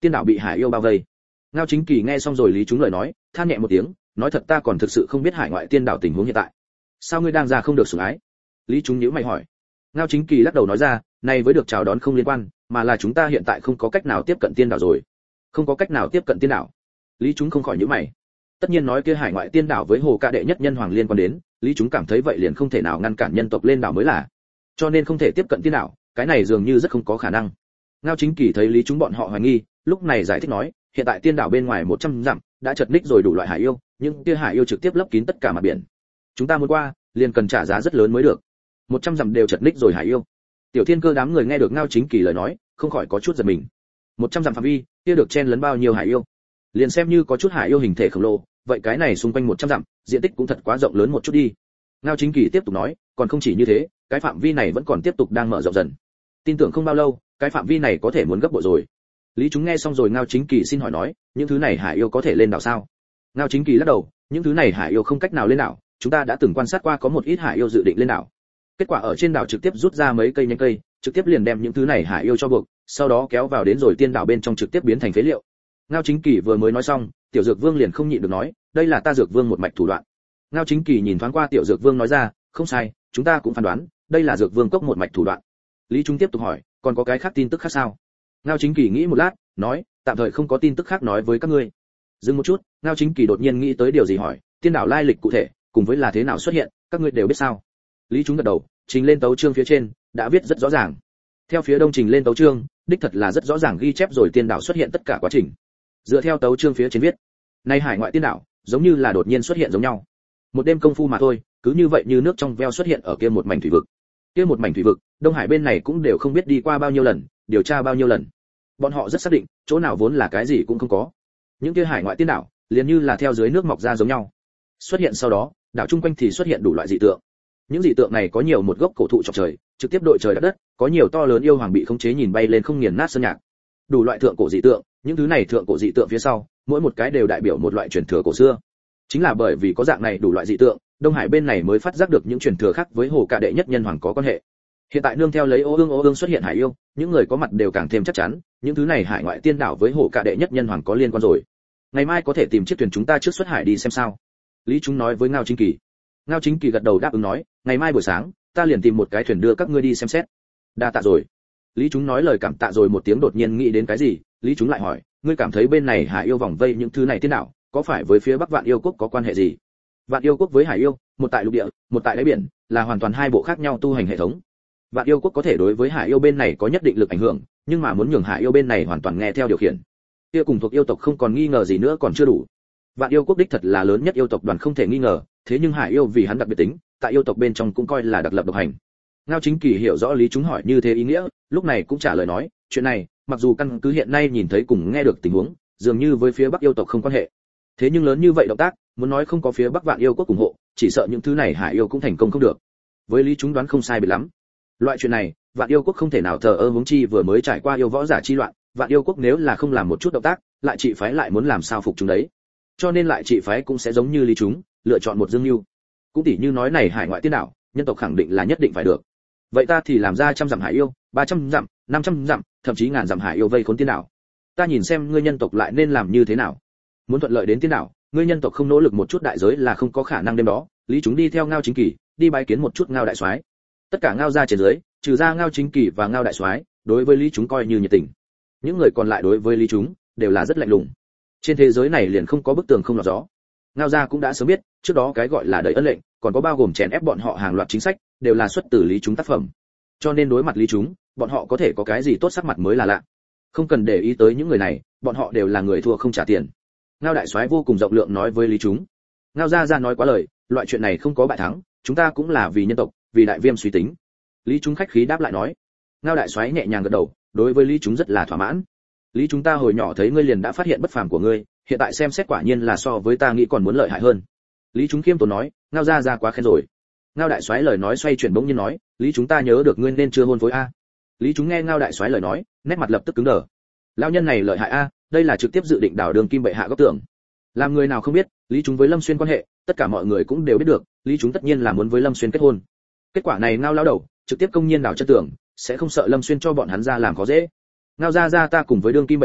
tiên đảo bị hải yêu bao vây. Ngao Chính Kỳ nghe xong rồi Lý Chúng lời nói, than nhẹ một tiếng, nói thật ta còn thực sự không biết hải ngoại tiên đảo tình huống hiện tại. Sao ngươi đang ra không được sủng ái? Lý Chúng nhíu mày hỏi. Ngao Chính Kỳ lắc đầu nói ra, này với được chào đón không liên quan, mà là chúng ta hiện tại không có cách nào tiếp cận tiên đảo rồi. Không có cách nào tiếp cận tiên đảo. Lý Chúng không khỏi nhíu mày. Tất nhiên nói kia hải ngoại tiên đảo với hồ ca đệ nhất nhân hoàng liên quan đến, Lý Chúng cảm thấy vậy liền không thể nào ngăn cản nhân tộc lên đảo mới là. Cho nên không thể tiếp cận tiên đảo, cái này dường như rất không có khả năng. Ngao Chính Kỳ thấy Lý Chúng bọn họ hoài nghi, lúc này giải thích nói, hiện tại tiên đảo bên ngoài một trăm dặm đã chật ních rồi đủ loại hải yêu, nhưng kia hải yêu trực tiếp lấp kín tất cả mặt biển. Chúng ta muốn qua, liền cần trả giá rất lớn mới được. một trăm dặm đều chật ních rồi hải yêu. Tiểu Thiên Cơ đám người nghe được Ngao Chính Kỳ lời nói, không khỏi có chút giật mình. một trăm dặm phạm vi, kia được chen lấn bao nhiêu hải yêu? Liền xem như có chút hải yêu hình thể khổng lồ, vậy cái này xung quanh một trăm dặm, diện tích cũng thật quá rộng lớn một chút đi. Ngao Chính Kỳ tiếp tục nói, còn không chỉ như thế, cái phạm vi này vẫn còn tiếp tục đang mở rộng dần. Tin tưởng không bao lâu, cái phạm vi này có thể muốn gấp bội rồi. Lý Chúng nghe xong rồi Ngao Chính Kỳ xin hỏi nói, những thứ này hải yêu có thể lên đảo sao? Ngao Chính Kỳ lắc đầu, những thứ này hải yêu không cách nào lên đảo, chúng ta đã từng quan sát qua có một ít hải yêu dự định lên đảo. Kết quả ở trên đảo trực tiếp rút ra mấy cây nhánh cây, trực tiếp liền đem những thứ này hải yêu cho buộc, sau đó kéo vào đến rồi tiên đảo bên trong trực tiếp biến thành phế liệu. Ngao Chính Kỳ vừa mới nói xong, Tiểu Dược Vương liền không nhịn được nói, đây là ta Dược Vương một mạch thủ đoạn. Ngao Chính Kỳ nhìn thoáng qua Tiểu Dược Vương nói ra, không sai, chúng ta cũng phán đoán, đây là Dược Vương cốc một mạch thủ đoạn. Lý Trung tiếp tục hỏi, còn có cái khác tin tức khác sao? Ngao Chính Kỳ nghĩ một lát, nói, tạm thời không có tin tức khác nói với các ngươi. Dừng một chút, Ngao Chính Kỳ đột nhiên nghĩ tới điều gì hỏi, tiên đảo lai lịch cụ thể, cùng với là thế nào xuất hiện, các ngươi đều biết sao? Lý Trung gật đầu, trình lên tấu chương phía trên đã viết rất rõ ràng. Theo phía đông trình lên tấu chương, đích thật là rất rõ ràng ghi chép rồi tiên đảo xuất hiện tất cả quá trình. Dựa theo tấu chương phía trên viết, nay hải ngoại tiên đảo, giống như là đột nhiên xuất hiện giống nhau. Một đêm công phu mà thôi, cứ như vậy như nước trong veo xuất hiện ở kia một mảnh thủy vực. Kia một mảnh thủy vực, Đông Hải bên này cũng đều không biết đi qua bao nhiêu lần, điều tra bao nhiêu lần. Bọn họ rất xác định, chỗ nào vốn là cái gì cũng không có. Những kia hải ngoại tiên đảo, liền như là theo dưới nước mọc ra giống nhau. Xuất hiện sau đó, đảo chung quanh thì xuất hiện đủ loại dị tượng. Những dị tượng này có nhiều một gốc cổ thụ chọc trời, trực tiếp đội trời đất đất, có nhiều to lớn yêu hoàng bị khống chế nhìn bay lên không nghiền nát sơn nhạc. Đủ loại thượng cổ dị tượng, những thứ này thượng cổ dị tượng phía sau, mỗi một cái đều đại biểu một loại truyền thừa cổ xưa. Chính là bởi vì có dạng này đủ loại dị tượng, Đông Hải bên này mới phát giác được những truyền thừa khác với hồ cả đệ nhất nhân hoàng có quan hệ. Hiện tại nương theo lấy ô ương ô ương xuất hiện hải yêu, những người có mặt đều càng thêm chắc chắn, những thứ này hải ngoại tiên đảo với hồ cả đệ nhất nhân hoàng có liên quan rồi. Ngày mai có thể tìm chiếc thuyền chúng ta trước xuất hải đi xem sao? Lý Chúng nói với Ngao Chính Kỳ. Ngao Chính Kỳ gật đầu đáp ứng nói, ngày mai buổi sáng, ta liền tìm một cái thuyền đưa các ngươi đi xem xét. Đa tạ rồi. Lý Chúng nói lời cảm tạ rồi một tiếng đột nhiên nghĩ đến cái gì, Lý Chúng lại hỏi, ngươi cảm thấy bên này hải yêu vòng vây những thứ này tiên đảo, có phải với phía Bắc Vạn Yêu quốc có quan hệ gì? Vạn Yêu quốc với hải yêu, một tại lục địa, một tại đáy biển, là hoàn toàn hai bộ khác nhau tu hành hệ thống. Vạn Yêu quốc có thể đối với hải yêu bên này có nhất định lực ảnh hưởng, nhưng mà muốn nhường hải yêu bên này hoàn toàn nghe theo điều khiển, kia cùng thuộc yêu tộc không còn nghi ngờ gì nữa còn chưa đủ. Vạn Yêu quốc đích thật là lớn nhất yêu tộc đoàn không thể nghi ngờ, thế nhưng hải yêu vì hắn đặc biệt tính, tại yêu tộc bên trong cũng coi là đặc lập độc hành. Ngao Chính Kỳ hiểu rõ Lý Chúng hỏi như thế ý nghĩa, lúc này cũng trả lời nói, chuyện này, mặc dù căn cứ hiện nay nhìn thấy cùng nghe được tình huống, dường như với phía Bắc yêu tộc không quan hệ. Thế nhưng lớn như vậy động tác, muốn nói không có phía Bắc Vạn Yêu quốc ủng hộ, chỉ sợ những thứ này hải yêu cũng thành công không được. Với Lý Chúng đoán không sai biệt lắm. Loại chuyện này, Vạn Yêu quốc không thể nào thờ ơ huống chi vừa mới trải qua yêu võ giả chi loạn, Vạn Yêu quốc nếu là không làm một chút động tác, lại trị phái lại muốn làm sao phục chúng đấy. Cho nên lại trị phái cũng sẽ giống như Lý Chúng, lựa chọn một dương lưu. Cũng tỉ như nói này hải ngoại tiên đảo, nhân tộc khẳng định là nhất định phải được. Vậy ta thì làm ra trăm dặm hải yêu, ba trăm dặm, năm trăm dặm, thậm chí ngàn dặm hải yêu vây khốn tiên đảo. Ta nhìn xem ngươi nhân tộc lại nên làm như thế nào. Muốn thuận lợi đến tiên đảo, ngươi nhân tộc không nỗ lực một chút đại giới là không có khả năng đêm đó. Lý Chúng đi theo Ngao Chính Kỳ, đi bái kiến một chút Ngao đại soái. Tất cả Ngao gia trên dưới, trừ ra Ngao Chính Kỳ và Ngao đại soái, đối với Lý Chúng coi như nhiệt tình. Những người còn lại đối với Lý Chúng đều là rất lạnh lùng. Trên thế giới này liền không có bức tường không lọt gió. Ngao gia cũng đã sớm biết, trước đó cái gọi là đầy ân lệnh, còn có bao gồm chèn ép bọn họ hàng loạt chính sách, đều là xuất từ Lý Chúng tác phẩm. Cho nên đối mặt Lý Chúng, bọn họ có thể có cái gì tốt sắc mặt mới là lạ. Không cần để ý tới những người này, bọn họ đều là người thua không trả tiền. Ngao đại soái vô cùng rộng lượng nói với Lý Chúng. Ngao gia gia nói quá lời, loại chuyện này không có bại thắng, chúng ta cũng là vì nhân tộc, vì đại viêm suy tính. Lý Chúng khách khí đáp lại nói. Ngao đại soái nhẹ nhàng gật đầu, đối với Lý Chúng rất là thỏa mãn. Lý chúng ta hồi nhỏ thấy ngươi liền đã phát hiện bất phàm của ngươi, hiện tại xem xét quả nhiên là so với ta nghĩ còn muốn lợi hại hơn. Lý chúng khiêm tốn nói, Ngao gia gia quá khen rồi. Ngao đại soái lời nói xoay chuyển bỗng nhiên nói, Lý chúng ta nhớ được ngươi nên chưa hôn phối a. Lý chúng nghe Ngao đại soái lời nói, nét mặt lập tức cứng đờ. Lão nhân này lợi hại a, đây là trực tiếp dự định đảo đường kim bệ hạ góc tưởng. Làm người nào không biết, Lý chúng với Lâm Xuyên quan hệ, tất cả mọi người cũng đều biết được, Lý chúng tất nhiên là muốn với Lâm Xuyên kết hôn. Kết quả này Ngao lão đầu, trực tiếp công nhiên đảo chân tưởng, sẽ không sợ Lâm Xuyên cho bọn hắn ra làm khó dễ. Ngao gia gia ta cùng với đương kim bệ hạ,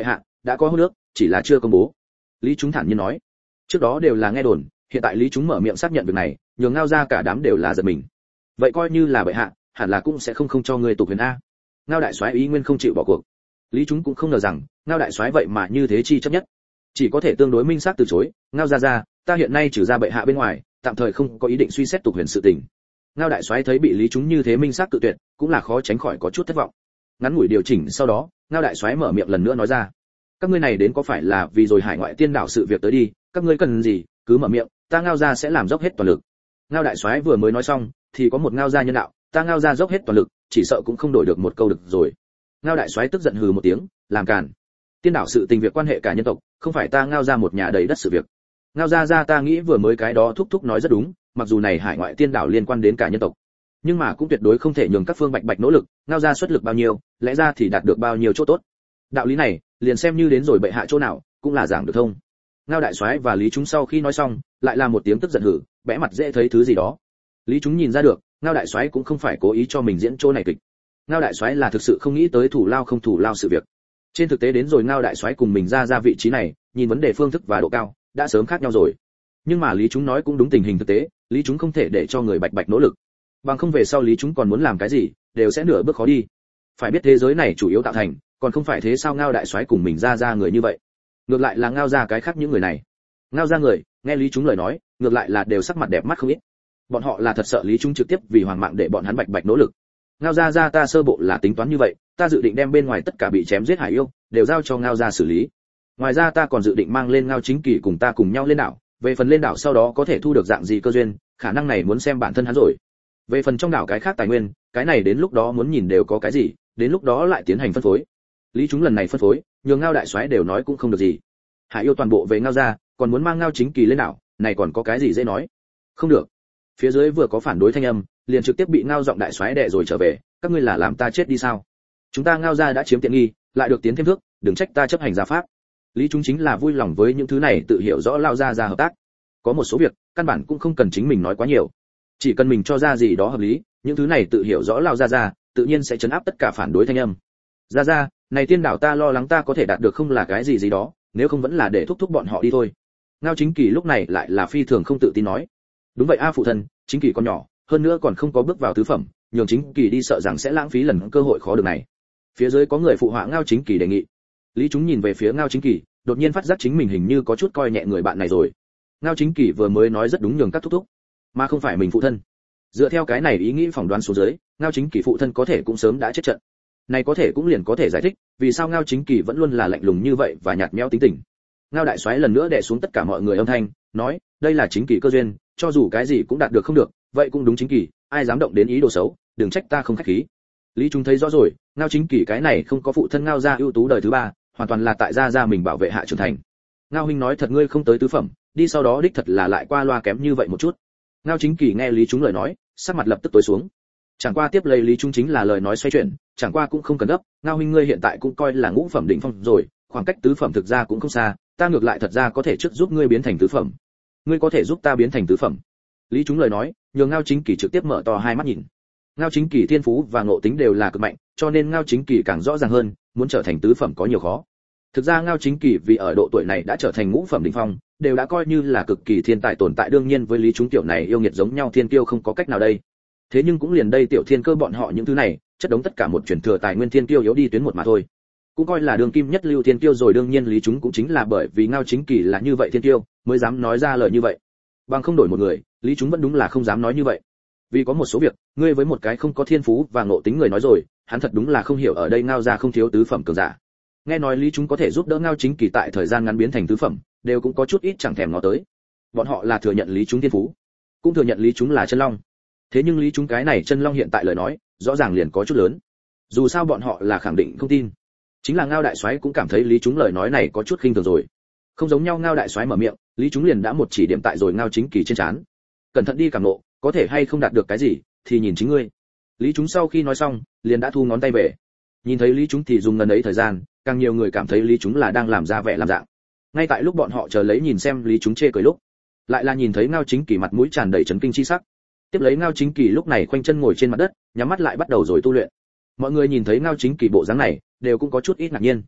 đã có hôn nước, chỉ là chưa công bố. Lý Chúng thản nhiên nói. Trước đó đều là nghe đồn, hiện tại Lý Chúng mở miệng xác nhận việc này, nhường Ngao gia cả đám đều là giật mình. Vậy coi như là bệ hạ, hẳn là cũng sẽ không không cho ngươi tục huyền a. Ngao đại soái ý nguyên không chịu bỏ cuộc. Lý Chúng cũng không ngờ rằng, Ngao đại soái vậy mà như thế chi chấp nhất. Chỉ có thể tương đối minh xác từ chối, Ngao gia gia, ta hiện nay trừ ra bệ hạ bên ngoài, tạm thời không có ý định suy xét tục huyền sự tình. Ngao đại soái thấy bị Lý Chúng như thế minh xác tự tuyệt, cũng là khó tránh khỏi có chút thất vọng. Ngắn ngủi điều chỉnh sau đó, Ngao đại soái mở miệng lần nữa nói ra: các ngươi này đến có phải là vì rồi hải ngoại tiên đảo sự việc tới đi, các ngươi cần gì, cứ mở miệng, ta Ngao gia sẽ làm dốc hết toàn lực. Ngao đại soái vừa mới nói xong, thì có một Ngao gia nhân đạo, ta Ngao gia dốc hết toàn lực, chỉ sợ cũng không đổi được một câu được rồi. Ngao đại soái tức giận hừ một tiếng, làm càn. Tiên đảo sự tình việc quan hệ cả nhân tộc, không phải ta Ngao gia một nhà đầy đất sự việc. Ngao gia gia ta nghĩ vừa mới cái đó thúc thúc nói rất đúng, mặc dù này hải ngoại tiên đảo liên quan đến cả nhân tộc, nhưng mà cũng tuyệt đối không thể nhường các phương bạch bạch nỗ lực, Ngao gia xuất lực bao nhiêu, lẽ ra thì đạt được bao nhiêu chỗ tốt. Đạo lý này, liền xem như đến rồi bệ hạ chỗ nào, cũng là giảng được thông. Ngao đại soái và Lý Chúng sau khi nói xong, lại là một tiếng tức giận hử, bẽ mặt dễ thấy thứ gì đó. Lý Chúng nhìn ra được, Ngao đại soái cũng không phải cố ý cho mình diễn chỗ này kịch. Ngao đại soái là thực sự không nghĩ tới thủ lao không thủ lao sự việc. Trên thực tế đến rồi Ngao đại soái cùng mình ra ra vị trí này, nhìn vấn đề phương thức và độ cao, đã sớm khác nhau rồi. Nhưng mà Lý Chúng nói cũng đúng tình hình thực tế, Lý Chúng không thể để cho người bạch bạch nỗ lực. Bằng không về sau Lý Chúng còn muốn làm cái gì, đều sẽ nửa bước khó đi. Phải biết thế giới này chủ yếu tạo thành, còn không phải thế sao Ngao đại soái cùng mình ra ra người như vậy. Ngược lại là Ngao ra cái khác những người này. Ngao ra người, nghe Lý Chúng lời nói, ngược lại là đều sắc mặt đẹp mắt không ít. Bọn họ là thật sợ Lý Chúng trực tiếp vì hoàng mạng để bọn hắn bạch bạch nỗ lực. Ngao ra ra ta sơ bộ là tính toán như vậy, ta dự định đem bên ngoài tất cả bị chém giết hải yêu đều giao cho Ngao ra xử lý. Ngoài ra ta còn dự định mang lên Ngao Chính Kỳ cùng ta cùng nhau lên đảo, về phần lên đảo sau đó có thể thu được dạng gì cơ duyên, khả năng này muốn xem bản thân hắn rồi. Về phần trong đảo cái khác tài nguyên, cái này đến lúc đó muốn nhìn đều có cái gì, đến lúc đó lại tiến hành phân phối. Lý Chúng lần này phân phối, nhường Ngao đại soái đều nói cũng không được gì. Hải yêu toàn bộ về Ngao ra, còn muốn mang Ngao Chính Kỳ lên đảo, này còn có cái gì dễ nói. Không được. Phía dưới vừa có phản đối thanh âm, liền trực tiếp bị Ngao giọng đại soái đè rồi trở về, các ngươi là làm ta chết đi sao? Chúng ta Ngao ra đã chiếm tiện nghi, lại được tiến thêm thước, đừng trách ta chấp hành gia pháp. Lý Chúng chính là vui lòng với những thứ này tự hiểu rõ lao ra ra hợp tác. Có một số việc, căn bản cũng không cần chính mình nói quá nhiều. Chỉ cần mình cho ra gì đó hợp lý, những thứ này tự hiểu rõ lao ra ra, tự nhiên sẽ chấn áp tất cả phản đối thanh âm. Ra ra, này tiên đảo ta lo lắng ta có thể đạt được không là cái gì gì đó, nếu không vẫn là để thúc thúc bọn họ đi thôi. Ngao Chính Kỳ lúc này lại là phi thường không tự tin nói. Đúng vậy a phụ thân, Chính Kỳ còn nhỏ, hơn nữa còn không có bước vào tứ phẩm, nhường Chính Kỳ đi sợ rằng sẽ lãng phí lần cơ hội khó được này. Phía dưới có người phụ họa Ngao Chính Kỳ đề nghị. Lý Chúng nhìn về phía Ngao Chính Kỳ, đột nhiên phát giác chính mình hình như có chút coi nhẹ người bạn này rồi. Ngao Chính Kỳ vừa mới nói rất đúng nhường các thúc thúc, mà không phải mình phụ thân. Dựa theo cái này ý nghĩ phỏng đoán xuống dưới, Ngao Chính Kỳ phụ thân có thể cũng sớm đã chết trận. Này có thể cũng liền có thể giải thích, vì sao Ngao Chính Kỳ vẫn luôn là lạnh lùng như vậy và nhạt nhẽo tính tình. Ngao đại soái lần nữa đè xuống tất cả mọi người âm thanh, nói, đây là Chính Kỳ cơ duyên, cho dù cái gì cũng đạt được không được, vậy cũng đúng Chính Kỳ, ai dám động đến ý đồ xấu, đừng trách ta không khách khí. Lý Chúng thấy rõ rồi, Ngao Chính Kỳ cái này không có phụ thân Ngao gia ưu tú đời thứ ba, hoàn toàn là tại gia gia mình bảo vệ hạ trưởng thành. Ngao huynh nói thật ngươi không tới tứ phẩm, đi sau đó đích thật là lại qua loa kém như vậy một chút. Ngao Chính Kỳ nghe Lý Chúng lời nói, sắc mặt lập tức tối xuống. Chẳng qua tiếp lấy Lý Chúng chính là lời nói xoay chuyển, chẳng qua cũng không cần gấp, Ngao huynh ngươi hiện tại cũng coi là ngũ phẩm đỉnh phong rồi, khoảng cách tứ phẩm thực ra cũng không xa, ta ngược lại thật ra có thể trước giúp ngươi biến thành tứ phẩm. Ngươi có thể giúp ta biến thành tứ phẩm. Lý Chúng lời nói, nhường Ngao Chính Kỳ trực tiếp mở to hai mắt nhìn. Ngao Chính Kỳ thiên phú và ngộ tính đều là cực mạnh, cho nên Ngao Chính Kỳ càng rõ ràng hơn, muốn trở thành tứ phẩm có nhiều khó. Thực ra Ngao Chính Kỳ vì ở độ tuổi này đã trở thành ngũ phẩm đỉnh phong, đều đã coi như là cực kỳ thiên tài tồn tại, đương nhiên với Lý Chúng tiểu này yêu nghiệt giống nhau thiên kiêu không có cách nào đây. Thế nhưng cũng liền đây tiểu thiên cơ bọn họ những thứ này, chất đống tất cả một truyền thừa tài nguyên thiên kiêu yếu đi tuyến một mà thôi. Cũng coi là đường kim nhất lưu thiên kiêu rồi, đương nhiên Lý Chúng cũng chính là bởi vì Ngao Chính Kỳ là như vậy thiên kiêu, mới dám nói ra lời như vậy. Bằng không đổi một người, Lý Chúng vẫn đúng là không dám nói như vậy. Vì có một số việc, ngươi với một cái không có thiên phú và ngộ tính người nói rồi, hắn thật đúng là không hiểu ở đây Ngao gia không thiếu tứ phẩm cường giả. Nghe nói Lý Chúng có thể giúp đỡ Ngao Chính Kỳ tại thời gian ngắn biến thành tứ phẩm, đều cũng có chút ít chẳng thèm ngó tới. Bọn họ là thừa nhận Lý Chúng thiên phú, cũng thừa nhận Lý Chúng là chân long. Thế nhưng Lý Chúng cái này chân long hiện tại lời nói, rõ ràng liền có chút lớn. Dù sao bọn họ là khẳng định không tin. Chính là Ngao đại soái cũng cảm thấy Lý Chúng lời nói này có chút khinh thường rồi. Không giống nhau Ngao đại soái mở miệng, Lý Chúng liền đã một chỉ điểm tại rồi Ngao Chính Kỳ trên trán. Cẩn thận đi cảm nộ, có thể hay không đạt được cái gì, thì nhìn chính ngươi. Lý Chúng sau khi nói xong, liền đã thu ngón tay về. Nhìn thấy Lý Chúng thì dùng ngần ấy thời gian, càng nhiều người cảm thấy Lý Chúng là đang làm ra vẻ làm dạng. Ngay tại lúc bọn họ chờ lấy nhìn xem Lý Chúng chê cười lúc, lại là nhìn thấy Ngao Chính Kỳ mặt mũi tràn đầy chấn kinh chi sắc. Tiếp lấy Ngao Chính Kỳ lúc này khoanh chân ngồi trên mặt đất, nhắm mắt lại bắt đầu rồi tu luyện. Mọi người nhìn thấy Ngao Chính Kỳ bộ dáng này, đều cũng có chút ít ngạc nhiên.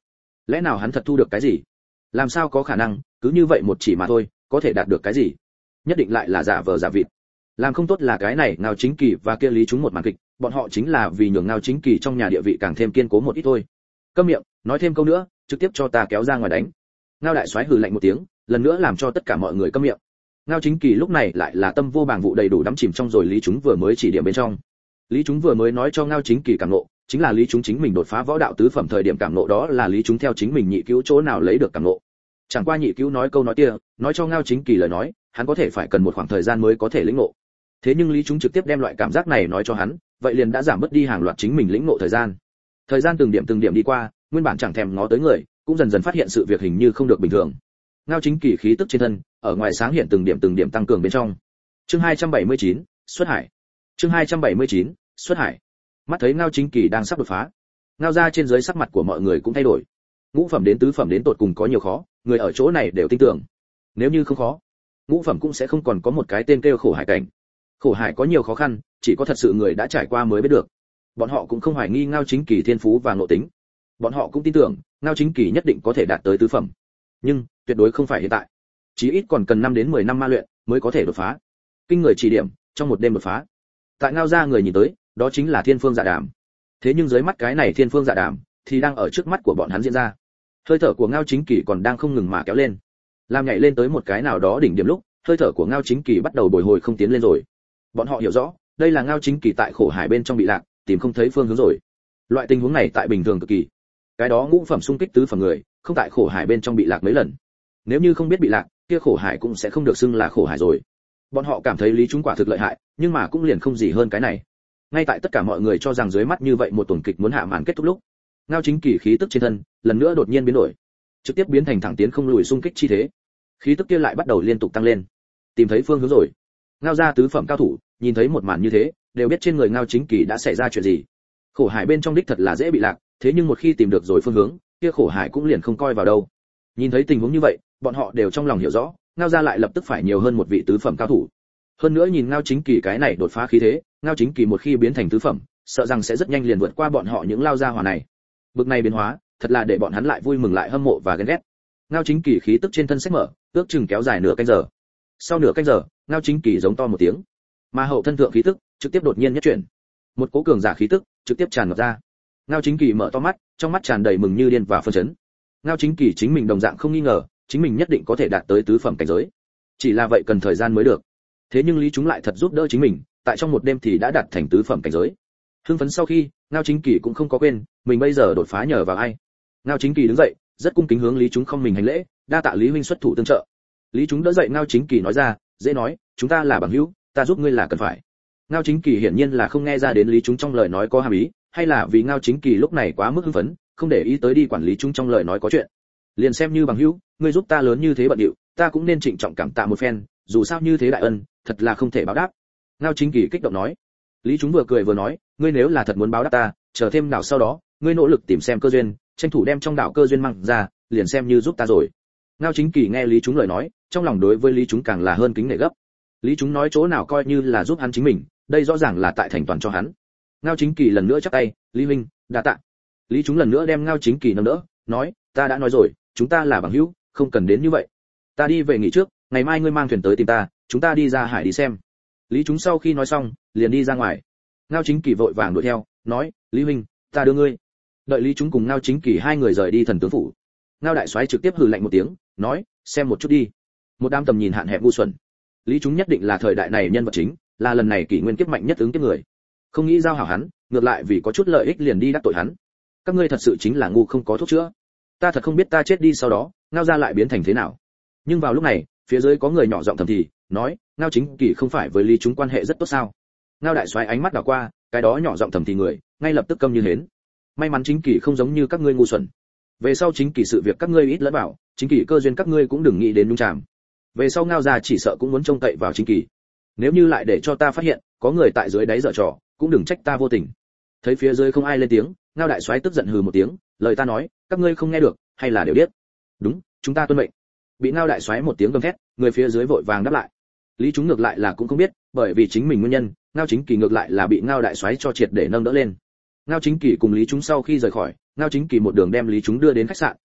Lẽ nào hắn thật thu được cái gì? Làm sao có khả năng, cứ như vậy một chỉ mà thôi, có thể đạt được cái gì? Nhất định lại là giả vờ giả vịt. Làm không tốt là cái này Ngao Chính Kỳ và kia Lý Chúng một màn kịch, bọn họ chính là vì nhường Ngao Chính Kỳ trong nhà địa vị càng thêm kiên cố một ít thôi. Câm miệng, nói thêm câu nữa, trực tiếp cho ta kéo ra ngoài đánh. Ngao đại soái hừ lạnh một tiếng, lần nữa làm cho tất cả mọi người câm miệng. Ngao Chính Kỳ lúc này lại là tâm vô bàng vụ đầy đủ đắm chìm trong rồi Lý Chúng vừa mới chỉ điểm bên trong. Lý Chúng vừa mới nói cho Ngao Chính Kỳ cảm ngộ, chính là Lý Chúng chính mình đột phá võ đạo tứ phẩm thời điểm cảm ngộ, đó là Lý Chúng theo chính mình nhị cứu chỗ nào lấy được cảm ngộ. Chẳng qua nhị cứu nói câu nói kia, nói cho Ngao Chính Kỳ lời nói, hắn có thể phải cần một khoảng thời gian mới có thể lĩnh ngộ. Thế nhưng Lý Chúng trực tiếp đem loại cảm giác này nói cho hắn, vậy liền đã giảm bớt đi hàng loạt chính mình lĩnh ngộ thời gian. Thời gian từng điểm từng điểm đi qua, nguyên bản chẳng thèm ngó tới người, cũng dần dần phát hiện sự việc hình như không được bình thường. Ngao Chính Kỳ khí tức trên thân, ở ngoài sáng hiện từng điểm từng điểm tăng cường bên trong. Chương hai trăm bảy mươi chín, xuất hải. Chương hai trăm bảy mươi chín, xuất hải. Mắt thấy Ngao Chính Kỳ đang sắp đột phá, Ngao ra trên dưới sắc mặt của mọi người cũng thay đổi. Ngũ phẩm đến tứ phẩm đến tột cùng có nhiều khó, người ở chỗ này đều tin tưởng. Nếu như không khó, ngũ phẩm cũng sẽ không còn có một cái tên kêu khổ hải cảnh. Khổ hải có nhiều khó khăn, chỉ có thật sự người đã trải qua mới biết được. Bọn họ cũng không hoài nghi Ngao Chính Kỳ thiên phú và ngộ tính. Bọn họ cũng tin tưởng, Ngao Chính Kỳ nhất định có thể đạt tới tứ phẩm. Nhưng, tuyệt đối không phải hiện tại. Chí ít còn cần năm đến mười năm ma luyện mới có thể đột phá. Kinh người chỉ điểm, trong một đêm đột phá. Tại Ngao gia người nhìn tới, đó chính là Thiên Phương Dạ Đàm. Thế nhưng dưới mắt cái này Thiên Phương Dạ Đàm thì đang ở trước mắt của bọn hắn diễn ra. Hơi thở của Ngao Chính Kỳ còn đang không ngừng mà kéo lên. Làm nhảy lên tới một cái nào đó đỉnh điểm lúc, hơi thở của Ngao Chính Kỳ bắt đầu bồi hồi không tiến lên rồi. Bọn họ hiểu rõ, đây là Ngao Chính Kỳ tại khổ hải bên trong bị lạc, tìm không thấy phương hướng rồi. Loại tình huống này tại bình thường cực kỳ. Cái đó ngũ phẩm xung kích tứ phẩm người, không tại khổ hải bên trong bị lạc mấy lần. Nếu như không biết bị lạc, kia khổ hải cũng sẽ không được xưng là khổ hải rồi. Bọn họ cảm thấy Lý Chúng quả thực lợi hại, nhưng mà cũng liền không gì hơn cái này. Ngay tại tất cả mọi người cho rằng dưới mắt như vậy một tuần kịch muốn hạ màn kết thúc lúc, Ngao Chính Kỳ khí tức trên thân lần nữa đột nhiên biến đổi, trực tiếp biến thành thẳng tiến không lùi xung kích chi thế. Khí tức kia lại bắt đầu liên tục tăng lên, tìm thấy phương hướng rồi. Ngao gia tứ phẩm cao thủ nhìn thấy một màn như thế, đều biết trên người Ngao Chính Kỳ đã xảy ra chuyện gì. Khổ hải bên trong đích thật là dễ bị lạc, thế nhưng một khi tìm được rồi phương hướng, kia khổ hải cũng liền không coi vào đâu. Nhìn thấy tình huống như vậy, bọn họ đều trong lòng hiểu rõ, Ngao gia lại lập tức phải nhiều hơn một vị tứ phẩm cao thủ. Hơn nữa nhìn Ngao Chính Kỳ cái này đột phá khí thế, Ngao Chính Kỳ một khi biến thành tứ phẩm, sợ rằng sẽ rất nhanh liền vượt qua bọn họ những lao gia hỏa này. Bực này biến hóa, thật là để bọn hắn lại vui mừng lại hâm mộ và ghen ghét. Ngao Chính Kỳ khí tức trên thân sách mở, ước chừng kéo dài nửa canh giờ. Sau nửa canh giờ, Ngao Chính Kỳ giống to một tiếng, mà hậu thân thượng khí tức trực tiếp đột nhiên nhất chuyển. Một cỗ cường giả khí tức trực tiếp tràn ngập ra. Ngao Chính Kỳ mở to mắt, trong mắt tràn đầy mừng như điên và phấn chấn. Ngao Chính Kỳ chính mình đồng dạng không nghi ngờ, chính mình nhất định có thể đạt tới tứ phẩm cảnh giới. Chỉ là vậy cần thời gian mới được. Thế nhưng Lý Chúng lại thật giúp đỡ chính mình, tại trong một đêm thì đã đạt thành tứ phẩm cảnh giới. Hưng phấn sau khi, Ngao Chính Kỳ cũng không có quên, mình bây giờ đột phá nhờ vào ai. Ngao Chính Kỳ đứng dậy, rất cung kính hướng Lý Chúng không mình hành lễ, đa tạ Lý huynh xuất thủ tương trợ. Lý Chúng đỡ dậy Ngao Chính Kỳ nói ra, dễ nói, chúng ta là bằng hữu, ta giúp ngươi là cần phải. Ngao Chính Kỳ hiển nhiên là không nghe ra đến Lý Chúng trong lời nói có hàm ý, hay là vì Ngao Chính Kỳ lúc này quá mức hưng phấn, không để ý tới đi quản lý chúng trong lời nói có chuyện. Liền xem như bằng hữu, ngươi giúp ta lớn như thế bận điệu, ta cũng nên trịnh trọng cảm tạ một phen, dù sao như thế đại ân, thật là không thể báo đáp. Ngao Chính Kỳ kích động nói. Lý Chúng vừa cười vừa nói, ngươi nếu là thật muốn báo đáp ta, chờ thêm đảo sau đó, ngươi nỗ lực tìm xem cơ duyên, tranh thủ đem trong đảo cơ duyên mang ra, liền xem như giúp ta rồi. Ngao Chính Kỳ nghe Lý Chúng lời nói, trong lòng đối với Lý Chúng càng là hơn kính nể gấp. Lý Chúng nói chỗ nào coi như là giúp hắn chính mình, đây rõ ràng là tại thành toàn cho hắn. Ngao Chính Kỳ lần nữa chắp tay, Lý huynh, đa tạ. Lý Chúng lần nữa đem Ngao Chính Kỳ nâng đỡ, nói, ta đã nói rồi, chúng ta là bằng hữu, không cần đến như vậy. Ta đi về nghỉ trước, ngày mai ngươi mang thuyền tới tìm ta, chúng ta đi ra hải đi xem. Lý Chúng sau khi nói xong, liền đi ra ngoài. Ngao Chính Kỳ vội vàng đuổi theo, nói, Lý huynh, ta đưa ngươi. Đợi Lý Chúng cùng Ngao Chính Kỳ hai người rời đi thần tướng phủ. Ngao đại soái trực tiếp hừ lạnh một tiếng, nói, xem một chút đi. Một đám tầm nhìn hạn hẹp ngu xuẩn. Lý Chúng nhất định là thời đại này nhân vật chính, là lần này kỷ nguyên kiếp mạnh nhất ứng kiếp người. Không nghĩ giao hảo hắn, ngược lại vì có chút lợi ích liền đi đắc tội hắn. Các ngươi thật sự chính là ngu không có thuốc chữa. Ta thật không biết ta chết đi sau đó, Ngao gia lại biến thành thế nào. Nhưng vào lúc này, phía dưới có người nhỏ giọng thầm thì, nói, Ngao Chính Kỳ không phải với Lý Chúng quan hệ rất tốt sao? Ngao đại soái ánh mắt đảo qua, cái đó nhỏ giọng thầm thì người, ngay lập tức câm như hến. May mắn Chính Kỳ không giống như các ngươi ngu xuẩn. Về sau Chính Kỳ sự việc các ngươi ít lẫn vào, Chính Kỳ cơ duyên các ngươi cũng đừng nghĩ đến nhúng chàm. Về sau Ngao gia chỉ sợ cũng muốn trông cậy vào Chính Kỳ. Nếu như lại để cho ta phát hiện, có người tại dưới đáy giở trò, cũng đừng trách ta vô tình. Thấy phía dưới không ai lên tiếng, Ngao đại soái tức giận hừ một tiếng, lời ta nói, các ngươi không nghe được, hay là đều biết? Đúng, chúng ta tuân mệnh. Bị Ngao đại soái một tiếng gầm thét, người phía dưới vội vàng đáp lại. Lý Chúng ngược lại là cũng không biết, bởi vì chính mình nguyên nhân, Ngao Chính Kỳ ngược lại là bị Ngao đại soái cho triệt để nâng đỡ lên. Ngao Chính Kỳ cùng Lý Chúng sau khi rời khỏi, Ngao Chính Kỳ một đường đem Lý Chúng đưa đến khách sạn,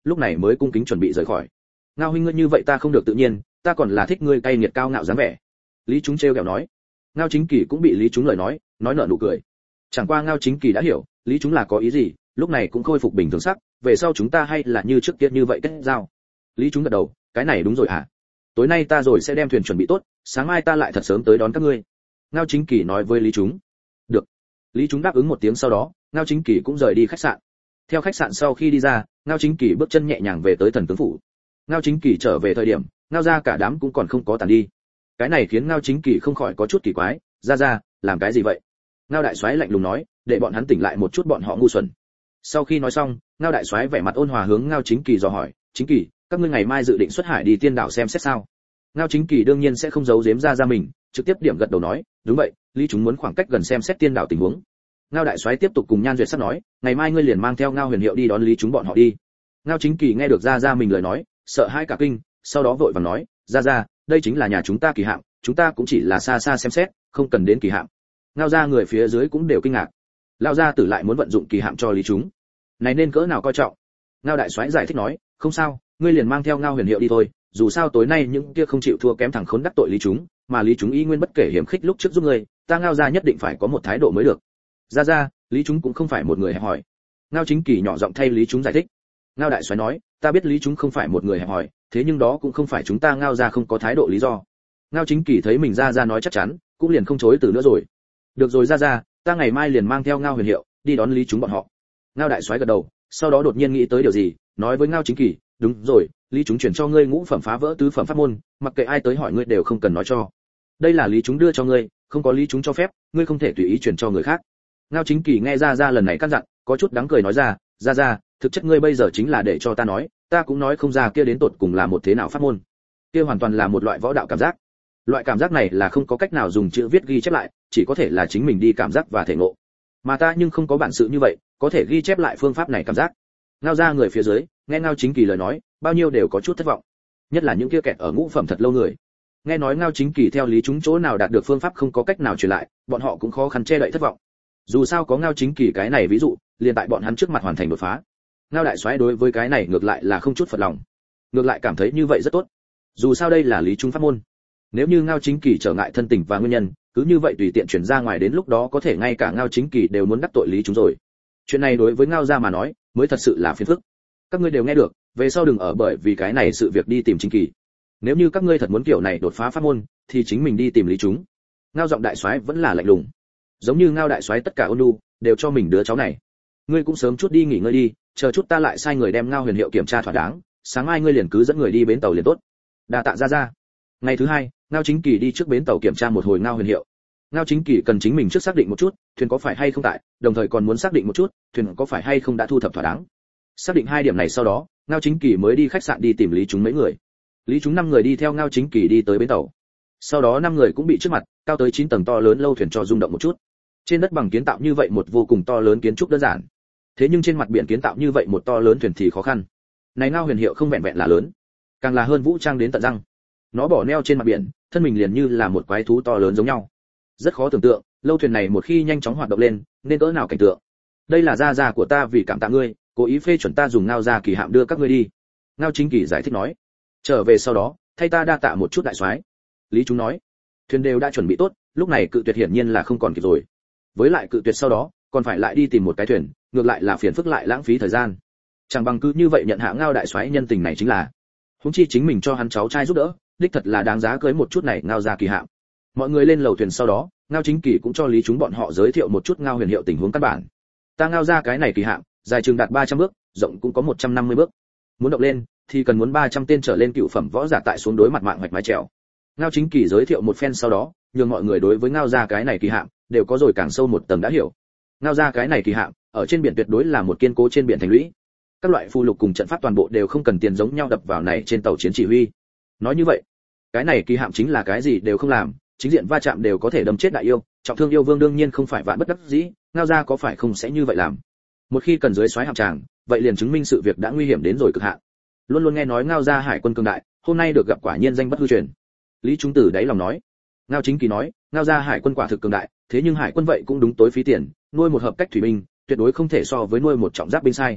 lúc này mới cung kính chuẩn bị rời khỏi. Ngao huynh ngươi như vậy ta không được tự nhiên, ta còn là thích ngươi cay nghiệt cao ngạo dáng vẻ. Lý Chúng trêu ghẹo nói. Ngao Chính Kỳ cũng bị Lý Chúng lời nói nói nở nụ cười. Chẳng qua Ngao Chính Kỳ đã hiểu Lý Chúng là có ý gì, lúc này cũng khôi phục bình thường sắc, về sau chúng ta hay là như trước kia như vậy kết giao. Lý Chúng gật đầu, cái này đúng rồi hả? Tối nay ta rồi sẽ đem thuyền chuẩn bị tốt, sáng mai ta lại thật sớm tới đón các ngươi. Ngao Chính Kỳ nói với Lý Chúng. Được. Lý Chúng đáp ứng một tiếng, sau đó Ngao Chính Kỳ cũng rời đi khách sạn. Theo khách sạn sau khi đi ra, Ngao Chính Kỳ bước chân nhẹ nhàng về tới Thần tướng phủ. Ngao Chính Kỳ trở về thời điểm, Ngao gia cả đám cũng còn không có tàn đi. Cái này khiến Ngao Chính Kỳ không khỏi có chút kỳ quái, "Gia gia, làm cái gì vậy?" Ngao đại soái lạnh lùng nói, để bọn hắn tỉnh lại một chút bọn họ ngu xuẩn. Sau khi nói xong, Ngao đại soái vẻ mặt ôn hòa hướng Ngao Chính Kỳ dò hỏi, "Chính Kỳ, các ngươi ngày mai dự định xuất hải đi Tiên đảo xem xét sao?" Ngao Chính Kỳ đương nhiên sẽ không giấu giếm ra ra mình, trực tiếp điểm gật đầu nói, "Đúng vậy, Lý Chúng muốn khoảng cách gần xem xét Tiên đảo tình huống." Ngao đại soái tiếp tục cùng Nhan Duyệt Sắc nói, "Ngày mai ngươi liền mang theo Ngao Huyền Hiệu đi đón Lý Chúng bọn họ đi." Ngao Chính Kỳ nghe được ra ra mình lời nói, sợ hãi cả kinh, sau đó vội vàng nói, "Ra ra, đây chính là nhà chúng ta kỳ hạm, chúng ta cũng chỉ là xa xa xem xét, không cần đến kỳ hạm." Ngao gia người phía dưới cũng đều kinh ngạc. Lão gia tử lại muốn vận dụng kỳ hạm cho Lý Chúng, này nên cỡ nào coi trọng. Ngao đại soái giải thích nói, "Không sao, ngươi liền mang theo Ngao Huyền Hiệu đi thôi, dù sao tối nay những kia không chịu thua kém thằng khốn đắc tội Lý Chúng, mà Lý Chúng y nguyên bất kể hiểm khích lúc trước giúp ngươi, ta Ngao gia nhất định phải có một thái độ mới được." Ra ra, Lý Chúng cũng không phải một người hẹp hòi. Ngao Chính Kỳ nhỏ giọng thay Lý Chúng giải thích. Ngao đại soái nói, "Ta biết Lý Chúng không phải một người hẹp hòi, thế nhưng đó cũng không phải chúng ta Ngao gia không có thái độ lý do." Ngao Chính Kỳ thấy mình ra ra nói chắc chắn, cũng liền không chối từ nữa rồi. "Được rồi ra ra, ta ngày mai liền mang theo Ngao Huyền Hiệu đi đón Lý Chúng bọn họ." Ngao đại soái gật đầu, sau đó đột nhiên nghĩ tới điều gì, nói với Ngao Chính Kỳ, "Đúng rồi, Lý Chúng chuyển cho ngươi ngũ phẩm phá vỡ tứ phẩm pháp môn, mặc kệ ai tới hỏi ngươi đều không cần nói cho. Đây là Lý Chúng đưa cho ngươi, không có Lý Chúng cho phép, ngươi không thể tùy ý chuyển cho người khác." Ngao Chính Kỳ nghe ra ra lần này căn dặn, có chút đáng cười nói ra, "Ra ra, thực chất ngươi bây giờ chính là để cho ta nói, ta cũng nói không ra kia đến tột cùng là một thế nào pháp môn. Kia hoàn toàn là một loại võ đạo cảm giác. Loại cảm giác này là không có cách nào dùng chữ viết ghi chép lại, chỉ có thể là chính mình đi cảm giác và thể ngộ. Mà ta nhưng không có bản sự như vậy, có thể ghi chép lại phương pháp này cảm giác." Ngao gia người phía dưới, nghe Ngao Chính Kỳ lời nói, bao nhiêu đều có chút thất vọng, nhất là những kia kẹt ở ngũ phẩm thật lâu người. Nghe nói Ngao Chính Kỳ theo Lý Chúng chỗ nào đạt được phương pháp không có cách nào truyền lại, bọn họ cũng khó khăn che đậy thất vọng. Dù sao có Ngao Chính Kỳ cái này ví dụ, liền tại bọn hắn trước mặt hoàn thành đột phá. Ngao đại soái đối với cái này ngược lại là không chút phật lòng, ngược lại cảm thấy như vậy rất tốt. Dù sao đây là Lý Chúng pháp môn, nếu như Ngao Chính Kỳ trở ngại thân tình và nguyên nhân, cứ như vậy tùy tiện chuyển ra ngoài, đến lúc đó có thể ngay cả Ngao Chính Kỳ đều muốn đắc tội Lý Chúng rồi. Chuyện này đối với Ngao gia mà nói, mới thật sự là phiền phức. Các ngươi đều nghe được, về sau đừng ở bởi vì cái này sự việc đi tìm Chính Kỳ. Nếu như các ngươi thật muốn kiểu này đột phá pháp môn, thì chính mình đi tìm Lý Chúng. Ngao giọng đại soái vẫn là lạnh lùng, giống như Ngao đại soái tất cả ôn nhu đều cho mình đứa cháu này. Ngươi cũng sớm chút đi nghỉ ngơi đi, chờ chút ta lại sai người đem Ngao Huyền Hiệu kiểm tra thỏa đáng, sáng mai ngươi liền cứ dẫn người đi bến tàu liền tốt. Đa tạ ra ra. Ngày thứ hai, Ngao Chính Kỳ đi trước bến tàu kiểm tra một hồi Ngao Huyền Hiệu. Ngao Chính Kỳ cần chính mình trước xác định một chút, thuyền có phải hay không tại, đồng thời còn muốn xác định một chút, thuyền có phải hay không đã thu thập thỏa đáng. Xác định hai điểm này sau đó, Ngao Chính Kỳ mới đi khách sạn đi tìm Lý Chúng mấy người. Lý Chúng năm người đi theo Ngao Chính Kỳ đi tới bến tàu. Sau đó năm người cũng bị trước mặt cao tới chín tầng to lớn lâu thuyền cho rung động một chút. Trên đất bằng kiến tạo như vậy một vô cùng to lớn kiến trúc đơn giản, thế nhưng trên mặt biển kiến tạo như vậy một to lớn thuyền thì khó khăn. Này Ngao Huyền Hiệu không vẹn vẹn là lớn, càng là hơn vũ trang đến tận răng. Nó bỏ neo trên mặt biển, thân mình liền như là một quái thú to lớn giống nhau. Rất khó tưởng tượng, lâu thuyền này một khi nhanh chóng hoạt động lên, nên cỡ nào cảnh tượng. Đây là gia gia của ta vì cảm tạ ngươi, cố ý phê chuẩn ta dùng Ngao gia kỳ hạm đưa các ngươi đi. Ngao Chính Kỳ giải thích nói. Trở về sau đó, thay ta đa tạ một chút đại soái. Lý Chúng nói. Thuyền đều đã chuẩn bị tốt, lúc này cự tuyệt hiển nhiên là không còn kịp rồi. Với lại cự tuyệt sau đó, còn phải lại đi tìm một cái thuyền, ngược lại là phiền phức lại lãng phí thời gian. Chẳng bằng cứ như vậy nhận hạ Ngao đại soái nhân tình này chính là. Huống chi chính mình cho hắn cháu trai giúp đỡ, đích thật là đáng giá cưới một chút này Ngao gia kỳ hạm. Mọi người lên lầu thuyền sau đó, Ngao Chính Kỳ cũng cho Lý Chúng bọn họ giới thiệu một chút Ngao Huyền Hiệu tình huống căn bản. Ta Ngao gia cái này kỳ hạm, dài chừng đạt ba trăm bước, rộng cũng có một trăm năm mươi bước. Muốn động lên thì cần muốn ba trăm tên trở lên cựu phẩm võ giả tại xuống đối mặt mạng hoạch mái chèo. Ngao Chính Kỳ giới thiệu một phen sau đó, nhường mọi người đối với Ngao gia cái này kỳ hạm đều có rồi càng sâu một tầng đã hiểu. Ngao gia cái này kỳ hạm, ở trên biển tuyệt đối là một kiên cố trên biển thành lũy. Các loại phù lục cùng trận pháp toàn bộ đều không cần tiền giống nhau đập vào này trên tàu chiến chỉ huy. Nói như vậy, cái này kỳ hạm chính là cái gì đều không làm, chính diện va chạm đều có thể đâm chết đại yêu, trọng thương yêu vương đương nhiên không phải vạn bất đắc dĩ, Ngao gia có phải không sẽ như vậy làm. Một khi cần dưới xoáy hạm tràng, vậy liền chứng minh sự việc đã nguy hiểm đến rồi cực hạn. Luôn luôn nghe nói Ngao gia hải quân cường đại, hôm nay được gặp quả nhiên danh bất hư truyền. Lý Chúng Tử đáy lòng nói. Ngao Chính Kỳ nói, Ngao gia hải quân quả thực cường đại, thế nhưng hải quân vậy cũng đúng tối phí tiền, nuôi một hợp cách thủy binh, tuyệt đối không thể so với nuôi một trọng giáp binh sai.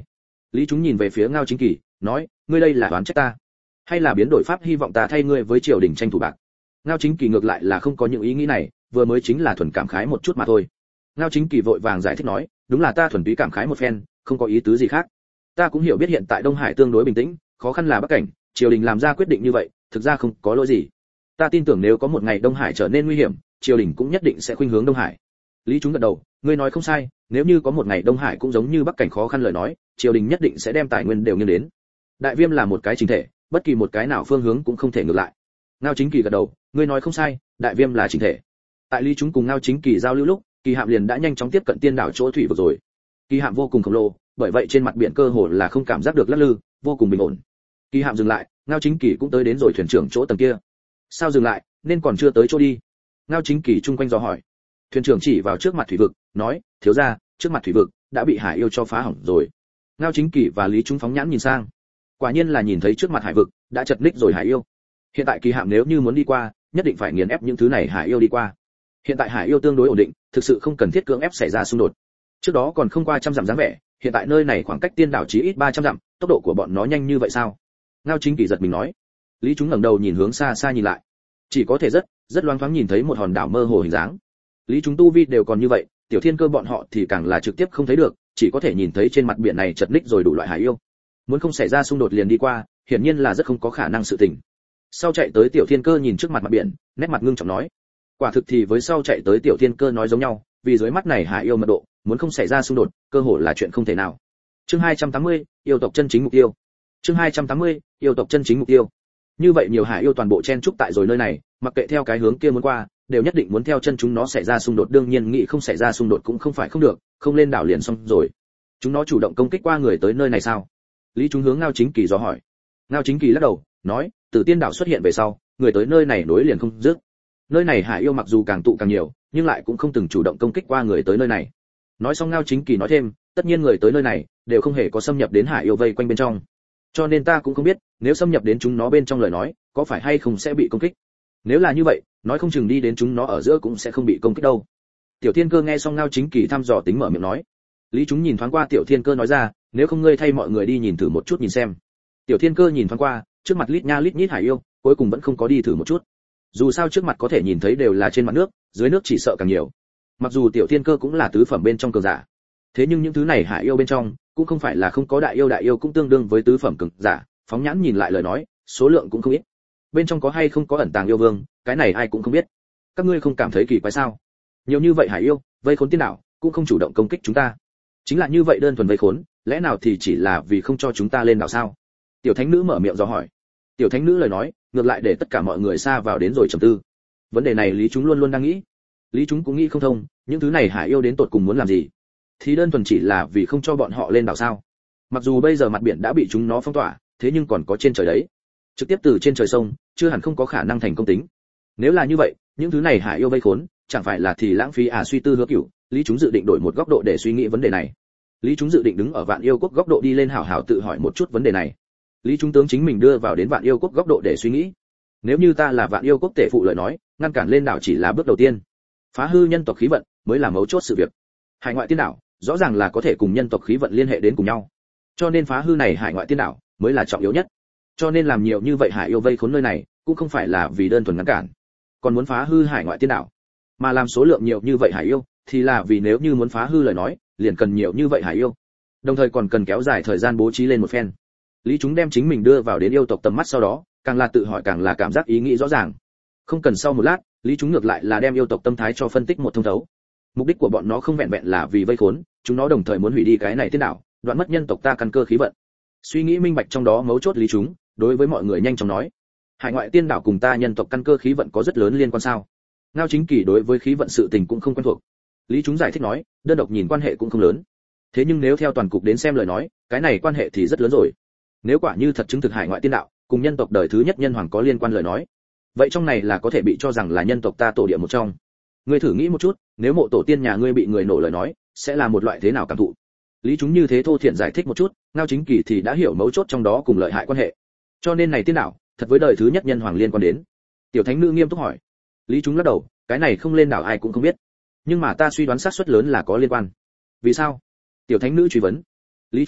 Lý Chúng nhìn về phía Ngao Chính Kỳ, nói, ngươi đây là đoán trách ta, hay là biến đổi pháp hy vọng ta thay ngươi với triều đình tranh thủ bạc? Ngao Chính Kỳ ngược lại là không có những ý nghĩ này, vừa mới chính là thuần cảm khái một chút mà thôi. Ngao Chính Kỳ vội vàng giải thích nói, đúng là ta thuần túy cảm khái một phen, không có ý tứ gì khác. Ta cũng hiểu biết hiện tại Đông Hải tương đối bình tĩnh, khó khăn là Bắc cảnh, triều đình làm ra quyết định như vậy, thực ra không có lỗi gì. Ta tin tưởng nếu có một ngày Đông Hải trở nên nguy hiểm, triều đình cũng nhất định sẽ khuynh hướng Đông Hải. Lý Chúng gật đầu, ngươi nói không sai, nếu như có một ngày Đông Hải cũng giống như Bắc cảnh khó khăn lời nói, triều đình nhất định sẽ đem tài nguyên đều nghiêng đến. Đại Viêm là một cái chính thể, bất kỳ một cái nào phương hướng cũng không thể ngược lại. Ngao Chính Kỳ gật đầu, ngươi nói không sai, Đại Viêm là chính thể. Tại Lý Chúng cùng Ngao Chính Kỳ giao lưu lúc, Kỳ Hạm liền đã nhanh chóng tiếp cận tiên đảo chỗ thủy vực rồi. Kỳ Hạm vô cùng khổng lồ, bởi vậy trên mặt biển cơ hồ là không cảm giác được lắc lư, vô cùng bình ổn. Kỳ Hạm dừng lại, Ngao Chính Kỳ cũng tới đến rồi thuyền trưởng chỗ tầng kia. Sao dừng lại, nên còn chưa tới chỗ đi? Ngao Chính Kỳ chung quanh dò hỏi. Thuyền trưởng chỉ vào trước mặt thủy vực, nói, thiếu gia, trước mặt thủy vực đã bị hải yêu cho phá hỏng rồi. Ngao Chính Kỳ và Lý Chúng phóng nhãn nhìn sang, quả nhiên là nhìn thấy trước mặt hải vực đã chật ních rồi hải yêu. Hiện tại Kỳ Hạm nếu như muốn đi qua, nhất định phải nghiền ép những thứ này hải yêu đi qua. Hiện tại hải yêu tương đối ổn định, thực sự không cần thiết cưỡng ép xảy ra xung đột. Trước đó còn không qua trăm dặm dáng vẻ, hiện tại nơi này khoảng cách tiên đảo chí ít ba trăm dặm, tốc độ của bọn nó nhanh như vậy sao? Ngao Chính Kỳ giật mình nói. Lý Chúng ngẩng đầu nhìn hướng xa xa nhìn lại, chỉ có thể rất rất loáng thoáng nhìn thấy một hòn đảo mơ hồ hình dáng. Lý Chúng tu vi đều còn như vậy, Tiểu Thiên Cơ bọn họ thì càng là trực tiếp không thấy được, chỉ có thể nhìn thấy trên mặt biển này chật ních rồi đủ loại hải yêu. Muốn không xảy ra xung đột liền đi qua, hiển nhiên là rất không có khả năng sự tình. Sau chạy tới Tiểu Thiên Cơ nhìn trước mặt mặt biển, nét mặt ngưng trọng nói, quả thực thì với sau chạy tới Tiểu Thiên Cơ nói giống nhau, vì dưới mắt này hải yêu mật độ, muốn không xảy ra xung đột, cơ hội là chuyện không thể nào. Chương hai trăm tám mươi, yêu tộc chân chính mục tiêu. Chương hai trăm tám mươi, yêu tộc chân chính mục tiêu. Như vậy nhiều hải yêu toàn bộ chen chúc tại rồi nơi này, mặc kệ theo cái hướng kia muốn qua, đều nhất định muốn theo chân chúng nó xảy ra xung đột, đương nhiên nghĩ không xảy ra xung đột cũng không phải không được, không lên đảo liền xong rồi. Chúng nó chủ động công kích qua người tới nơi này sao? Lý Chúng hướng Ngao Chính Kỳ dò hỏi. Ngao Chính Kỳ lắc đầu, nói, từ tiên đảo xuất hiện về sau, người tới nơi này nối liền không dứt. Nơi này hải yêu mặc dù càng tụ càng nhiều, nhưng lại cũng không từng chủ động công kích qua người tới nơi này. Nói xong Ngao Chính Kỳ nói thêm, tất nhiên người tới nơi này đều không hề có xâm nhập đến hải yêu vây quanh bên trong, cho nên ta cũng không biết nếu xâm nhập đến chúng nó bên trong lời nói có phải hay không sẽ bị công kích. Nếu là như vậy, nói không chừng đi đến chúng nó ở giữa cũng sẽ không bị công kích đâu. Tiểu Thiên Cơ nghe xong Ngao Chính Kỳ thăm dò tính mở miệng nói. Lý Chúng nhìn thoáng qua Tiểu Thiên Cơ nói ra, nếu không ngươi thay mọi người đi nhìn thử một chút nhìn xem. Tiểu Thiên Cơ nhìn thoáng qua, trước mặt lít nha lít nhít hải yêu, cuối cùng vẫn không có đi thử một chút. Dù sao trước mặt có thể nhìn thấy đều là trên mặt nước, dưới nước chỉ sợ càng nhiều. Mặc dù Tiểu Thiên Cơ cũng là tứ phẩm bên trong cường giả, thế nhưng những thứ này hải yêu bên trong cũng không phải là không có đại yêu, đại yêu cũng tương đương với tứ phẩm cường giả, phóng nhãn nhìn lại lời nói, số lượng cũng không ít. Bên trong có hay không có ẩn tàng yêu vương, cái này ai cũng không biết. Các ngươi không cảm thấy kỳ quái sao? Nhiều như vậy hải yêu, vây khốn tiên đảo, cũng không chủ động công kích chúng ta. Chính là như vậy đơn thuần vây khốn, lẽ nào thì chỉ là vì không cho chúng ta lên đảo sao? Tiểu Thánh Nữ mở miệng dò hỏi. Tiểu Thánh Nữ lời nói, ngược lại để tất cả mọi người xa vào đến rồi trầm tư. Vấn đề này Lý Chúng luôn luôn đang nghĩ. Lý Chúng cũng nghĩ không thông, những thứ này hải yêu đến tột cùng muốn làm gì? Thì đơn thuần chỉ là vì không cho bọn họ lên đảo sao? Mặc dù bây giờ mặt biển đã bị chúng nó phong tỏa, thế nhưng còn có trên trời đấy. Trực tiếp từ trên trời sông, chưa hẳn không có khả năng thành công tính. Nếu là như vậy, những thứ này hải yêu vây khốn, chẳng phải là thì lãng phí à? Suy tư Hứa Cửu, Lý Chúng dự định đổi một góc độ để suy nghĩ vấn đề này. Lý Chúng dự định đứng ở Vạn Yêu Quốc góc độ đi lên hảo hảo tự hỏi một chút vấn đề này. Lý Chúng tướng chính mình đưa vào đến Vạn Yêu Quốc góc độ để suy nghĩ. Nếu như ta là Vạn Yêu Quốc tể phụ lời nói, ngăn cản lên đảo chỉ là bước đầu tiên. Phá hư nhân tộc khí vận mới là mấu chốt sự việc. Hải ngoại tiên đảo, rõ ràng là có thể cùng nhân tộc khí vận liên hệ đến cùng nhau. Cho nên phá hư này hải ngoại tiên đảo mới là trọng yếu nhất. Cho nên làm nhiều như vậy hải yêu vây khốn nơi này, cũng không phải là vì đơn thuần ngăn cản, còn muốn phá hư hải ngoại tiên đảo. Mà làm số lượng nhiều như vậy hải yêu, thì là vì nếu như muốn phá hư lời nói, liền cần nhiều như vậy hải yêu. Đồng thời còn cần kéo dài thời gian bố trí lên một phen. Lý Chúng đem chính mình đưa vào đến yêu tộc tầm mắt sau đó, càng là tự hỏi càng là cảm giác ý nghĩ rõ ràng. Không cần sau một lát, Lý Chúng ngược lại là đem yêu tộc tâm thái cho phân tích một thông thấu. Mục đích của bọn nó không vẹn vẹn là vì vây khốn, chúng nó đồng thời muốn hủy đi cái này tiên đảo, đoạn mất nhân tộc ta căn cơ khí vận. Suy nghĩ minh bạch trong đó mấu chốt Lý Chúng, đối với mọi người nhanh chóng nói, hải ngoại tiên đảo cùng ta nhân tộc căn cơ khí vận có rất lớn liên quan sao? Ngao Chính Kỳ đối với khí vận sự tình cũng không quen thuộc. Lý Chúng giải thích nói, đơn độc nhìn quan hệ cũng không lớn, thế nhưng nếu theo toàn cục đến xem lời nói, cái này quan hệ thì rất lớn rồi. Nếu quả như thật chứng thực hải ngoại tiên đạo cùng nhân tộc đời thứ nhất nhân hoàng có liên quan lời nói, vậy trong này là có thể bị cho rằng là nhân tộc ta tổ địa một trong. Ngươi thử nghĩ một chút, nếu mộ tổ tiên nhà ngươi bị người nổ lời nói, sẽ là một loại thế nào cảm thụ? Lý Chúng như thế thô thiển giải thích một chút, Ngao Chính Kỳ thì đã hiểu mấu chốt trong đó cùng lợi hại quan hệ. Cho nên này tiên đạo, thật với đời thứ nhất nhân hoàng liên quan đến. Tiểu Thánh Nữ nghiêm túc hỏi. Lý Chúng lắc đầu, cái này không lên đảo ai cũng không biết, nhưng mà ta suy đoán xác suất lớn là có liên quan. Vì sao? Tiểu Thánh Nữ truy vấn. Lý Chúng đáp,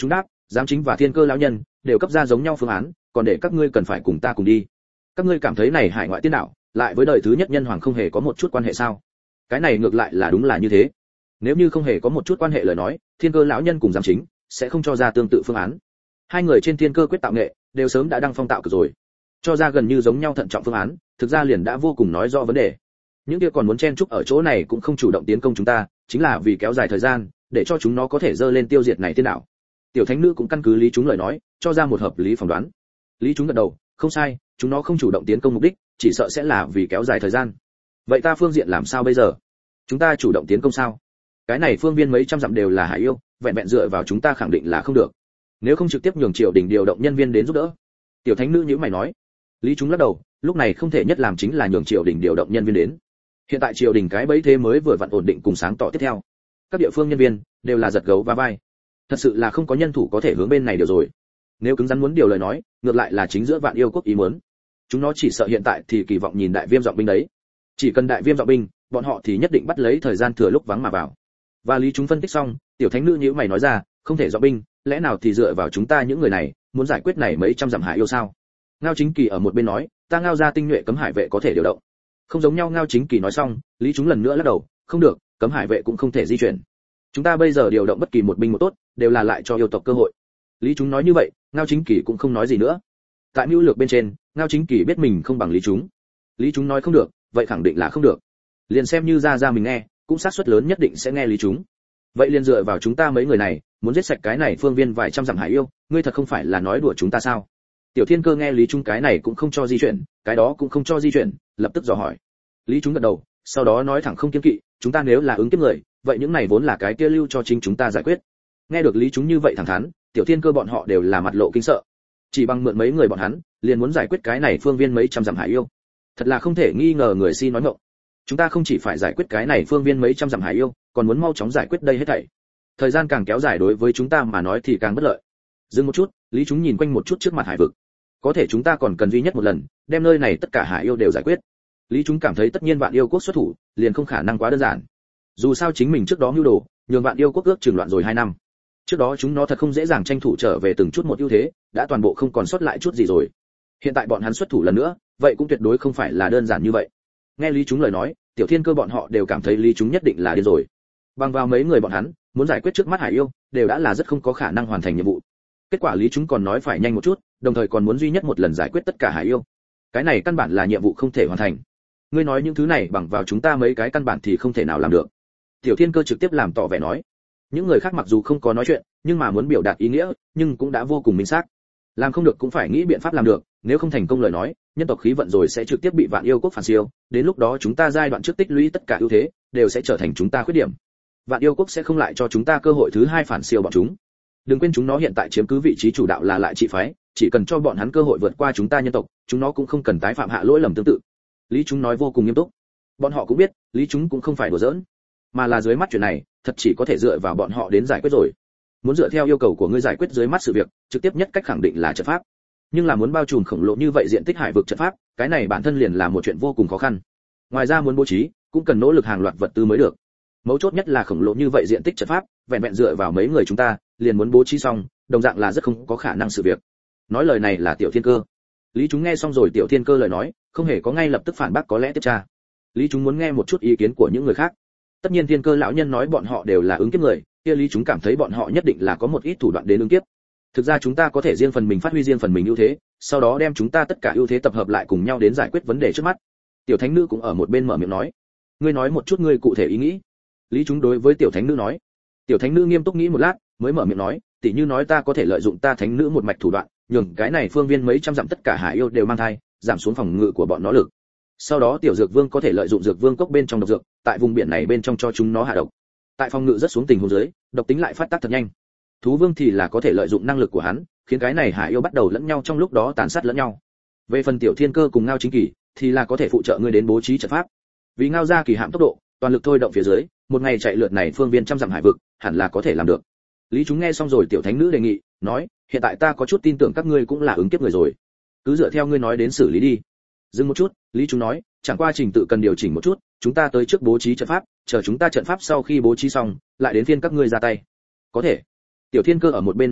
giám chính và thiên cơ lão nhân đều cấp ra giống nhau phương án, còn để các ngươi cần phải cùng ta cùng đi. Các ngươi cảm thấy này hải ngoại tiên đạo lại với đời thứ nhất nhân hoàng không hề có một chút quan hệ sao? Cái này ngược lại là đúng là như thế. Nếu như không hề có một chút quan hệ lời nói, thiên cơ lão nhân cùng giám chính sẽ không cho ra tương tự phương án. Hai người trên thiên cơ quyết tạo nghệ đều sớm đã đăng phong tạo cực rồi, cho ra gần như giống nhau thận trọng phương án, thực ra liền đã vô cùng nói rõ vấn đề. Những kia còn muốn chen chúc ở chỗ này cũng không chủ động tiến công chúng ta, chính là vì kéo dài thời gian, để cho chúng nó có thể dơ lên tiêu diệt này tiên đạo. Tiểu thánh nữ cũng căn cứ Lý Chúng lời nói, cho ra một hợp lý phỏng đoán. Lý Chúng gật đầu, không sai, chúng nó không chủ động tiến công mục đích, chỉ sợ sẽ là vì kéo dài thời gian. Vậy ta phương diện làm sao bây giờ? Chúng ta chủ động tiến công sao? Cái này phương viên mấy trăm dặm đều là hải yêu, vẹn vẹn dựa vào chúng ta khẳng định là không được. Nếu không trực tiếp nhường triều đình điều động nhân viên đến giúp đỡ. Tiểu thánh nữ nhíu mày nói. Lý Chúng lắc đầu, lúc này không thể nhất làm chính là nhường triều đình điều động nhân viên đến. Hiện tại triều đình cái bẫy thế mới vừa vặn ổn định cùng sáng tỏ tiếp theo. Các địa phương nhân viên đều là giật gấu và vai. Thật sự là không có nhân thủ có thể hướng bên này điều rồi. Nếu cứng rắn muốn điều lời nói, ngược lại là chính giữa vạn yêu quốc ý muốn. Chúng nó chỉ sợ hiện tại thì kỳ vọng nhìn đại viêm dọn binh đấy. Chỉ cần đại viêm dọn binh, bọn họ thì nhất định bắt lấy thời gian thừa lúc vắng mà vào. Và Lý Chúng phân tích xong, tiểu thánh nữ nhíu mày nói ra, không thể dọn binh, lẽ nào thì dựa vào chúng ta những người này, muốn giải quyết này mấy trăm dặm hải yêu sao? Ngao Chính Kỳ ở một bên nói, ta Ngao gia tinh nhuệ cấm hải vệ có thể điều động. Không giống nhau. Ngao Chính Kỳ nói xong, Lý Chúng lần nữa lắc đầu, không được, cấm hải vệ cũng không thể di chuyển. Chúng ta bây giờ điều động bất kỳ một binh một tốt, đều là lại cho yêu tộc cơ hội. Lý Chúng nói như vậy, Ngao Chính Kỳ cũng không nói gì nữa. Tại mưu lược bên trên, Ngao Chính Kỳ biết mình không bằng Lý Chúng. Lý Chúng nói không được, vậy khẳng định là không được. Liền xem như ra ra mình nghe, cũng xác suất lớn nhất định sẽ nghe Lý Chúng. Vậy liền dựa vào chúng ta mấy người này, muốn giết sạch cái này phương viên vài trăm dặm hải yêu, ngươi thật không phải là nói đùa chúng ta sao? Tiểu Thiên Cơ nghe Lý Chúng cái này cũng không cho di chuyển, cái đó cũng không cho di chuyển, lập tức dò hỏi. Lý Chúng gật đầu, sau đó nói thẳng không kiêng kỵ, chúng ta nếu là ứng kiếp người, vậy những này vốn là cái kia lưu cho chính chúng ta giải quyết. Nghe được Lý Chúng như vậy thẳng thắn, Tiểu Thiên Cơ bọn họ đều là mặt lộ kinh sợ. Chỉ bằng mượn mấy người bọn hắn, liền muốn giải quyết cái này phương viên mấy trăm dặm hải yêu. Thật là không thể nghi ngờ người si nói ngọng. Chúng ta không chỉ phải giải quyết cái này phương viên mấy trăm dặm hải yêu, còn muốn mau chóng giải quyết đây hết thảy. Thời gian càng kéo dài đối với chúng ta mà nói thì càng bất lợi. Dừng một chút, Lý Chúng nhìn quanh một chút trước mặt hải vực. Có thể chúng ta còn cần duy nhất một lần, đem nơi này tất cả hải yêu đều giải quyết. Lý Chúng cảm thấy tất nhiên Vạn Yêu Quốc xuất thủ, liền không khả năng quá đơn giản. Dù sao chính mình trước đó mưu đồ, nhường Vạn Yêu Quốc ước chừng loạn rồi hai năm. Trước đó chúng nó thật không dễ dàng tranh thủ trở về từng chút một ưu thế, đã toàn bộ không còn sót lại chút gì rồi. Hiện tại bọn hắn xuất thủ lần nữa, vậy cũng tuyệt đối không phải là đơn giản như vậy. Nghe Lý Chúng lời nói, Tiểu Thiên Cơ bọn họ đều cảm thấy Lý Chúng nhất định là điên rồi. Bằng vào mấy người bọn hắn, muốn giải quyết trước mắt hải yêu, đều đã là rất không có khả năng hoàn thành nhiệm vụ. Kết quả Lý Chúng còn nói phải nhanh một chút, đồng thời còn muốn duy nhất một lần giải quyết tất cả hải yêu. Cái này căn bản là nhiệm vụ không thể hoàn thành. Ngươi nói những thứ này bằng vào chúng ta mấy cái căn bản thì không thể nào làm được. Tiểu Thiên Cơ trực tiếp làm tỏ vẻ nói. Những người khác mặc dù không có nói chuyện, nhưng mà muốn biểu đạt ý nghĩa, nhưng cũng đã vô cùng minh xác. Làm không được cũng phải nghĩ biện pháp làm được, nếu không thành công lời nói, nhân tộc khí vận rồi sẽ trực tiếp bị Vạn Yêu Quốc phản siêu, đến lúc đó chúng ta giai đoạn trước tích lũy tất cả ưu thế, đều sẽ trở thành chúng ta khuyết điểm. Vạn Yêu Quốc sẽ không lại cho chúng ta cơ hội thứ hai phản siêu bọn chúng. Đừng quên chúng nó hiện tại chiếm cứ vị trí chủ đạo là lại trị phái, chỉ cần cho bọn hắn cơ hội vượt qua chúng ta nhân tộc, chúng nó cũng không cần tái phạm hạ lỗi lầm tương tự. Lý Chúng nói vô cùng nghiêm túc. Bọn họ cũng biết, Lý Chúng cũng không phải đùa giỡn, mà là dưới mắt chuyện này, thật chỉ có thể dựa vào bọn họ đến giải quyết rồi. Muốn dựa theo yêu cầu của ngươi giải quyết dưới mắt sự việc, trực tiếp nhất cách khẳng định là trận pháp. Nhưng là muốn bao trùm khổng lồ như vậy diện tích hải vực trận pháp, cái này bản thân liền là một chuyện vô cùng khó khăn. Ngoài ra muốn bố trí, cũng cần nỗ lực hàng loạt vật tư mới được. Mấu chốt nhất là khổng lồ như vậy diện tích trận pháp, vẹn vẹn dựa vào mấy người chúng ta, liền muốn bố trí xong, đồng dạng là rất không có khả năng sự việc. Nói lời này là Tiểu Thiên Cơ. Lý Chúng nghe xong rồi Tiểu Thiên Cơ lời nói, không hề có ngay lập tức phản bác có lẽ tiếp tra. Lý Chúng muốn nghe một chút ý kiến của những người khác. Tất nhiên Thiên Cơ lão nhân nói bọn họ đều là ứng kiếp người, kia Lý Chúng cảm thấy bọn họ nhất định là có một ít thủ đoạn đến ứng kiếp. Thực ra chúng ta có thể riêng phần mình phát huy riêng phần mình ưu thế, sau đó đem chúng ta tất cả ưu thế tập hợp lại cùng nhau đến giải quyết vấn đề trước mắt. Tiểu Thánh Nữ cũng ở một bên mở miệng nói, ngươi nói một chút ngươi cụ thể ý nghĩ. Lý Chúng đối với Tiểu Thánh Nữ nói. Tiểu Thánh Nữ nghiêm túc nghĩ một lát, mới mở miệng nói, tỷ như nói ta có thể lợi dụng ta Thánh Nữ một mạch thủ đoạn, nhường cái này phương viên mấy trăm dặm tất cả hải yêu đều mang thai, giảm xuống phòng ngự của bọn nó lực. Sau đó Tiểu Dược Vương có thể lợi dụng Dược Vương cốc bên trong độc dược, tại vùng biển này bên trong cho chúng nó hạ độc. Tại phòng ngự rất xuống tình huống dưới, độc tính lại phát tác thật nhanh. Thú Vương thì là có thể lợi dụng năng lực của hắn, khiến cái này hải yêu bắt đầu lẫn nhau trong lúc đó tàn sát lẫn nhau. Về phần Tiểu Thiên Cơ cùng Ngao Chính Kỳ, thì là có thể phụ trợ ngươi đến bố trí trận pháp. Vì Ngao gia kỳ hạm tốc độ, toàn lực thôi động phía dưới, một ngày chạy lượt này phương viên trăm dặm hải vực, hẳn là có thể làm được. Lý Chúng nghe xong rồi Tiểu Thánh Nữ đề nghị, nói, hiện tại ta có chút tin tưởng các ngươi cũng là ứng kiếp người rồi, cứ dựa theo ngươi nói đến xử lý đi. Dừng một chút, Lý Chúng nói, chẳng qua trình tự cần điều chỉnh một chút, chúng ta tới trước bố trí trận pháp, chờ chúng ta trận pháp sau khi bố trí xong, lại đến phiên các ngươi ra tay. Có thể. Tiểu Thiên Cơ ở một bên nói thầm,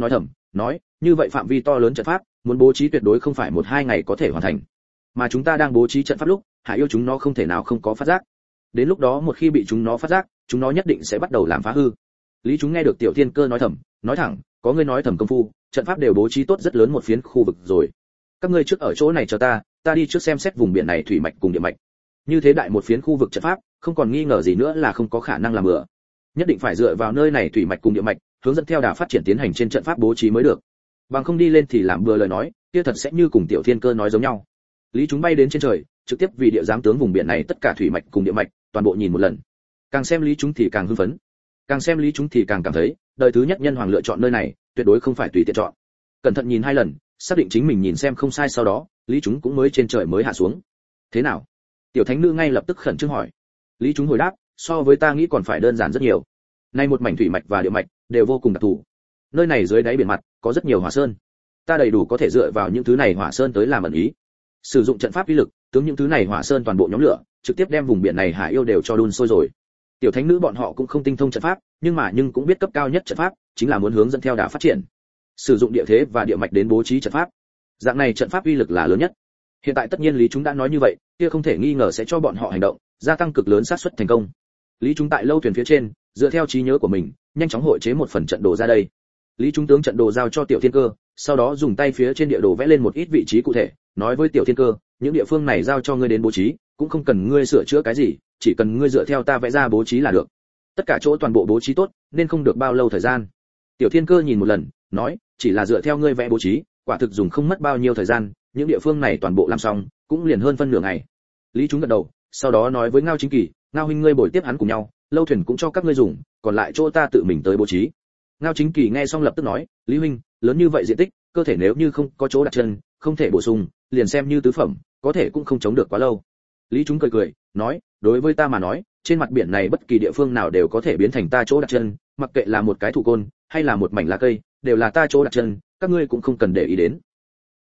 nói, như vậy phạm vi to lớn trận pháp, muốn bố trí tuyệt đối không phải một hai ngày có thể hoàn thành. Mà chúng ta đang bố trí trận pháp lúc, Hải yêu chúng nó không thể nào không có phát giác. Đến lúc đó một khi bị chúng nó phát giác, chúng nó nhất định sẽ bắt đầu làm phá hư. Lý Chúng nghe được Tiểu Thiên Cơ nói thầm, nói thẳng, có ngươi nói thầm công phu, trận pháp đều bố trí tốt rất lớn một phiến khu vực rồi. Các ngươi trước ở chỗ này chờ ta, ta đi trước xem xét vùng biển này thủy mạch cùng địa mạch. Như thế đại một phiến khu vực trận pháp, không còn nghi ngờ gì nữa là không có khả năng làm bừa. Nhất định phải dựa vào nơi này thủy mạch cùng địa mạch, hướng dẫn theo đà phát triển tiến hành trên trận pháp bố trí mới được. Bằng không đi lên thì làm bừa lời nói, kia thật sẽ như cùng Tiểu Thiên Cơ nói giống nhau. Lý Chúng bay đến trên trời, trực tiếp vì địa giám tướng vùng biển này tất cả thủy mạch cùng địa mạch, toàn bộ nhìn một lần. Càng xem Lý Chúng thì càng hưng phấn, càng xem Lý Chúng thì càng cảm thấy, đời thứ nhất nhân hoàng lựa chọn nơi này, tuyệt đối không phải tùy tiện chọn. Cẩn thận nhìn hai lần, xác định chính mình nhìn xem không sai sau đó, Lý Chúng cũng mới trên trời mới hạ xuống. Thế nào? Tiểu thánh nữ ngay lập tức khẩn trương hỏi. Lý Chúng hồi đáp, so với ta nghĩ còn phải đơn giản rất nhiều. Nay một mảnh thủy mạch và địa mạch đều vô cùng đặc thù. Nơi này dưới đáy biển mặt có rất nhiều hỏa sơn. Ta đầy đủ có thể dựa vào những thứ này hỏa sơn tới làm ẩn ý. Sử dụng trận pháp uy lực, tướng những thứ này hỏa sơn toàn bộ nhóm lửa, trực tiếp đem vùng biển này hải yêu đều cho đun sôi rồi. Tiểu thánh nữ bọn họ cũng không tinh thông trận pháp, nhưng mà nhưng cũng biết cấp cao nhất trận pháp chính là muốn hướng dẫn theo đà phát triển. Sử dụng địa thế và địa mạch đến bố trí trận pháp. Dạng này trận pháp uy lực là lớn nhất. Hiện tại tất nhiên Lý Chúng đã nói như vậy, kia không thể nghi ngờ sẽ cho bọn họ hành động, gia tăng cực lớn xác suất thành công. Lý Chúng tại lâu thuyền phía trên, dựa theo trí nhớ của mình, nhanh chóng hội chế một phần trận đồ ra đây. Lý Chúng tướng trận đồ giao cho Tiểu Thiên Cơ, sau đó dùng tay phía trên địa đồ vẽ lên một ít vị trí cụ thể, nói với Tiểu Thiên Cơ, những địa phương này giao cho ngươi đến bố trí, cũng không cần ngươi sửa chữa cái gì, chỉ cần ngươi dựa theo ta vẽ ra bố trí là được. Tất cả chỗ toàn bộ bố trí tốt, nên không được bao lâu thời gian. Tiểu Thiên Cơ nhìn một lần, nói, chỉ là dựa theo ngươi vẽ bố trí, quả thực dùng không mất bao nhiêu thời gian, những địa phương này toàn bộ làm xong, cũng liền hơn phân nửa ngày. Lý Chúng gật đầu, sau đó nói với Ngao Chính Kỳ, Ngao huynh ngươi bồi tiếp hắn cùng nhau, lâu thuyền cũng cho các ngươi dùng, còn lại chỗ ta tự mình tới bố trí. Ngao Chính Kỳ nghe xong lập tức nói, Lý huynh, lớn như vậy diện tích, cơ thể nếu như không có chỗ đặt chân, không thể bổ sung, liền xem như tứ phẩm, có thể cũng không chống được quá lâu. Lý Chúng cười cười, nói, đối với ta mà nói, trên mặt biển này bất kỳ địa phương nào đều có thể biến thành ta chỗ đặt chân, mặc kệ là một cái thủ côn, hay là một mảnh lá cây, đều là ta chỗ đặt chân, các ngươi cũng không cần để ý đến.